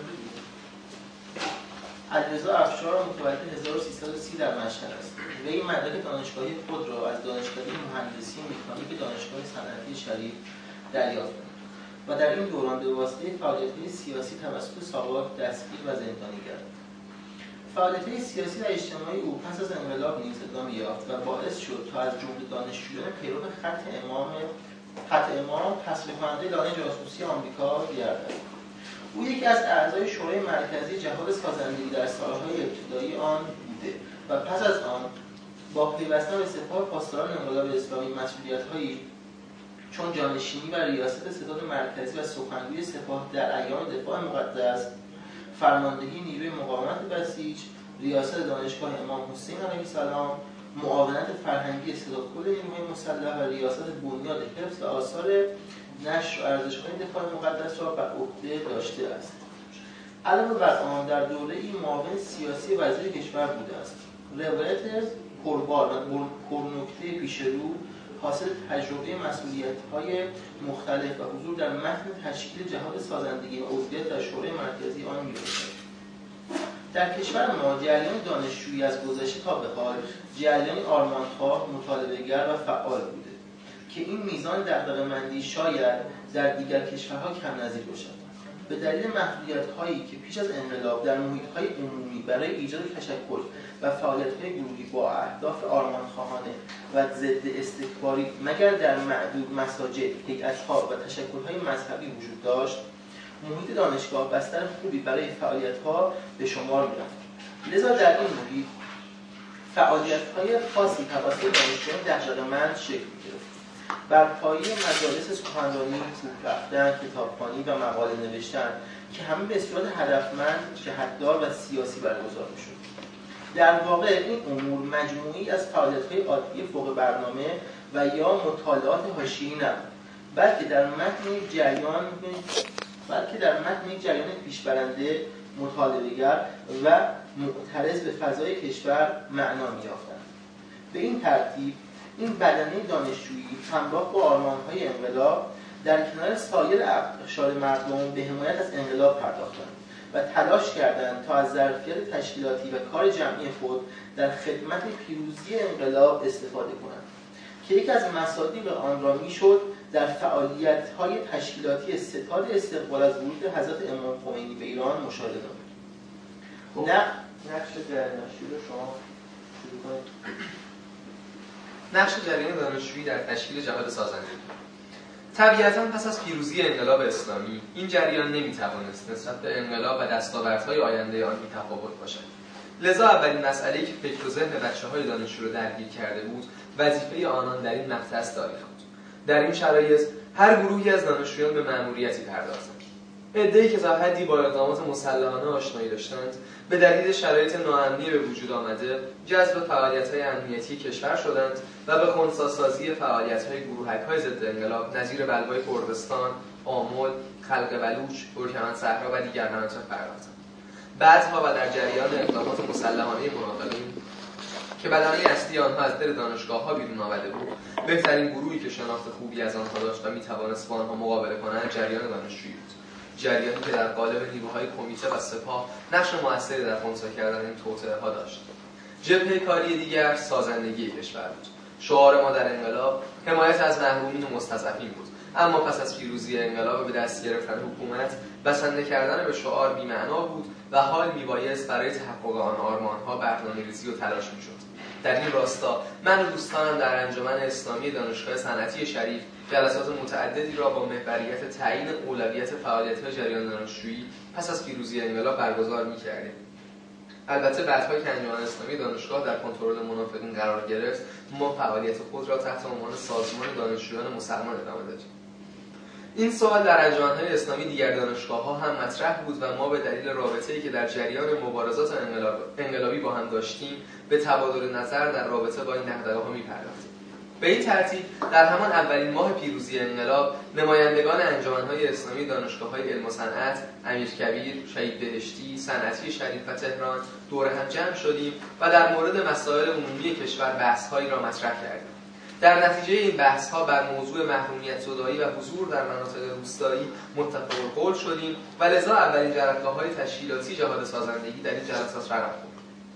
علیرضا افشار متولد 1330 در مشهد است. وی مدرک دانشگاهی خود را از دانشکده مهندسی مکانیک دانشگاه صنعتی شریف دریافت کرد و در این دوران به واسطه فعالیت‌های سیاسی توسط ساواک دستگیر و زندانی گردید. فعالیت‌های سیاسی و اجتماعی او پس از انقلاب نیز ادامه یافت و باعث شد تا از جمله دانشجویان پیرو خط امام تصویب کننده لانه جاسوسی آمریکا گردد. او یکی از اعضای شورای مرکزی جهاد سازندگی در سالهای ابتدایی آن بوده و پس از آن با پیوستن به سپاه پاسداران انقلاب اسلامی مسئولیت‌هایی چون جانشینی و ریاست ستاد مرکزی و سخنگوی سپاه در ایام دفاع مقدس، فرماندهی نیروی مقاومت بسیج، ریاست دانشگاه امام حسین علیه السلام، معاونت فرهنگی صدا کل نیروهای مسلح و ریاست بنیاد حفظ و آثار نشر و ارزش‌های دفاع مقدس را بر عهده داشته است. علاوه بر آن در دوره‌ای معاون سیاسی وزیر کشور بوده است. روایت پربار و پرنکته پیشرو حاصل تجربه مسئولیت‌های مختلف و حضور در متن تشکیل جهاد سازندگی و عضویت در شورای مرکزی آن می‌باشد. در کشور ما جریان دانشجویی از گذشته تا به حال جریانی آرمانخواه، مطالبه‌گر و فعال بوده که این میزان دغدغه‌مندی شاید در دیگر کشورها کم نظیر باشد. به دلیل محدودیت‌هایی که پیش از انقلاب در محیط‌های عمومی برای ایجاد تشکل و فعالیت‌های گروهی با اهداف آرمانخواهانه و ضد استکباری مگر در معدود مساجد، هیئت‌ها و تشکل‌های مذهبی وجود داشت، محیط دانشگاه بستر خوبی برای فعالیت‌ها به شمار می‌رفت. لذا در این محیط فعالیت‌های خاصی توسط دانشجویان دغدغه‌مند شکل می‌گرفت. بر پایه مجالس سخنرانی، کوه رفتن، کتابخوانی و مقاله نوشتن که همه به صورت هدفمند، جهت‌دار و سیاسی برگزار می‌شد. در واقع این امور مجموعی از فعالیت‌های عادی فوق برنامه و یا مطالعات حاشیه‌ای نبود، بلکه در متن یک جریان پیشبرنده، مطالبه‌گر و معترض به فضای کشور معنا می‌یافتند. به این ترتیب این بدنه دانشجویی همراه با آرمان‌های انقلاب در کنار سایر اقشار مردم به حمایت از انقلاب پرداختند و تلاش کردند تا از ظرفیت تشکیلاتی و کار جمعی خود در خدمت پیروزی انقلاب استفاده کنند که یکی از مصادیق آن را میشد در فعالیت‌های تشکیلاتی ستاد استقبال از ورود حضرت امام خمینی به ایران مشاهده نمود. نقش دانشجویی رو شما شروع کنید. نقش جریان دانشجویی در تشکیل جهاد سازندگی. طبیعتاً پس از پیروزی انقلاب اسلامی این جریان نمیتوانست نسبت به انقلاب و دستاوردهای آینده آن بی‌تفاوت باشد. لذا اولین مسئله‌ای که فکر و ذهن بچه‌های دانشجو را درگیر کرده بود وظیفه آنان در این مقطع تاریخ بود. در این شرایط هر گروهی از دانشجویان به مأموریتی پرداختند. عده‌ای که تا حدی با اقدامات مسلحانه آشنایی داشتند به دلیل شرایط ناامنی به وجود آمده جذب فعالیت‌های امنیتی کشور شدند و به خنثی‌سازی فعالیت‌های گروهک‌های ضد انقلاب نظیر بلوای کردستان، آمل، خلق بلوچ، ترکمن‌صحرا و دیگر مناطق پرداختند. بعدها و در جریان اقدامات مسلحانه مناقلین که بدنه اصلی آنها از دل دانشگاه‌ها بیرون آمده بود، بهترین گروهی که شناخت خوبی از آنها داشت و می‌توانست با آنها مقابله کند جریان دانشجویی بود. جریانی که در قالب نیروهای کمیته و سپاه نقش موثری در خنثی کردن این توطئه‌ها داشت. جبهه کاری دیگر سازندگی کشور بود. شعار ما در انقلاب حمایت از محرومین و مستضعفین بود، اما پس از پیروزی انقلاب به دست گرفتن حکومت بسنده کردن به شعار بی‌معنا بود و حال میبایست برای تحقق آن آرمان‌ها برنامه‌ریزی و تلاش می‌شد. در این راستا من و دوستانم در انجمن اسلامی دانشگاه صنعتی شریف جلسات متعددی را با محوریت تعیین اولویت فعالیت‌های جریان دانشجویی پس از پیروزی انقلاب برگزار می‌کردیم. البته بعدها که انجمن اسلامی دانشگاه در کنترل منافقین قرار گرفت، ما فعالیت خود را تحت عنوان سازمان دانشجویان مسلمان ادامه دادیم. این سوال در انجمن‌های اسلامی دیگر دانشگاه‌ها هم مطرح بود و ما به دلیل رابطه‌ای که در جریان مبارزات انقلابی با هم داشتیم به تبادل نظر در رابطه با این دغدغه‌ها می‌پرداختیم. به این ترتیب در همان اولین ماه پیروزی انقلاب نمایندگان انجمن‌های اسلامی دانشگاه‌های علم و صنعت، امیرکبیر، شهید بهشتی، صنعتی شریف و تهران دور هم جمع شدیم و در مورد مسائل عمومی کشور بحث‌هایی را مطرح کردیم. در نتیجه این بحث‌ها بر موضوع محرومیت زدایی و حضور در مناطق روستایی متفق القول شدیم و لذا اولین جرقه‌های تشکیلاتی جهاد سازندگی در این جلسات رقم خورد.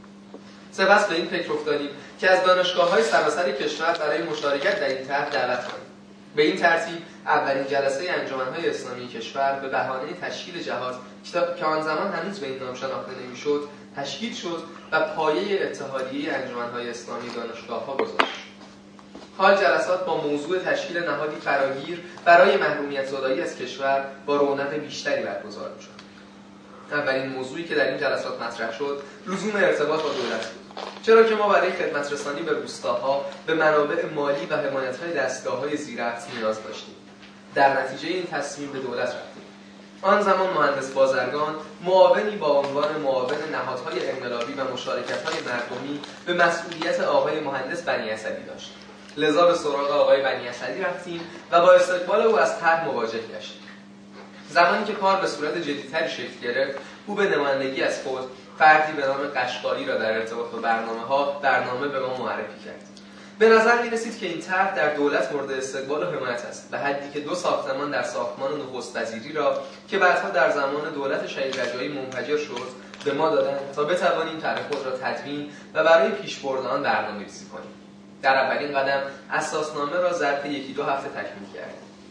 سپس به این فکر افتادیم که از دانشگاه‌های سراسر کشور برای مشارکت در این طرح دعوت کنیم. به این ترتیب اولین جلسه انجمن‌های اسلامی کشور به بهانه تشکیل جهاد که آن زمان هنوز به این نام شناخته نمی‌شد تشکیل شد و پایه اتحادیه انجمن‌های اسلامی دانشگاه‌ها گذاشت شد. حال جلسات با موضوع تشکیل نهادی فراگیر برای محرومیت زدایی از کشور با رونق بیشتری برگزار می‌شد. اولین موضوعی که در این جلسات مطرح شد لزوم ارتباط با دولت بود، چرا که ما برای خدمت رسانی به روستاها به منابع مالی و حمایت‌های دستگاه‌های زیررأس نیاز داشتیم. در نتیجه این تصمیم به دولت رفتیم. آن زمان مهندس بازرگان معاونی با عنوان معاون نهادهای انقلابی و مشارکت‌های مردمی به مسئولیت آقای مهندس بنی اسدی داشت. لذا به سراغ آقای بنی اسدی رفتیم و با استقبال او از طرح مواجه گشتیم. زمانی که کار به صورت جدی‌تری شکل گرفت، او به نمایندگی از خود فردی به نام قشقایی را در ارتباط با برنامه به ما معرفی کرد. به نظر می‌رسید که این طرح در دولت مورد استقبال و حمایت است، به حدی که 2 ساختمان در ساختمان نخست وزیری را که بعدها در زمان دولت شهید رجایی منفجر شد به ما دادند تا بتوانیم طرح خود را تدوین و برای پیشبرد آن برنامه‌ریزی کنیم. در اولین قدم اساسنامه را ظرف 1-2 هفته تکمیل کردیم.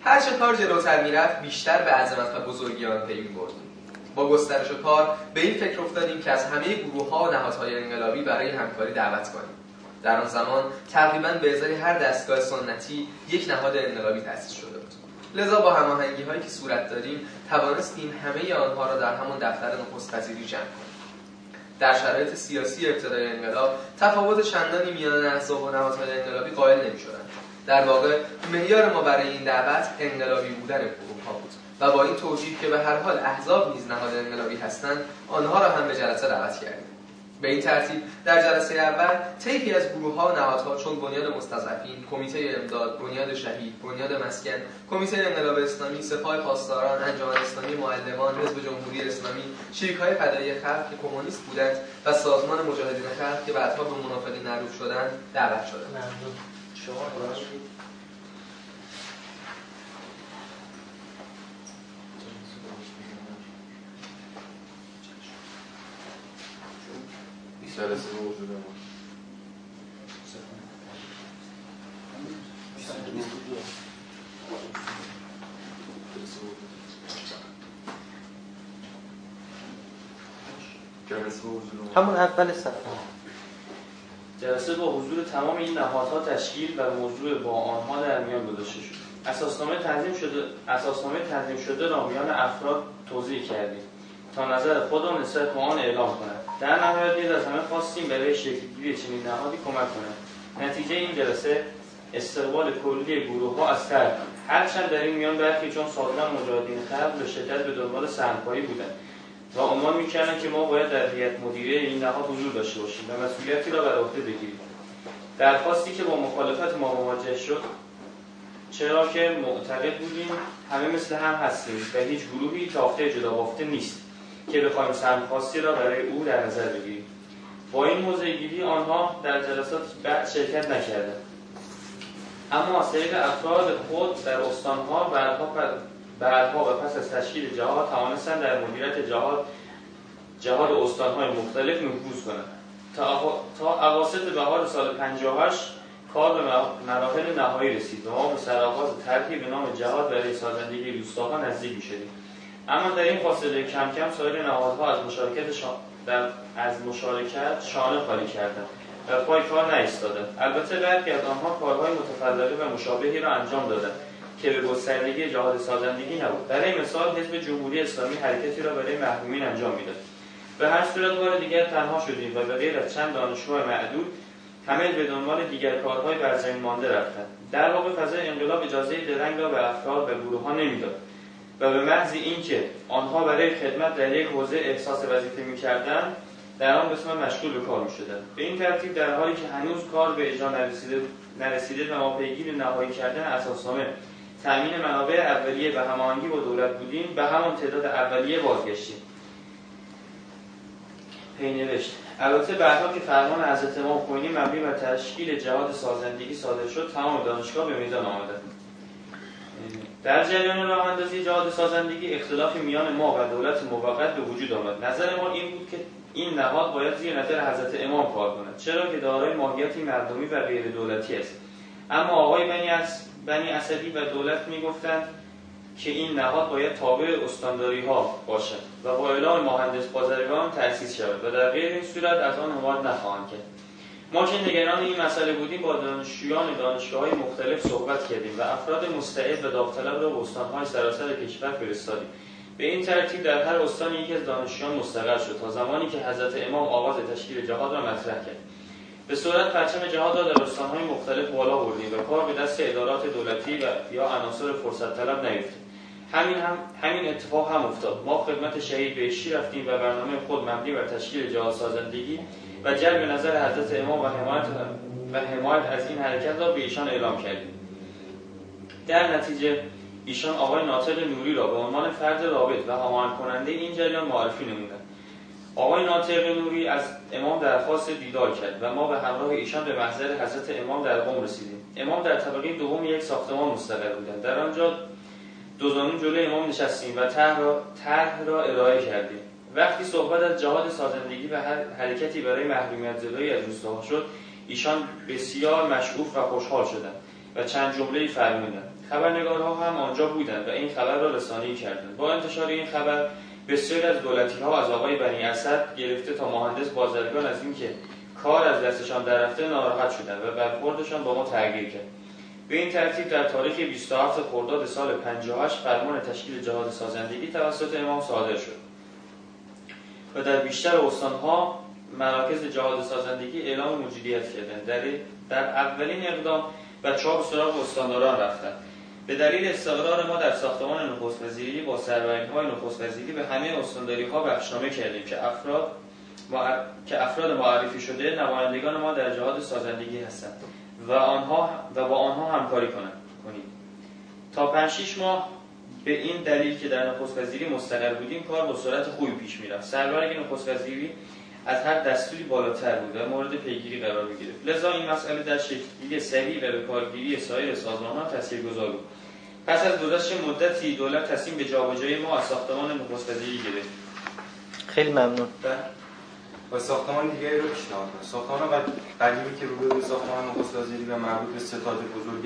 هر چه کار جلوتر میرفت بیشتر به عظمت و بزرگی آن پی می‌برد. با گسترش کار به این فکر افتادیم که از همه گروه‌ها و نهادهای انقلابی برای همکاری دعوت کنیم. در آن زمان تقریباً به ازای هر دستگاه سنتی یک نهاد انقلابی تأسیس شده بود. لذا با هماهنگی‌هایی که صورت دادیم توانستیم همه آنها را در همان دفتر نخست وزیری جمع کنیم. در شرایط سیاسی ابتدای انقلاب تفاوت چندانی میان احزاب و نهادهای انقلابی قائل نمی‌شدند. در واقع معیار ما برای این دعوت انقلابی بودن گروه‌ها بود و با این توجیه که به هر حال احزاب نیز نهاد انقلابی هستند آنها را هم به جلسه دعوت کردیم. به این ترتیب در جلسه اول طیفی از گروه‌ها و نهادها چون بنیاد مستضعفین، کمیته امداد، بنیاد شهید، بنیاد مسکن، کمیته انقلاب اسلامی، سپاه پاسداران، انجمن اسلامی معلمان، حزب جمهوری اسلامی، شریک‌های فدایی خلق که کمونیست بودند و سازمان مجاهدین خلق که بعدها به منافقین معروف شدند دعوت شدند. ممنون. شما جلسه موجود ما همون اول صفحه. جلسه با حضور تمام این نهادها تشکیل و موضوع با آنها در میان گذاشته شد. اساسنامه تنظیم شده را میان افراد توضیح کردیم تا نظر خودم نسبت به آن اعلام کنند. در نهایت نیز از همه خواستیم برای شکل‌گیری چنین نهادی کمک کنند. نتیجه این جلسه استقبال کلی گروه‌ها از طرف هرچند در این میان برخی چون سازمان مجاهدین خلق به شدت به دنبال سهم‌پایی بودند و عنوان می‌کردند که ما باید در هیئت مدیره این نهاد حضور داشته باشیم و مسئولیتی را بر عهده بگیریم. درخواستی که با مخالفت ما مواجه شد، چرا که معتقد بودیم همه مثل هم هستیم و هیچ گروهی تافته جدا بافته نیست که بخوایم سهم‌خواستی را برای او در نظر بگیریم. با این موضع‌گیری آنها در جلسات بعد شرکت نکردند، اما از طریق افراد خود در استانها بعدها و پس از تشکیل جهاد توانستند در مدیریت جهاد استانهای مختلف نفوذ کنند. تا اواسط بهار سال 58 کار به مراحل نهایی رسید و ما به سرآغاز طرحی به نام جهاد برای سازندگی روستاها نزدیک می‌شدیم. اما در این فاصله کم کم سایر نهادها از مشارکت شانه خالی کردند و پای کار نایستادند. البته برخی از آنها کارهای متفرقه و مشابهی را انجام دادند که به گستردگی جهاد سازندگی نبود. برای مثال حزب جمهوری اسلامی حرکتی را برای محرومین انجام میداد. به هر صورت بار دیگر تنها شدیم و به غیر از چند دانشجو معدود همه به دنبال دیگر کارهای بر زمین مانده رفتند. در واقع فضای انقلاب اجازه درنگ را به افراد و گروه‌ها نمیداد و به محض اینکه آنها برای خدمت در یک حوزه احساس وظیفه می‌کردند در آن قسمت مشغول به کار می‌شدند. به این ترتیب در حالی که هنوز کار به اجرا نرسیده و ما پیگیر نهایی کردن اساسنامه، تأمین منابع اولیه و هماهنگی با دولت بودیم، به همان تعداد اولیه بازگشتیم. پینوشت. البته بعدها که فرمان حضرت امام خمینی مبنی بر تشکیل جهاد سازندگی صادر شد، تمام دانشگاه به میدان آمدند. در جریان راه اندازی جهاد سازندگی اختلافی میان ما و دولت موقت به وجود آمد. نظر ما این بود که این نهاد باید زیر نظر حضرت امام کار کند، چرا که دارای ماهیتی مردمی و غیر دولتی است. اما آقای بنی اسدی و دولت میگفتند که این نهاد باید تابع استانداری ها باشد و با اعلام مهندس بازرگان تأسیس شود و در غیر این صورت از آن حمایت نخواهند کرد. ما که نگران این مسئله بودیم با دانشجویان دانشگاه‌های مختلف صحبت کردیم و افراد مستعد و داوطلب را به استان‌های سراسر کشور فرستادیم. به این ترتیب در هر استان یکی از دانشجویان مستقر شد تا زمانی که حضرت امام آغاز تشکیل جهاد را مطرح کرد. به صورت پرچم جهاد را در استان‌های مختلف بالا بردیم و کار به دست ادارات دولتی و یا عناصر فرصت طلب نیفتاد. همین اتفاق هم افتاد. ما خدمت شهید بهشتی رفتیم و برنامه خود مبنی بر تشکیل جهاد سازندگی و جلب نظر حضرت امام و حمایت از این حرکت را به ایشان اعلام کردیم. در نتیجه ایشان آقای ناطق نوری را به عنوان فرد رابط و هماهنگ کننده این جریان معرفی نمودند. آقای ناطق نوری از امام درخواست دیدار کرد و ما به همراه ایشان به محضر حضرت امام در قم رسیدیم. امام در طبقه دوم یک ساختمان مستقر بودند. در آنجا دو زانو جلوی امام نشستیم و طرح را ارائه کردیم. وقتی صحبت از جهاد سازندگی و حرکتی برای محرومیت زدایی از روستاها شد، ایشان بسیار مشعوف و خوشحال شدند و چند جمله‌ای فرمودند. خبرنگارها هم آنجا بودند و این خبر را رسانه‌ای کردند. با انتشار این خبر بسیاری از دولتی‌ها از آقای بنی اسد گرفته تا مهندس بازرگان از اینکه کار از دستشان در رفته ناراحت شدند و برخوردشان با ما تغییر کرد. به این ترتیب در تاریخ 27 خرداد سال 58 فرمان تشکیل جهاد سازندگی توسط امام صادر شد و در بیشتر استانها مراکز جهاد سازندگی اعلام موجودیت کردند. در اولین اقدام بچه‌ها به سراغ استانداران رفتند. به دلیل استقرار ما در ساختمان نخست وزیری با سربرین‌های نخست وزیری به همه استانداری‌ها بخشنامه کردیم که افراد معرفی شده نمایندگان ما در جهاد سازندگی هستند و با آنها همکاری کنیم. تا 5-6 ماه به این دلیل که در نخست وزیری مستقر بودیم کار با سرعت خوبی پیش می‌رفت. سربرگ نخست وزیری از هر دستوری بالاتر بود و مورد پیگیری قرار می‌گرفت. لذا این مسئله در شکل‌گیری سریع و به کارگیری سایر سازمان‌ها تاثیرگذار بود. پس از گذشت مدتی دولت تصمیم به جابجایی ما از ساختمان نخست وزیری گرفت. خیلی ممنون. و ساختمان دیگری رو پیشنهاد کرد. ساختمان قدیمی که روبروی ساختمان نخست وزیری و مربوط به ستاد بزرگ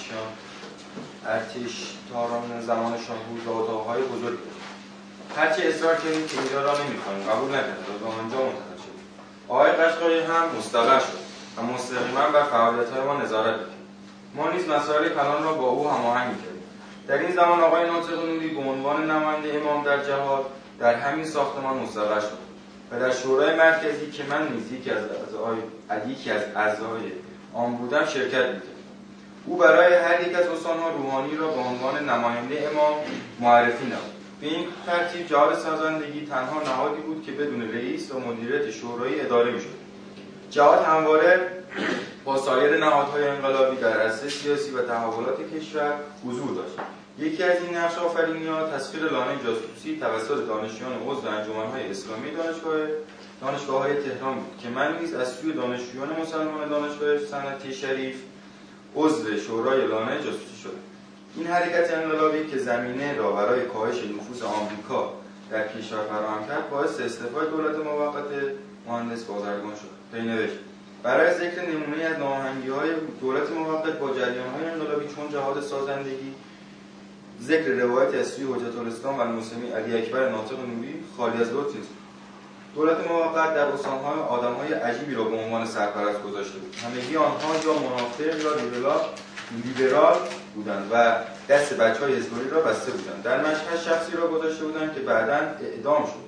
ارتش تاران زمان شاه بود و اتاق‌های بزرگ. هرچی اصرار کردیم که اینجا را نمی‌کنیم قبول نکرد و به آنجا منتقل شد. آقای قشقایی هم مستقر شد و مستقیما بر فعالیت‌های ما نظارت می‌کرد. ما نیز مسائل کلان را با او هماهنگ می‌کردیم. در این زمان آقای ناطق نوری به عنوان نماینده امام در جهاد در همین ساختمان مستقر شد و در شورای مرکزی که من نیز یکی از اعضای آن بودم شرکت می‌کردم. او برای هر یک از استان‌ها روحانی را به عنوان نماینده امام معرفی نمود. به این ترتیب جهاد سازندگی تنها نهادی بود که بدون رئیس و مدیریت شورایی اداره می‌شد. جهاد همواره با سایر نهادهای انقلابی در عرصه سیاسی و تحولات کشور حضور داشت. یکی از این نقش آفرینی‌ها تسخیر لانه جاسوسی توسط دانشجویان عضو انجمن‌های اسلامی دانشگاه‌های تهران بود که من نیز از سوی دانشجویان مسلمان دانشگاه صنعتی شریف عضو شورای لانه جاسوسی شدم. این حرکت انقلابی که زمینه را برای کاهش نفوذ آمریکا در کشور فراهم کرد باعث استعفای دولت موقت مهندس بازرگان شد. نوشت برای ذکر نمونه از ناهنگی‌های دولت موقت با جریان‌های انقلابی چون جهاد سازندگی ذکر روایت از سوی حجت الاسلام و المسلمین علی اکبر ناطق نوری خالی از لطف نیست. دولت موقت در استان‌ها آدم‌های عجیبی را به عنوان سرپرست گذاشته بود. همگی آنها یا منافق یا لیبرال بودند و دست بچه‌های حزبی را بسته بودند. در مشهد شخصی را گذاشته بودند که بعداً اعدام شد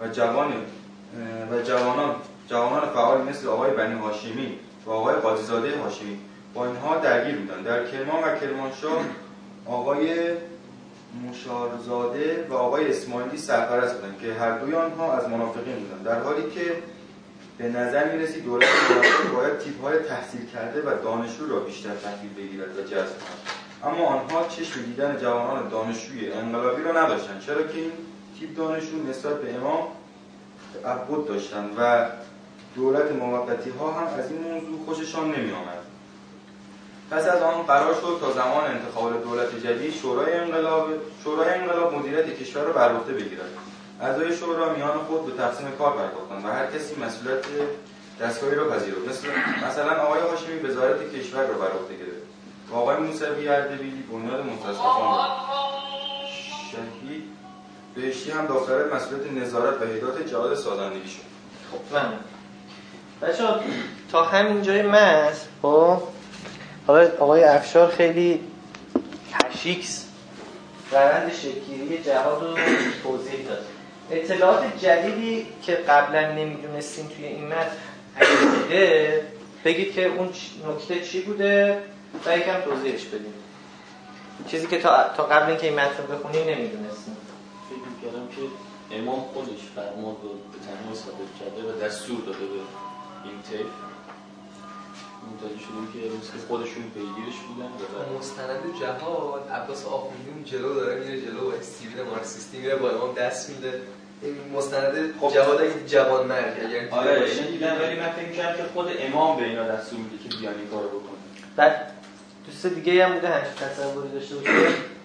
و جوانان فعال مثل آقای بنی هاشمی و آقای قاضی‌زاده هاشمی با اینها درگیر بودند. در کرمان و کرمانشاه آقای مشارزاده و آقای اسماعیلی سرپرست بودند که هر دوی آنها از منافقین بودند، در حالی که به نظر می‌رسید دولت منافق باید تیپ‌های تحصیل کرده و دانشجو را بیشتر تحویل بگیرد و جذب کند. اما آنها چشم دیدن جوانان دانشجوی انقلابی را نداشتند، چرا که این تیپ دانشجو نسبت به امام تعبد داشتند و دولت موقتی ها هم از این موضوع خوششان نمی آمد. پس از آن قرار شد تا زمان انتخاب دولت جدید شورای انقلاب مدیریت کشور را بر عهده بگیرد. اعضای شورا میان خود به تقسیم کار پرداختند و هر کسی مسئولیت دستگاهی را پذیرفت. مثلا آقای هاشمی وزارت کشور را بر عهده گرفت و آقای موسوی اردبیلی بنیاد متاسفانه شهید بهشتی هم داوطلب مسئولیت نظارت و هدایت جهاد سازندگی شد. خب من بچه‌ها تا همین جای متن خب حالا آقای افشار خیلی تشیکس روند شکل‌گیری جهاد رو توضیح داد. اطلاعات جدیدی که قبلا نمیدونستیم توی این متن اگه دیده بگید که اون نکته چی بوده و یکم توضیحش بدید. چیزی که تا قبل اینکه این متن رو بخونیم نمیدونستیم. فکر می‌کردم که امام خودش فرمان رو به تنهایی صادر کرده و دستور داده به این طیف. متوجه شدیم که خودشون پیگیرش بودن و مستند جهاد عباس آخوندی جلو داره میره جلو و استیون مارکسیستی میره با امام دست میده. این مستند جهاد اگه جوان مرگ اگر آره اینو دیدم، ولی من فکر می‌کردم که خود امام به اینا دستور میده که بیان این کارو بکنن. بعد دوست دیگه هم بوده همچین تصوری داشته باشه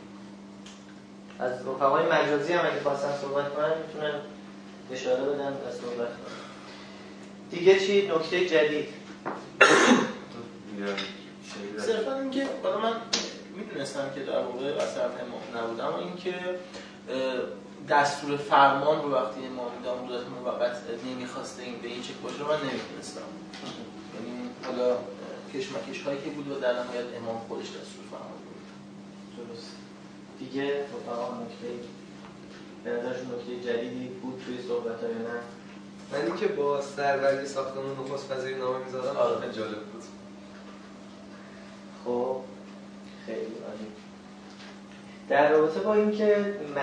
از رفقای مجازی هم اگه خواستن صحبت کنن میتونن اشاره بدن و صحبت کنن. دیگه چی نکته جدید؟ صرفا اینکه حالا من میدونستم که در واقع از طرف امام نبود، اما اینکه دستور فرمان رو وقتی امام میداد مدت موقت نمیخواسته این به این شکل باشه من نمیدونستم. یعنی حالا کشمکش هایی که بود و در نهایت امام خودش دستور فرمان بود. درست. دیگه رفقا نکته به نظرشون نکته جدیدی بود توی صحبت‌ها یا نه؟ من اینکه با سروری ساختمان نخست وزیر نامه می‌ذارم خیلی جالب بود. خب خیلی عالی. در رابطه با اینکه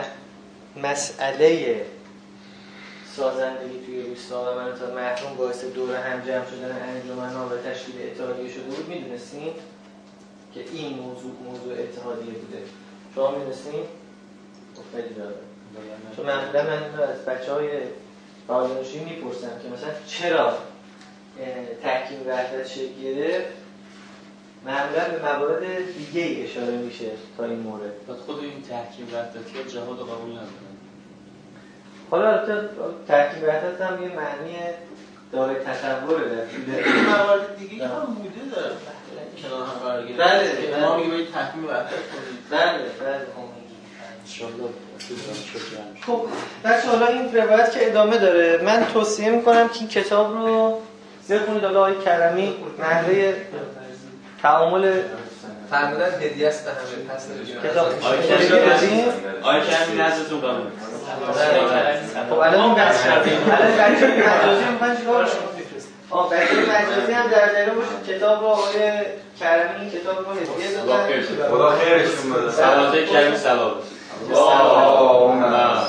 مسئله سازندگی توی روستا و مناطق محروم باعث دور هم جمع شدن انجمن‌ها و تشکیل اتحادیه شده بود، میدونستین که این موضوع اتحادیه بوده؟ شما میدونستین؟ خیلی جالب. چون معمولا من از بچه‌های فعال‌نشین میپرسم که مثلا چرا تحکیم وحدت شکل گرفت، معمولا به موارد دیگه ای اشاره میشه تا این مورد. بعد خود این تحکیم وحدتی جهاد قبول ندارن. حالا البته تحکیم وحدت هم یه معنی داره تصوره در این موارد دیگه هم بوده داره کنار هم قرار گرفت. بله ما میگه باید تحکیم وحدت کنید. بله انشالله. خب بچه حالا این روایت که ادامه داره، من توصیه میکنم که این کتاب رو بخونید. حالا آقای کرمی نحوه تعامل فرمودن هدیه است به همه پس نمیگیرن. کتاب آقای کرمی نزدتون قانون. خب الان بحث کردیم. الان بچه مجازی میخوان چیکار کنیم؟ بچه مجازی هم در جریان باشید. کتاب رو آقای کرمی این کتاب رو هدیه دادن. خدا خیرشون بده. سلامت کرمی سلام. اللهم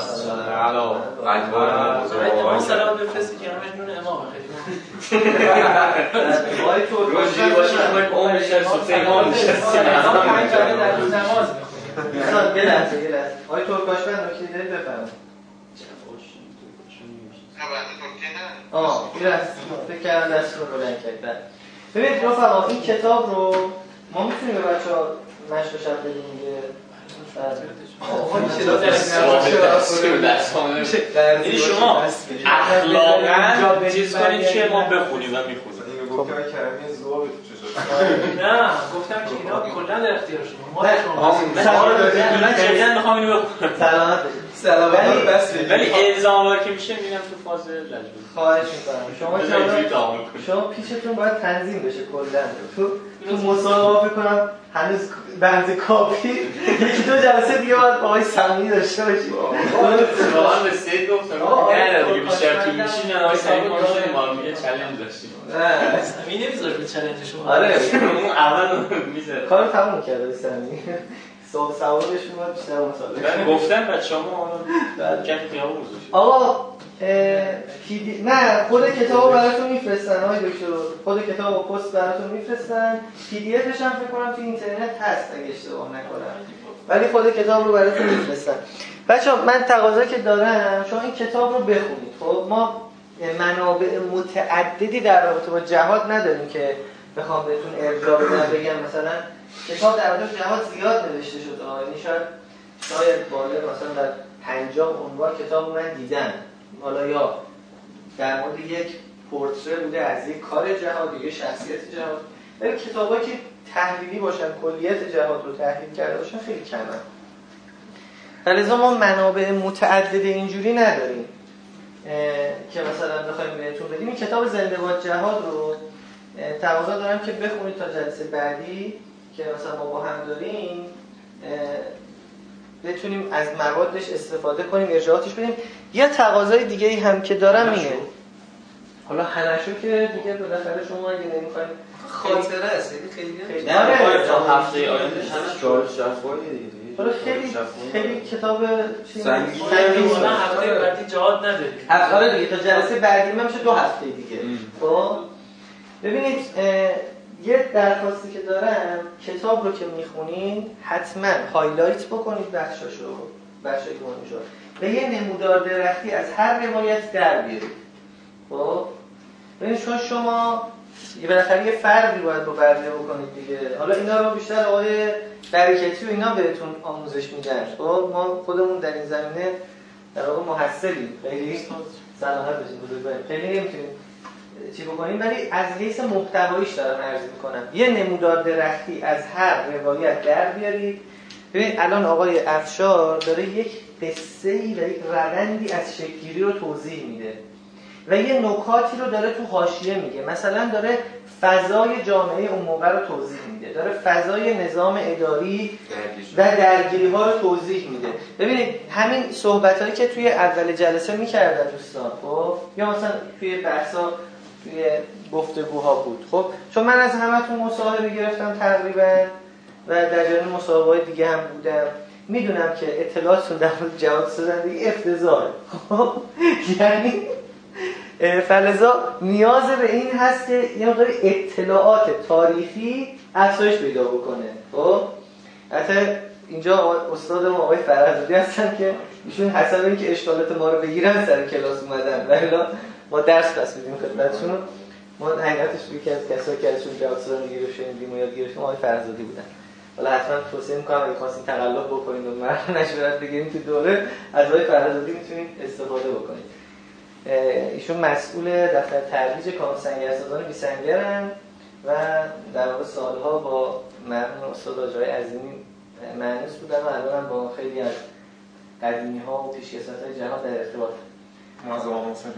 ما سلام بفرستی که همش نون امامه خیلی آقای روزی باشه که عمرش سوته امام نشستی امام 5 جمعه در روز نماز میخونیم. یه لحظه آقای ترکاشبند نکته دارید بفرمایید. فکر کردم دست رو بلند کرد. ببینید رفقا این کتاب رو ما میتونیم به بچه‌ها مشق شب بدیم دیگه. یعنی شما اخلاقاً چیز کنید که ما بخونیم و میخونیم. گفتم کرمی ذوق تو نه گفتم که اینا کلا در اختیار شما. من جدیداً میخوام اینو بخونم. سلامت بس ولی الزام‌آور که میشه میرم تو فاز لجبازی. خواهش می‌کنم. شما پیشتون باید تنظیم بشه کلا. تو مسابقه کنم هنوز بنز کافی یکی دو جلسه دیگه باید آقای سمی داشته باشید. واقعا به سید گفتم نه دیگه بیشتر طول میشین نه آقای سمی کنم ما میگه چالش داشتیم. نه سمی نمیذاره به چالش شما. آره اون اول میذاره. کارو تموم کرده سمی. سوالش میاد بیشتر مطالعه. من گفتم بچه‌ها حالا کف خیابون گذاشت. آقا نه خود کتابو براتون میفرستن آقای دکتر، خود کتابو پست براتون میفرستن، پی دی افش هم فکر کنم تو اینترنت هست اگه اشتباه نکنم، ولی خود کتاب رو براتون میفرستن. بچه‌ها من تقاضا که دارم شما این کتاب رو بخونید. خب ما منابع متعددی در رابطه با جهاد نداریم که بخوام بهتون ارجاع بدم بگم مثلا کتاب در رابطه با جهاد زیاد نوشته شده، یعنی شاید بالغ مثلا در 50 عنوان کتاب من دیدم، حالا یا در مورد یک پورتره بوده از یک کار جهاد یا شخصیت جهاد، ولی کتابایی که تحلیلی باشن کلیت جهاد رو تحلیل کرده باشن خیلی کمن. لذا ما منابع متعدد اینجوری نداریم که مثلا بخوایم بهتون بدیم. این کتاب زنده باد جهاد رو تقاضا دارم که بخونید تا جلسه بعدی که مثلا ما با هم داریم بتونیم از موادش استفاده کنیم، ارجاعاتش بدیم. یه تقاضای دیگه هم که دارم اینه، حالا هنشو که دیگه بالاخره شما اگه نمی‌خواید خاطره است، خیلی نه تا هفته آینده همش چالش شفایی دیگه. حالا خیلی کتاب سنگین واقعا هفته بعدی جهاد نداریم. هفته دیگه تا جلسه بعدی من میشه 2 هفته دیگه. خب ببینید یه درخواستی که دارم، کتاب رو که میخونین حتما هایلایت بکنید بخشاشو، بخشای مهمشو، و یه نمودار درختی از هر روایت در بیارید. خب ببینید چون شما بالاخره یه فرقی باید با بقیه بکنید دیگه. حالا اینا رو بیشتر آقای برکتی و اینا بهتون آموزش میدن. خب ما خودمون در این زمینه در واقع محصلیم، خیلی صلاحیت داریم بزرگواریم، خیلی نمیتونیم چی بکنیم، ولی از حیث محتواییش دارم عرض میکنم. یه نمودار درختی از هر روایت در بیارید. ببین الان آقای افشار داره یک قصه‌ای و یک روندی از شکل‌گیری رو توضیح میده و یه نکاتی رو داره تو حاشیه میگه. مثلا داره فضای جامعه اون موقع رو توضیح میده، داره فضای نظام اداری و درگیری‌ها رو توضیح میده. ببینید همین صحبتایی که توی اول جلسه میکردن دوستان، خب یا مثلا توی بحثا توی گفتگوها بود. خب چون من از همتون مصاحبه گرفتم تقریبا و در جریان مصاحبه‌های دیگه هم بودم، میدونم که اطلاعاتتون در مورد جهاد سازندگی افتضاحه. خب یعنی فلذا نیاز به این هست که یه مقدار اطلاعات تاریخی افزایش پیدا بکنه. خب حتی اینجا استاد ما آقای فرزادی هستن که ایشون حسب اینکه اشکالات ما رو بگیرن سر کلاس اومدن، ولی ما درس پس میدیم خدمتشون. ما حقیقتش یکی از کسایی که ازشون جهاد سازندگی رو شنیدیم و یاد گرفتیم آقای فرزادی بودن. حالا حتما توصیه می‌کنم اگه خواستین تقلب بکنید و مشورت بگیرید تو دوره از آقای فرزادی میتونید استفاده بکنید. ایشون مسئول دفتر ترویج کانون سنگرسازان بیسنگرن و در واقع سالها با مرحوم استاد آجای عظیمی معنیس بودن و الان با خیلی از قدیمی‌ها و پیشکسوت‌های جهان در ارتباط. ما از آقا محسن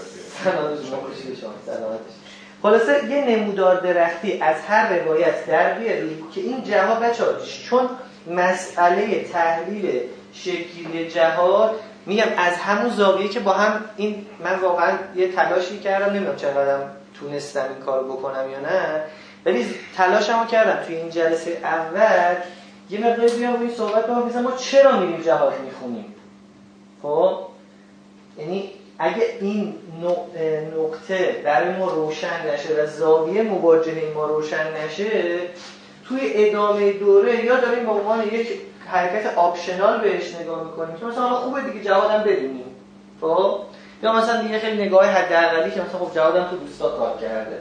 سلامتش. خلاصه یه نمودار درختی از هر روایت در بیاریم که این جهاد بچه‌ها چون مسئله تحلیل شکلی جهاد میگم از همون زاویه که با هم این من واقعا یه تلاشی کردم، نمیدونم چقدر تونستم این کار بکنم یا نه، ولی تلاشمو کردم توی این جلسه اول یه مقدار بیام روی صحبت کنم بزنم ما چرا میریم جهاد میخونیم. خب یعنی اگه این نقطه برای ما روشن نشه و زاویه مواجهه ما روشن نشه، توی ادامه دوره یا داریم به عنوان یک حرکت آپشنال بهش نگاه میکنیم که مثلا خوبه دیگه جهادم بدونیم، خب یا مثلا دیگه خیلی نگاه حداقلی که مثلا خب جهادم تو دوستا کار کرده،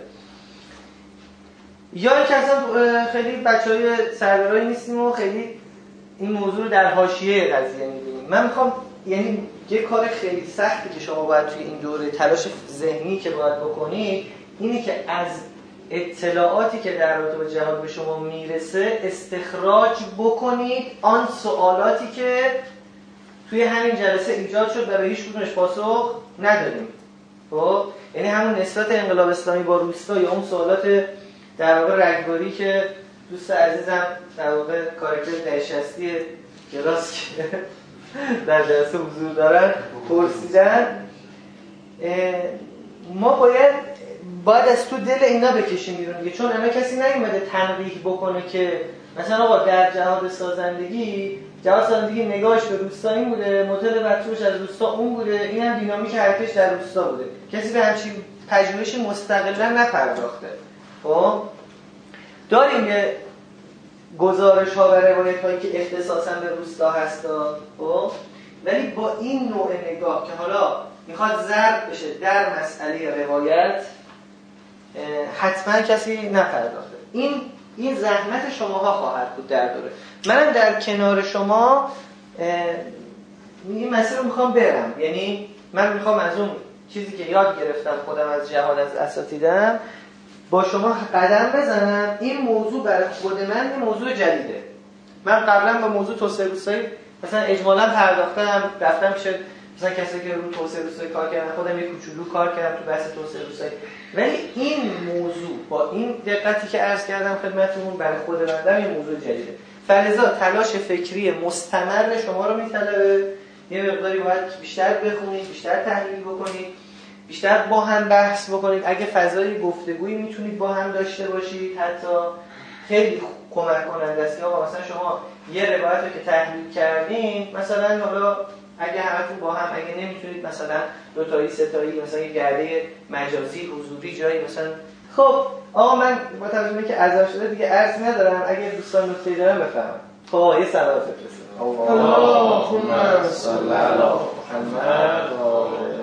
یا اینکه اصلا خیلی بچهای سربرایی نیستیم و خیلی این موضوع رو در حاشیه قضیه میبینیم. من میخوام یعنی یه کار خیلی سختی که شما باید توی این دوره تلاش ذهنی که باید بکنید اینه که از اطلاعاتی که در رابطه با جهاد به شما میرسه استخراج بکنید آن سوالاتی که توی همین جلسه ایجاد شد و به هیچ کدومش پاسخ ندادیم. خب یعنی همون نسبت انقلاب اسلامی با روستا یا اون سوالات در واقع رگباری که دوست عزیزم در واقع کاراکتر دهشستی کلاس که در جلسه حضور دارن پرسیدن، ما باید از تو دل اینا بکشیم بیرون دیگه، چون اما کسی نیومده تنبیه بکنه که مثلا آقا در جهاد سازندگی نگاهش به روستا این بوده، مدل بچه‌ش از روستا اون بوده، این هم دینامیک حرکتش در روستا بوده. کسی به همچین پژوهش مستقلا نپرداخته. خب داریم یه گزارش ها و روایت هایی که اختصاصا به روستا هستا، خب ولی با این نوع نگاه که حالا میخواد ضرب بشه در مسئله روایت حتما کسی نپرداخته. این زحمت شماها خواهد بود در دوره. منم در کنار شما این مسیر رو میخوام برم، یعنی من میخوام از اون چیزی که یاد گرفتم خودم از جهاد از اساتیدم با شما قدم بزنم. این موضوع برای خود من یه موضوع جدیده. من قبلا با موضوع توسعه روستایی مثلا اجمالا پرداختم، رفتم پیش مثلا کسی که رو توسعه روستایی کار کردن، خودم یه کوچولو کار کردم تو بحث توسعه روستایی، ولی این موضوع با این دقتی که عرض کردم خدمتتون برای خود من یه موضوع جدیده. فلذا تلاش فکری مستمر شما رو میطلبه. یه مقداری باید بیشتر بخونید، بیشتر تحلیل بکنید، بیشتر با هم بحث بکنید. اگه فضای گفتگویی میتونید با هم داشته باشید حتی خیلی کمک کننده است. آقا مثلا شما یه روایت رو که تحلیل کردین مثلا حالا اگه همتون با هم اگه نمیتونید مثلا دو تایی سه تایی مثلا یه گرده مجازی حضوری جایی مثلا خب آقا من با توجه که عزا شده دیگه عرض ندارم، اگه دوستان نکته دارن بفهمن. خب یه سلام بفرستید. اللهم صل علی محمد و